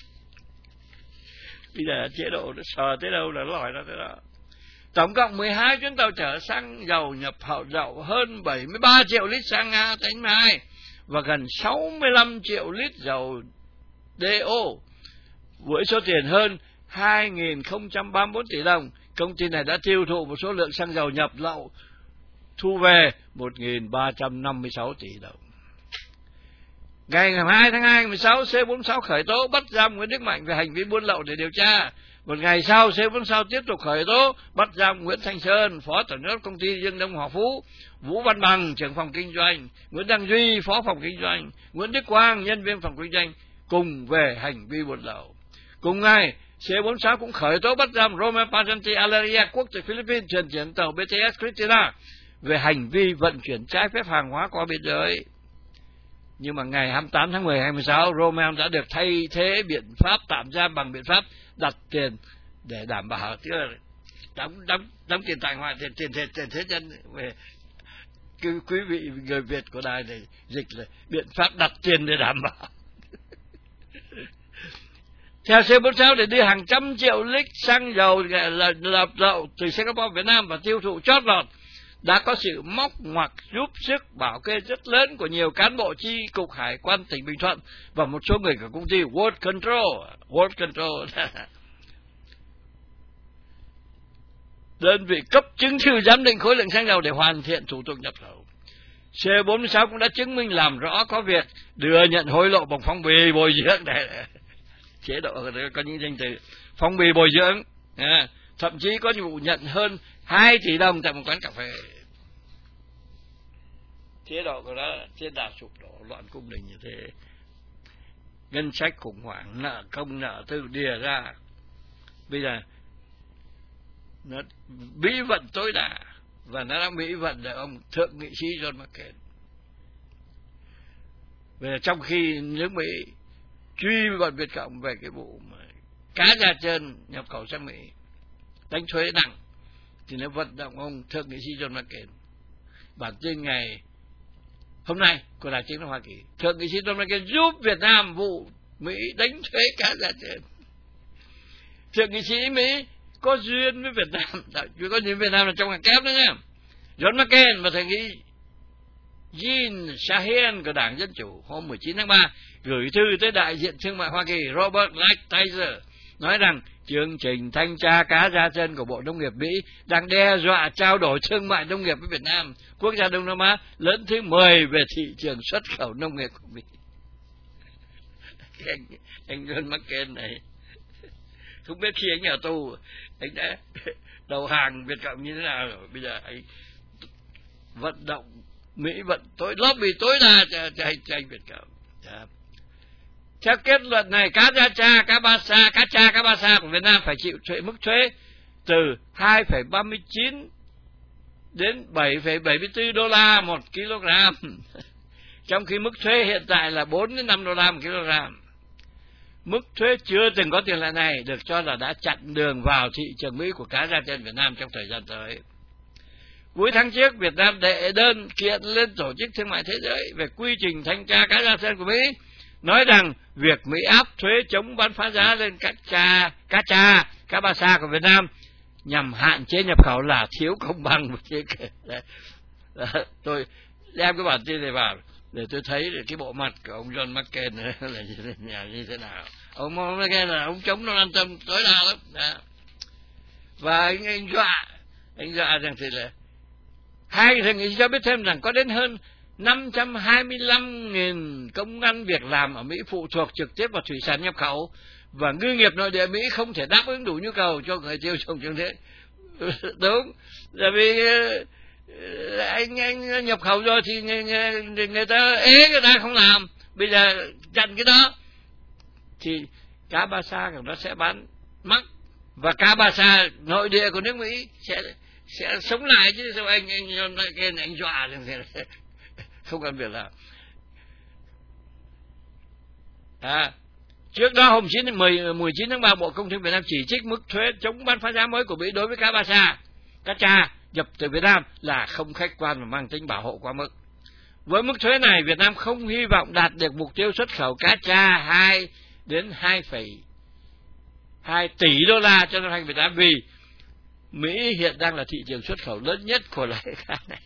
Bây giờ chế độ nó sờ tới đâu là nó hỏi ra tới đó. Tổng cộng 12 chuyến tàu chở xăng dầu nhập khẩu hơn 73 triệu lít xăng A92 và gần 65 triệu lít dầu DO với số tiền hơn 2.034 tỷ đồng. Công ty này đã tiêu thụ một số lượng xăng dầu nhập lậu thu về 1.356 tỷ đồng. Ngày 2 tháng 2 16, C46 khởi tố bắt giam Nguyễn Đức Mạnh về hành vi buôn lậu để điều tra. Một ngày sau, C46 tiếp tục khởi tố bắt giam Nguyễn Thanh Sơn, phó tổng giám đốc công ty Dương Đông Hòa Phú, Vũ Văn Bằng, trưởng phòng kinh doanh, Nguyễn Đăng Duy, phó phòng kinh doanh, Nguyễn Đức Quang, nhân viên phòng kinh doanh, cùng về hành vi buôn lậu. Cùng ngày, C46 cũng khởi tố bắt giam Roman Pajanti Alaria, quốc tịch Philippines, thuyền trưởng tàu BTS Christina, về hành vi vận chuyển trái phép hàng hóa qua biên giới. Nhưng mà ngày 28 tháng 10 2016, Roman đã được thay thế biện pháp tạm giam bằng biện pháp đặt tiền để đảm bảo, tức là đóng tiền tại ngoại, tiền thế chân. Về quý vị người Việt của đài này dịch là biện pháp đặt tiền để đảm bảo. Theo C46, để đưa hàng trăm triệu lít xăng dầu lập lậu từ Singapore Việt Nam và tiêu thụ chót lọt, đã có sự móc ngoặc giúp sức bảo kê rất lớn của nhiều cán bộ chi cục Hải quan tỉnh Bình Thuận và một số người của công ty World Control. Đơn vị cấp chứng thư giám định khối lượng xăng dầu để hoàn thiện thủ tục nhập khẩu. C46 cũng đã chứng minh làm rõ có việc đưa nhận hối lộ bằng phong bì bồi dưỡng để chế độ có những danh từ phong bì bồi dưỡng, thậm chí có vụ nhận hơn 2 tỷ đồng tại một quán cà phê. Chế độ của nó trên đà sụp đổ, loạn cung đình như thế, ngân sách khủng hoảng, nợ công nợ tư đìa ra. Bây giờ nó mỹ vận tối đa, và nó đã mỹ vận là ông thượng nghị sĩ John McCain. Về trong khi nước Mỹ truy bọn Việt Cộng về cái vụ mà cá da trơn nhập khẩu sang Mỹ đánh thuế nặng, thì nó vận động ông thượng nghị sĩ John McCain. Bản tin ngày hôm nay của Đài Tiếng nói Hoa Kỳ, thượng nghị sĩ John McCain giúp Việt Nam vụ Mỹ đánh thuế cá da trơn. Thượng nghị sĩ Mỹ có duyên với Việt Nam, có duyên với Việt Nam là trong hàng kép đó nha. John McCain và thượng nghị Jean Shaheen của Đảng Dân Chủ hôm 19 tháng 3 gửi thư tới đại diện thương mại Hoa Kỳ Robert Lighthizer, nói rằng chương trình thanh tra cá da trơn của Bộ Nông nghiệp Mỹ đang đe dọa trao đổi thương mại nông nghiệp với Việt Nam, quốc gia Đông Nam Á lớn thứ 10 về thị trường xuất khẩu nông nghiệp của Mỹ. Anh John McCain này, không biết khi anh ở tù anh đã đầu hàng Việt Cộng như thế nào rồi. Bây giờ anh vận động Mỹ vận lobby tối đa cho anh Việt Cộng. Theo kết luận này, cá da cha, cá ba sa của Việt Nam phải chịu mức thuế từ 2,39 đến 7,74 đô la một kg, trong khi mức thuế hiện tại là 4 đến 5 đô la một kg. Mức thuế chưa từng có tiền lệ này được cho là đã chặn đường vào thị trường Mỹ của cá da trơn Việt Nam trong thời gian tới. Cuối tháng trước, Việt Nam đệ đơn kiện lên Tổ chức Thương mại Thế giới về quy trình thanh tra cá da trơn của Mỹ, nói rằng việc Mỹ áp thuế chống bán phá giá lên cá ba sa của Việt Nam nhằm hạn chế nhập khẩu là thiếu công bằng. Tôi đem cái bản tin này vào để tôi thấy cái bộ mặt của ông John McCain là như thế nào. Ông McCain là ông chống Donald Trump tối đa lắm. Và anh dọa rằng thì là hai thằng nghị cho biết thêm rằng có đến hơn 525.000 công ăn việc làm ở Mỹ phụ thuộc trực tiếp vào thủy sản nhập khẩu, và ngư nghiệp nội địa Mỹ không thể đáp ứng đủ nhu cầu cho người tiêu dùng như thế. Đúng, tại vì anh nhập khẩu rồi thì người ta người ta không làm. Bây giờ chặn cái đó thì cá ba sa của nó sẽ bán mắc, và cá ba sa nội địa của nước Mỹ sẽ sống lại chứ. Sao anh dọa rằng không cần việc làm. Trước đó hôm 19 tháng 3, Bộ Công Thương Việt Nam chỉ trích mức thuế chống bán phá giá mới của Mỹ đối với cá ba sa, cá tra nhập từ Việt Nam là không khách quan và mang tính bảo hộ quá mức. Với mức thuế này, Việt Nam không hy vọng đạt được mục tiêu xuất khẩu cá tra 2 đến 2,2 tỷ đô la cho năm 2018, vì Mỹ hiện đang là thị trường xuất khẩu lớn nhất của loài cá này.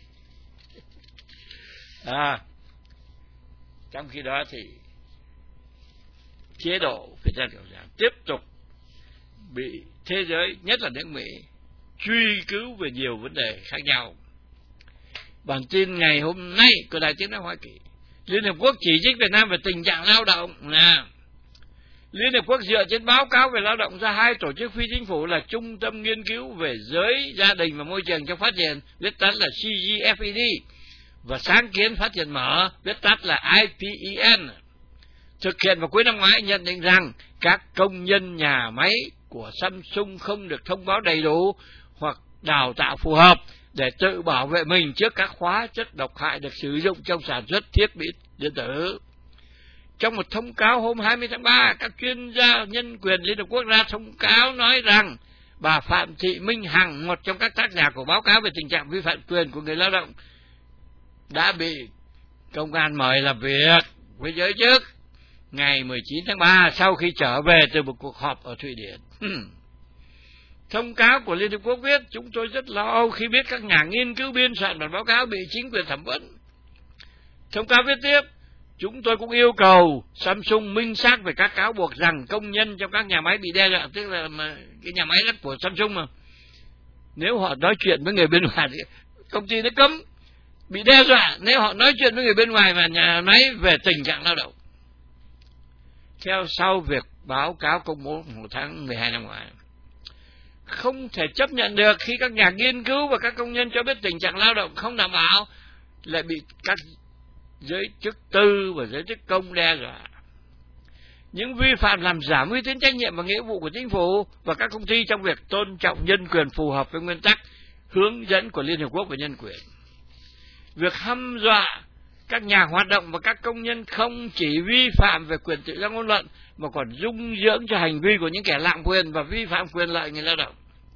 Trong khi đó thì chế độ Việt Nam Cộng sản tiếp tục bị thế giới, nhất là nước Mỹ, truy cứu về nhiều vấn đề khác nhau. Bản tin ngày hôm nay của Đài Tiếng nói Hoa Kỳ, Liên Hợp Quốc chỉ trích Việt Nam về tình trạng lao động là Liên Hợp Quốc dựa trên báo cáo về lao động ra 2 tổ chức phi chính phủ là Trung tâm Nghiên cứu về Giới, Gia đình và Môi trường trong Phát triển, viết tắt là CGFED, và Sáng kiến Phát triển Mở, viết tắt là IPEN, thực hiện vào cuối năm ngoái, nhận định rằng các công nhân nhà máy của Samsung không được thông báo đầy đủ hoặc đào tạo phù hợp để tự bảo vệ mình trước các hóa chất độc hại được sử dụng trong sản xuất thiết bị điện tử. Trong một thông cáo hôm 20 tháng 3, các chuyên gia nhân quyền Liên Hợp Quốc ra thông cáo nói rằng bà Phạm Thị Minh Hằng, một trong các tác giả của báo cáo về tình trạng vi phạm quyền của người lao động, đã bị công an mời làm việc với giới chức ngày 19 tháng 3 sau khi trở về từ một cuộc họp ở Thụy Điển. Thông cáo của Liên Hợp Quốc viết, chúng tôi rất lo âu khi biết các nhà nghiên cứu biên soạn bản báo cáo bị chính quyền thẩm vấn. Thông cáo viết tiếp, chúng tôi cũng yêu cầu Samsung minh xác về các cáo buộc rằng công nhân trong các nhà máy bị đe dọa, tức là cái nhà máy đất của Samsung mà. Nếu họ nói chuyện với người bên ngoài thì công ty nó cấm, bị đe dọa nếu họ nói chuyện với người bên ngoài và nhà máy về tình trạng lao động. Theo sau việc báo cáo công bố một tháng 12 năm ngoái, không thể chấp nhận được khi các nhà nghiên cứu và các công nhân cho biết tình trạng lao động không đảm bảo lại bị các giới chức tư và giới chức công đe dọa. Những vi phạm làm giảm uy tín, trách nhiệm và nghĩa vụ của chính phủ và các công ty trong việc tôn trọng nhân quyền phù hợp với nguyên tắc hướng dẫn của Liên Hợp Quốc về nhân quyền. Việc hăm dọa các nhà hoạt động và các công nhân không chỉ vi phạm về quyền tự do ngôn luận mà còn dung dưỡng cho hành vi của những kẻ lạm quyền và vi phạm quyền lợi người lao động.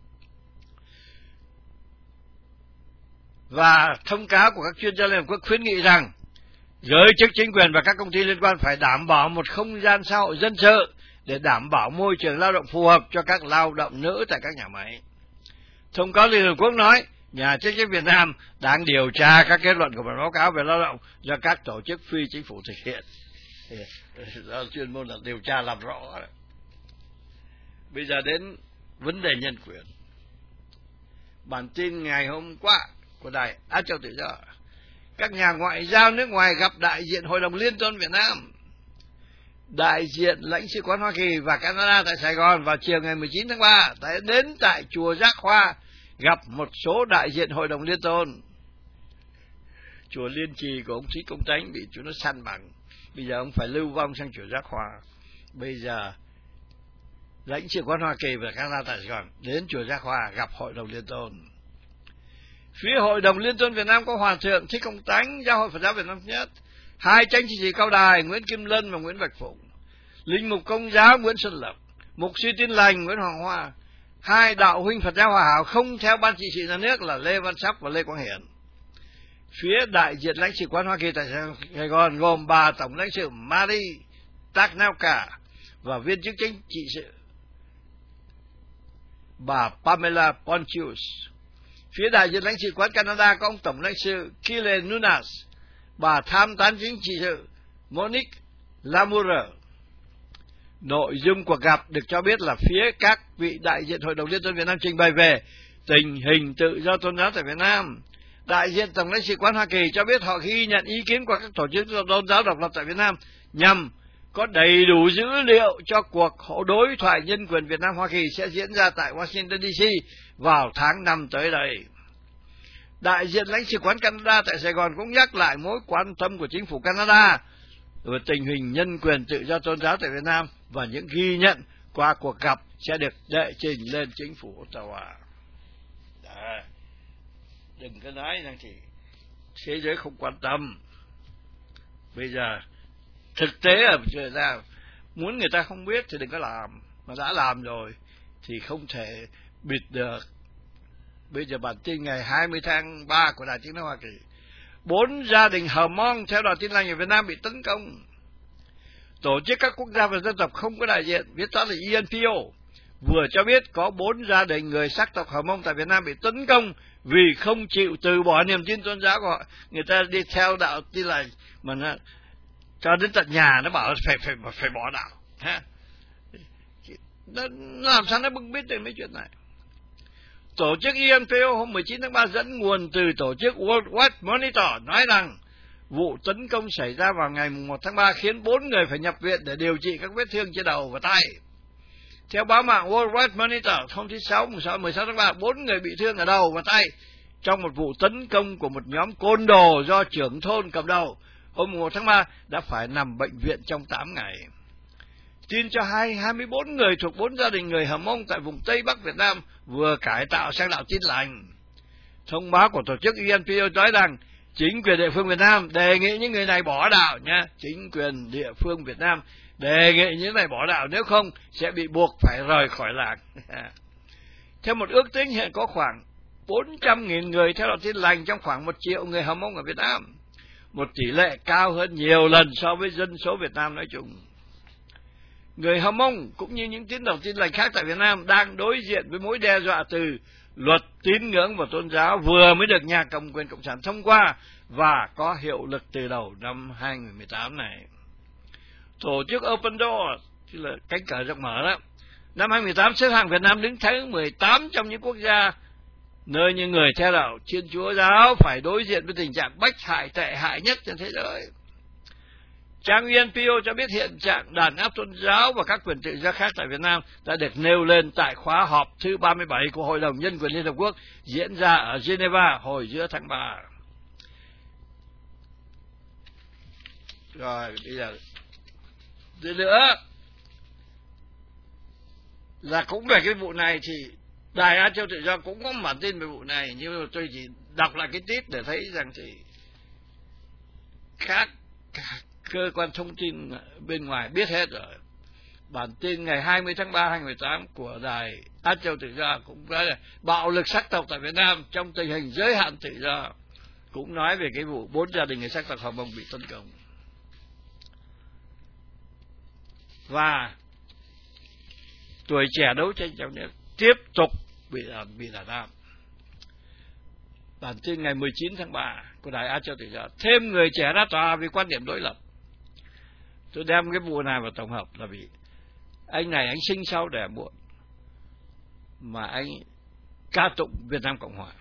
Và thông cáo của các chuyên gia Liên Hợp Quốc khuyến nghị rằng giới chức, chính quyền và các công ty liên quan phải đảm bảo một không gian xã hội dân sự để đảm bảo môi trường lao động phù hợp cho các lao động nữ tại các nhà máy. Thông cáo Liên Hợp Quốc nói, nhà chức trách Việt Nam đang điều tra các kết luận của bản báo cáo về lao động do các tổ chức phi chính phủ thực hiện. Chuyên môn là điều tra làm rõ. Bây giờ đến vấn đề nhân quyền. Bản tin ngày hôm qua của Đài Á Châu Tự Do, các nhà ngoại giao nước ngoài gặp đại diện Hội đồng Liên tôn Việt Nam, đại diện lãnh sự quán Hoa Kỳ và Canada tại Sài Gòn vào chiều ngày 19 tháng 3 đến tại chùa Giác Hoa gặp một số đại diện Hội đồng Liên tôn. Chùa Liên Trì của ông Thích Công Tánh bị chúng nó săn bằng, bây giờ ông phải lưu vong sang chùa Giác Hoa. Bây giờ lãnh sự quán Hoa Kỳ và Canada tại Sài Gòn đến chùa Giác Hoa gặp Hội đồng Liên tôn. Phía Hội đồng Liên tôn Việt Nam có Hòa thượng Thích Công Tánh, Giáo hội Phật giáo Việt Nam Thống Nhất, 2 chánh trị cao đài Nguyễn Kim Lân và Nguyễn Bạch Phụng, linh mục Công giáo Nguyễn Xuân Lộc, mục sư Tin Lành Nguyễn Hoàng Hoa, 2 đạo huynh Phật giáo Hòa hảo không theo ban trị sự nhà nước là Lê Văn Sắc và Lê Quang Hiển. Phía đại diện lãnh sự quán Hoa Kỳ tại Sài Gòn gồm bà tổng lãnh sự Marie Taknauka và viên chức chính trị sự bà Pamela Pontius. Phía đại diện lãnh sự quán Canada có ông tổng lãnh sự Kile Nunes, bà tham tán chính trị sự Monique Lamoureux. Nội dung cuộc gặp được cho biết là phía các vị đại diện Hội đồng Liên tôn Việt Nam trình bày về tình hình tự do tôn giáo tại Việt Nam. Đại diện tổng lãnh sự quán Hoa Kỳ cho biết họ ghi nhận ý kiến của các tổ chức tôn giáo độc lập tại Việt Nam nhằm có đầy đủ dữ liệu cho cuộc đối thoại nhân quyền Việt Nam Hoa Kỳ sẽ diễn ra tại Washington DC vào tháng 5 tới đây. Đại diện lãnh sự quán Canada tại Sài Gòn cũng nhắc lại mối quan tâm của chính phủ Canada về tình hình nhân quyền tự do tôn giáo tại Việt Nam và những ghi nhận qua cuộc gặp sẽ được đệ trình lên chính phủ Ottawa. Đấy. Đừng có nói rằng thì thế giới không quan tâm. Bây giờ thực tế ở Việt Nam muốn người ta không biết thì đừng có làm, mà đã làm rồi thì không thể bịt được. Bây giờ bản tin ngày 20 tháng 3 của Đài Tiếng nói Hoa Kỳ, 4 gia đình Hờ Mong theo Đài Tin lành ở Việt Nam bị tấn công. Tổ chức các quốc gia và dân tộc không có đại diện, viết tắt là INPO, vừa cho biết có 4 gia đình người sắc tộc Hờ Mông tại Việt Nam bị tấn công vì không chịu từ bỏ niềm tin tôn giáo của họ. Người ta đi theo đạo Tin lành mà nó cho đến tận nhà nó bảo phải bỏ đạo. Nó làm sao nó bưng biết được mấy chuyện này. Tổ chức UNPO hôm 19 tháng 3 dẫn nguồn từ tổ chức World Watch Monitor nói rằng vụ tấn công xảy ra vào ngày 1 tháng 3 khiến 4 người phải nhập viện để điều trị các vết thương trên đầu và tay. Theo báo mạng World Watch Monitor, hôm thứ 16 tháng 3, 4 người bị thương ở đầu và tay trong một vụ tấn công của một nhóm côn đồ do trưởng thôn cầm đầu hôm 1 tháng 3 đã phải nằm bệnh viện trong 8 ngày. Tin cho 24 người thuộc 4 gia đình người Hờ Mông tại vùng Tây Bắc Việt Nam vừa cải tạo sang đạo Tin Lành. Thông báo của tổ chức UNPO nói rằng chính quyền địa phương Việt Nam đề nghị những người này bỏ đạo nha. Chính quyền địa phương Việt Nam đề nghị những người này bỏ đạo, nếu không sẽ bị buộc phải rời khỏi làng. Theo một ước tính hiện có khoảng 400.000 người theo đạo Tin Lành trong khoảng 1 triệu người Hờ Mông ở Việt Nam, một tỷ lệ cao hơn nhiều lần so với dân số Việt Nam nói chung. Người Hờ Mông cũng như những tín đồ Tin Lành khác tại Việt Nam đang đối diện với mối đe dọa từ luật tín ngưỡng và tôn giáo vừa mới được nhà cầm quyền Cộng sản thông qua và có hiệu lực từ đầu năm 2018 này. Tổ chức Open Door, tức là cánh cửa rộng mở đó, năm 2018 xếp hạng Việt Nam đứng thứ 18 trong những quốc gia nơi những người theo đạo Thiên Chúa giáo phải đối diện với tình trạng bách hại tệ hại nhất trên thế giới. Trang UNPO cho biết hiện trạng đàn áp tôn giáo và các quyền tự do khác tại Việt Nam đã được nêu lên tại khóa họp thứ 37 của Hội đồng Nhân quyền Liên Hợp Quốc diễn ra ở Geneva hồi giữa tháng 3. Rồi, bây giờ nữa là cũng về cái vụ này thì Đài Á Châu Tự Do cũng có bản tin về vụ này, nhưng mà tôi chỉ đọc lại cái tít để thấy rằng thì các cơ quan thông tin bên ngoài biết hết rồi. Bản tin ngày 20 tháng 3 2018 của Đài Á Châu Tự Do cũng nói là bạo lực sắc tộc tại Việt Nam trong tình hình giới hạn tự do, cũng nói về cái vụ 4 gia đình người sắc tộc Hờ Mông bị tấn công. Và tuổi trẻ đấu tranh trong nước tiếp tục bị đàn áp. Bản tin ngày 19 tháng 3 của Đài Á Châu Tự Do, thêm người trẻ ra tòa vì quan điểm đối lập. Tôi đem cái vụ này vào tổng hợp là vì anh này anh sinh sau đẻ muộn mà anh ca tụng Việt Nam Cộng Hòa.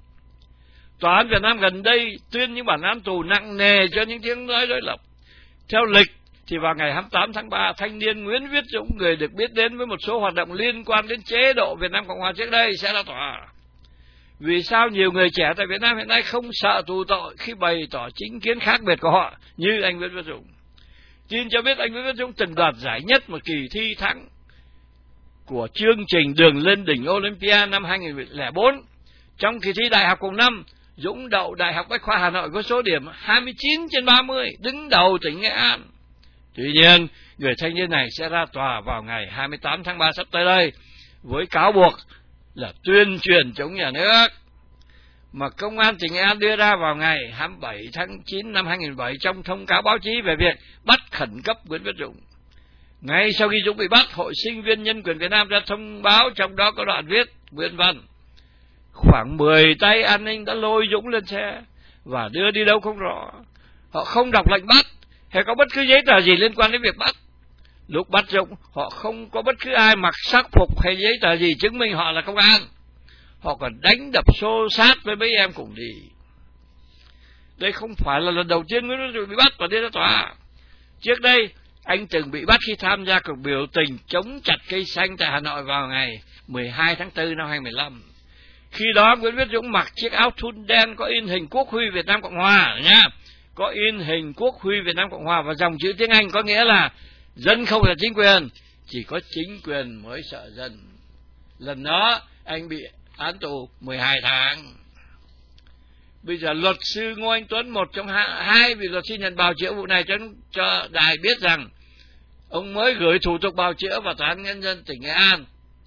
Tòa án Việt Nam gần đây tuyên những bản án tù nặng nề cho những tiếng nói đối lập. Theo lịch thì vào ngày 28 tháng 3, thanh niên Nguyễn Viết Dũng, người được biết đến với một số hoạt động liên quan đến chế độ Việt Nam Cộng Hòa trước đây, sẽ ra tòa. Vì sao nhiều người trẻ tại Việt Nam hiện nay không sợ tù tội khi bày tỏ chính kiến khác biệt của họ như anh Nguyễn Viết Dũng? Tin cho biết anh Nguyễn Viết Dũng từng đoạt giải nhất một kỳ thi thắng của chương trình Đường lên đỉnh Olympia năm 2004. Trong kỳ thi đại học cùng năm, Dũng đậu Đại học Bách khoa Hà Nội có số điểm 29/30, đứng đầu tỉnh Nghệ An. Tuy nhiên, người thanh niên này sẽ ra tòa vào ngày 28 tháng 3 sắp tới đây với cáo buộc là tuyên truyền chống nhà nước mà Công an tỉnh Nghệ An đưa ra vào ngày 27 tháng 9 năm 2007 trong thông cáo báo chí về việc bắt khẩn cấp Nguyễn Viết Dũng. Ngay sau khi Dũng bị bắt, Hội Sinh viên Nhân quyền Việt Nam ra thông báo, trong đó có đoạn viết nguyên văn: khoảng 10 tay an ninh đã lôi Dũng lên xe và đưa đi đâu không rõ. Họ không đọc lệnh bắt hay có bất cứ giấy tờ gì liên quan đến việc bắt. Lúc bắt Dũng, họ không có bất cứ ai mặc sắc phục hay giấy tờ gì chứng minh họ là công an. Họ còn đánh đập xô sát với mấy em cùng đi. Đây không phải là lần đầu tiên Nguyễn Viết Dũng bị bắt và đưa ra tòa. Trước đây, anh từng bị bắt khi tham gia cuộc biểu tình chống chặt cây xanh tại Hà Nội vào ngày 12 tháng 4 năm 2015. Khi đó, Nguyễn Viết Dũng mặc chiếc áo thun đen có in hình quốc huy Việt Nam Cộng Hòa nha. Có in hình quốc huy Việt Nam Cộng Hòa và dòng chữ tiếng Anh có nghĩa là dân không là chính quyền, chỉ có chính quyền mới sợ dân. Lần đó anh bị án tù 12 tháng. Bây giờ luật sư Ngô Anh Tuấn, một trong hai vị luật sư nhận bào chữa vụ này, cho đài biết rằng ông mới gửi thủ tục bào chữa vào Tòa án Nhân dân tỉnh Nghệ An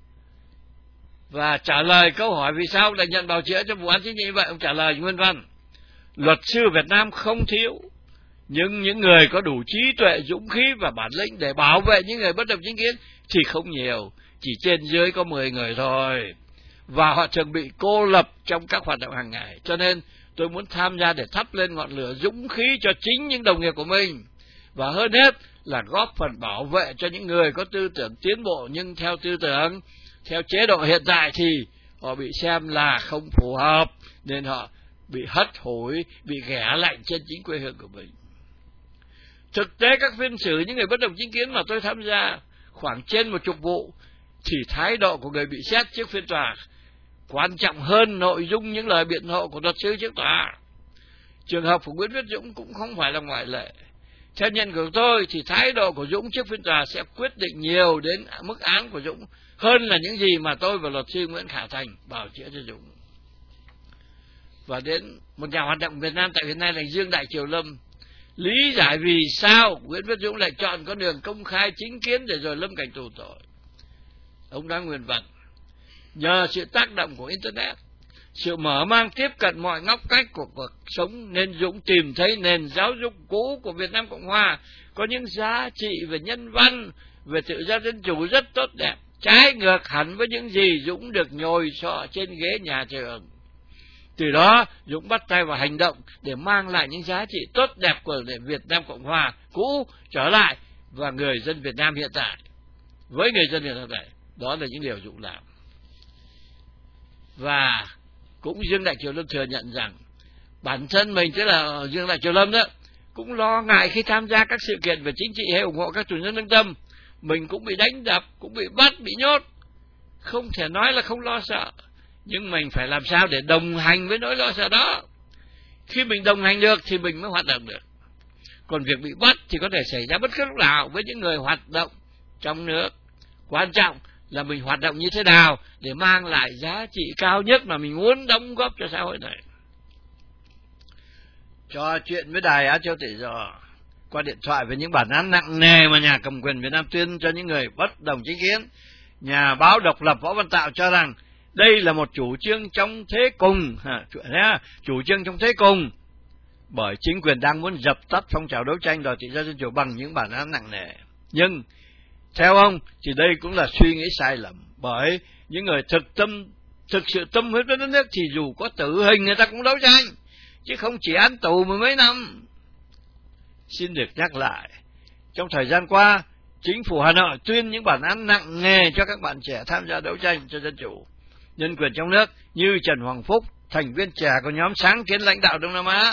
và trả lời câu hỏi vì sao lại nhận bào chữa cho vụ án chính trị như vậy. Ông trả lời nguyên văn: luật sư Việt Nam không thiếu, nhưng những người có đủ trí tuệ, dũng khí và bản lĩnh để bảo vệ những người bất đồng chính kiến thì không nhiều, chỉ trên dưới có 10 người thôi. Và họ thường bị cô lập trong các hoạt động hàng ngày. Cho nên tôi muốn tham gia để thắp lên ngọn lửa dũng khí cho chính những đồng nghiệp của mình. Và hơn hết là góp phần bảo vệ cho những người có tư tưởng tiến bộ, nhưng theo tư tưởng, theo chế độ hiện tại thì họ bị xem là không phù hợp, nên họ bị hất hủi, bị ghẻ lạnh trên chính quê hương của mình. Thực tế các phiên xử những người bất đồng chính kiến mà tôi tham gia khoảng trên 10 vụ, thì thái độ của người bị xét trước phiên tòa quan trọng hơn nội dung những lời biện hộ của luật sư trước tòa. Trường hợp của Nguyễn Viết Dũng cũng không phải là ngoại lệ. Theo nhận của tôi thì thái độ của Dũng trước phiên tòa sẽ quyết định nhiều đến mức án của Dũng hơn là những gì mà tôi và luật sư Nguyễn Khả Thành bảo chữa cho Dũng. Và đến một nhà hoạt động Việt Nam tại Việt Nam là Dương Đại Triều Lâm lý giải vì sao Nguyễn Viết Dũng lại chọn con đường công khai chính kiến để rồi lâm cảnh tù tội. Ông nói nguyên vật: nhờ sự tác động của Internet, sự mở mang tiếp cận mọi ngóc ngách của cuộc sống, nên Dũng tìm thấy nền giáo dục cũ của Việt Nam Cộng Hòa có những giá trị về nhân văn, về tự do dân chủ rất tốt đẹp, trái ngược hẳn với những gì Dũng được nhồi sọ trên ghế nhà trường. Từ đó, Dũng bắt tay vào hành động để mang lại những giá trị tốt đẹp của Việt Nam Cộng Hòa cũ trở lại và người dân Việt Nam hiện tại. Với người dân Việt Nam hiện tại, đó là những điều Dũng làm. Và cũng Dương Đại Triều Lâm thừa nhận rằng bản thân mình, tức là Dương Đại Triều Lâm đó, cũng lo ngại khi tham gia các sự kiện về chính trị hay ủng hộ các chủ nhân lương tâm. Mình cũng bị đánh đập, cũng bị bắt, bị nhốt. Không thể nói là không lo sợ, nhưng mình phải làm sao để đồng hành với nỗi lo sợ đó. Khi mình đồng hành được thì mình mới hoạt động được. Còn việc bị bắt thì có thể xảy ra bất cứ lúc nào với những người hoạt động trong nước. Quan trọng là mình hoạt động như thế nào để mang lại giá trị cao nhất mà mình muốn đóng góp cho xã hội này. Trò chuyện với Đài Á Châu Tự Do qua điện thoại về những bản án nặng nề mà nhà cầm quyền Việt Nam tuyên cho những người bất đồng chính kiến, nhà báo độc lập Võ Văn Tạo cho rằng đây là một chủ trương trong thế cùng, chủ trương trong thế cùng, bởi chính quyền đang muốn dập tắt phong trào đấu tranh đòi tự do dân chủ bằng những bản án nặng nề. Nhưng theo ông thì đây cũng là suy nghĩ sai lầm, bởi những người thực sự tâm huyết với đất nước thì dù có tử hình người ta cũng đấu tranh, chứ không chỉ án tù mười mấy năm. Xin được nhắc lại, trong thời gian qua, chính phủ Hà Nội tuyên những bản án nặng nề cho các bạn trẻ tham gia đấu tranh cho dân chủ, nhân quyền trong nước như Trần Hoàng Phúc, thành viên trẻ của nhóm sáng kiến lãnh đạo Đông Nam Á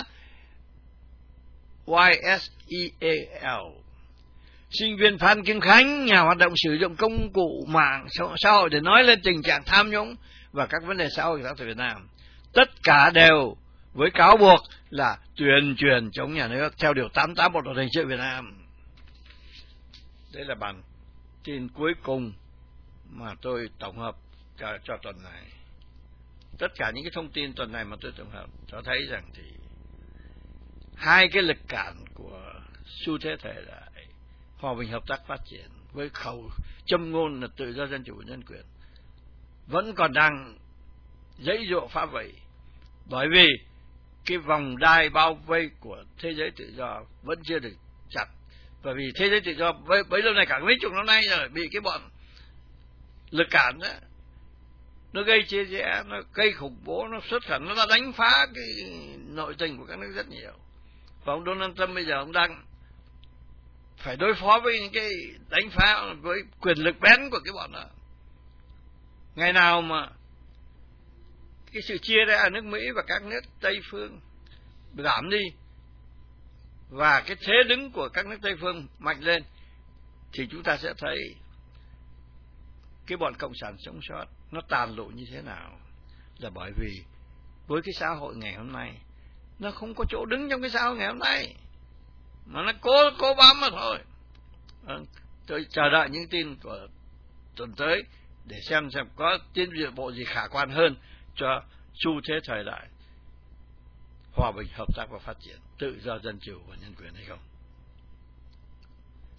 YSEAL, sinh viên Phan Kim Khánh, nhà hoạt động sử dụng công cụ mạng xã hội để nói lên tình trạng tham nhũng và các vấn đề xã hội tại Việt Nam. Tất cả đều với cáo buộc là tuyên truyền chống nhà nước theo điều 88 Bộ luật hình sự Việt Nam. Đây là bản tin cuối cùng mà tôi tổng hợp cho tuần này. Tất cả những cái thông tin tuần này mà tôi tổng hợp cho thấy rằng thì hai cái lực cản của xu thế thời đại, hòa bình hợp tác phát triển với khẩu châm ngôn là tự do dân chủ nhân quyền vẫn còn đang dãy dụa phá vây, bởi vì cái vòng đai bao vây của thế giới tự do vẫn chưa được chặt. Bởi vì thế giới tự do bấy lâu này, cả mấy chục năm nay rồi, bị cái bọn lực cản đó, nó gây chia rẽ, nó gây khủng bố, nó xuất khẩn, nó đã đánh phá cái nội tình của các nước rất nhiều. Và ông Donald Trump bây giờ ông đang phải đối phó với những cái đánh phá với quyền lực bén của cái bọn đó. Ngày nào mà cái sự chia rẽ ở nước Mỹ và các nước Tây phương giảm đi và cái thế đứng của các nước Tây phương mạnh lên, thì chúng ta sẽ thấy cái bọn cộng sản sống sót nó tàn lụi như thế nào. Là bởi vì với cái xã hội ngày hôm nay, nó không có chỗ đứng trong cái xã hội ngày hôm nay, mà nó cố bám mà thôi. Tôi chờ đợi những tin của tuần tới để xem có tiến bộ gì khả quan hơn cho xu thế thời đại hòa bình, hợp tác và phát triển, tự do, dân chủ và nhân quyền hay không.